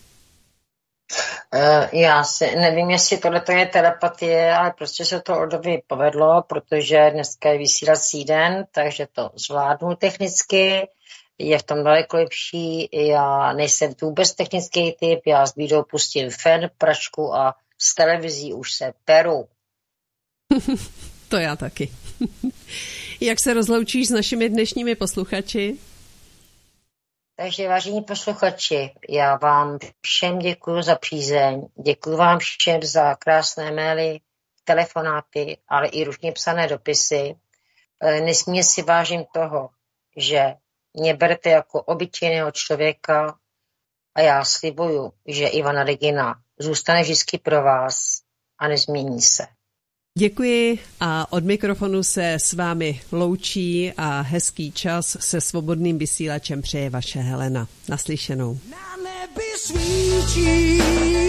Uh, já si nevím, jestli tohle je telepatie, ale prostě se to Oldovi povedlo, protože dneska je vysílací den, takže to zvládnu technicky, je v tom daleko lepší, já nejsem vůbec technický typ, já s Bídou pustím fen, pračku a z televizí už se peru. To já taky. Jak se rozloučíš s našimi dnešními posluchači? Takže, vážení posluchači, já vám všem děkuji za přízeň, děkuji vám všem za krásné maily, telefonáty, ale i ručně psané dopisy. Nesmírně si vážím toho, že mě berete jako obyčejného člověka a já slibuju, že Ivana Regina zůstane vždycky pro vás a nezmění se. Děkuji a od mikrofonu se s vámi loučí a hezký čas se svobodným vysílačem přeje vaše Helena. Naslyšenou. Na nebi svíčí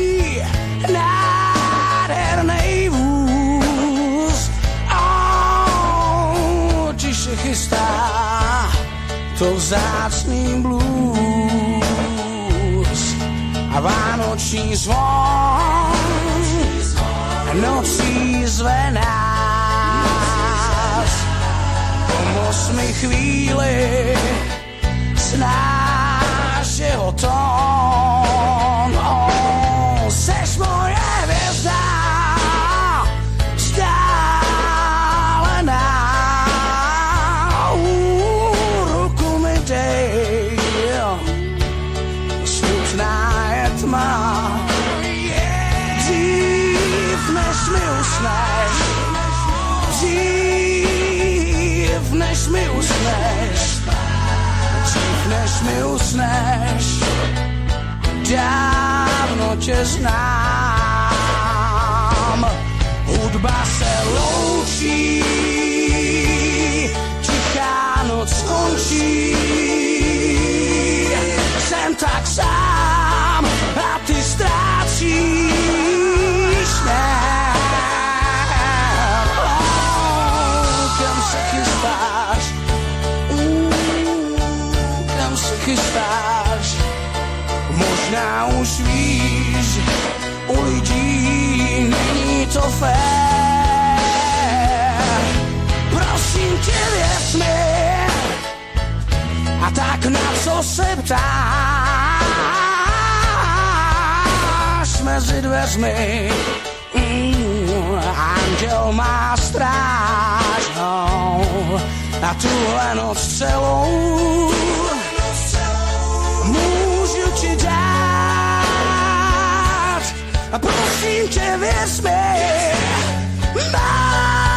nádhernej vůz, oh, či se chystá to vzácný blues a vánoční zvon nocí zve nás. Pomoz mi chvíli z našeho tón. Oh, seš moje hvězda vzdálená. Uh, ruku mi dej, smutná je tma. Než mi usneš, dřív než mi usneš, dřív než mi usneš, dávno tě znám. Hudba se loučí, tichá noc skončí, jsem tak sám a ty ztrácíš. Chystáš, možná už víš, u lidí není to fér. Prosím tě, věř mi, a tak na co se ptáš mezi dveřmi. Mm, anděl má stráž, oh, a tuhle noc celou můžu ti dát a prosím tě, věř mi, má.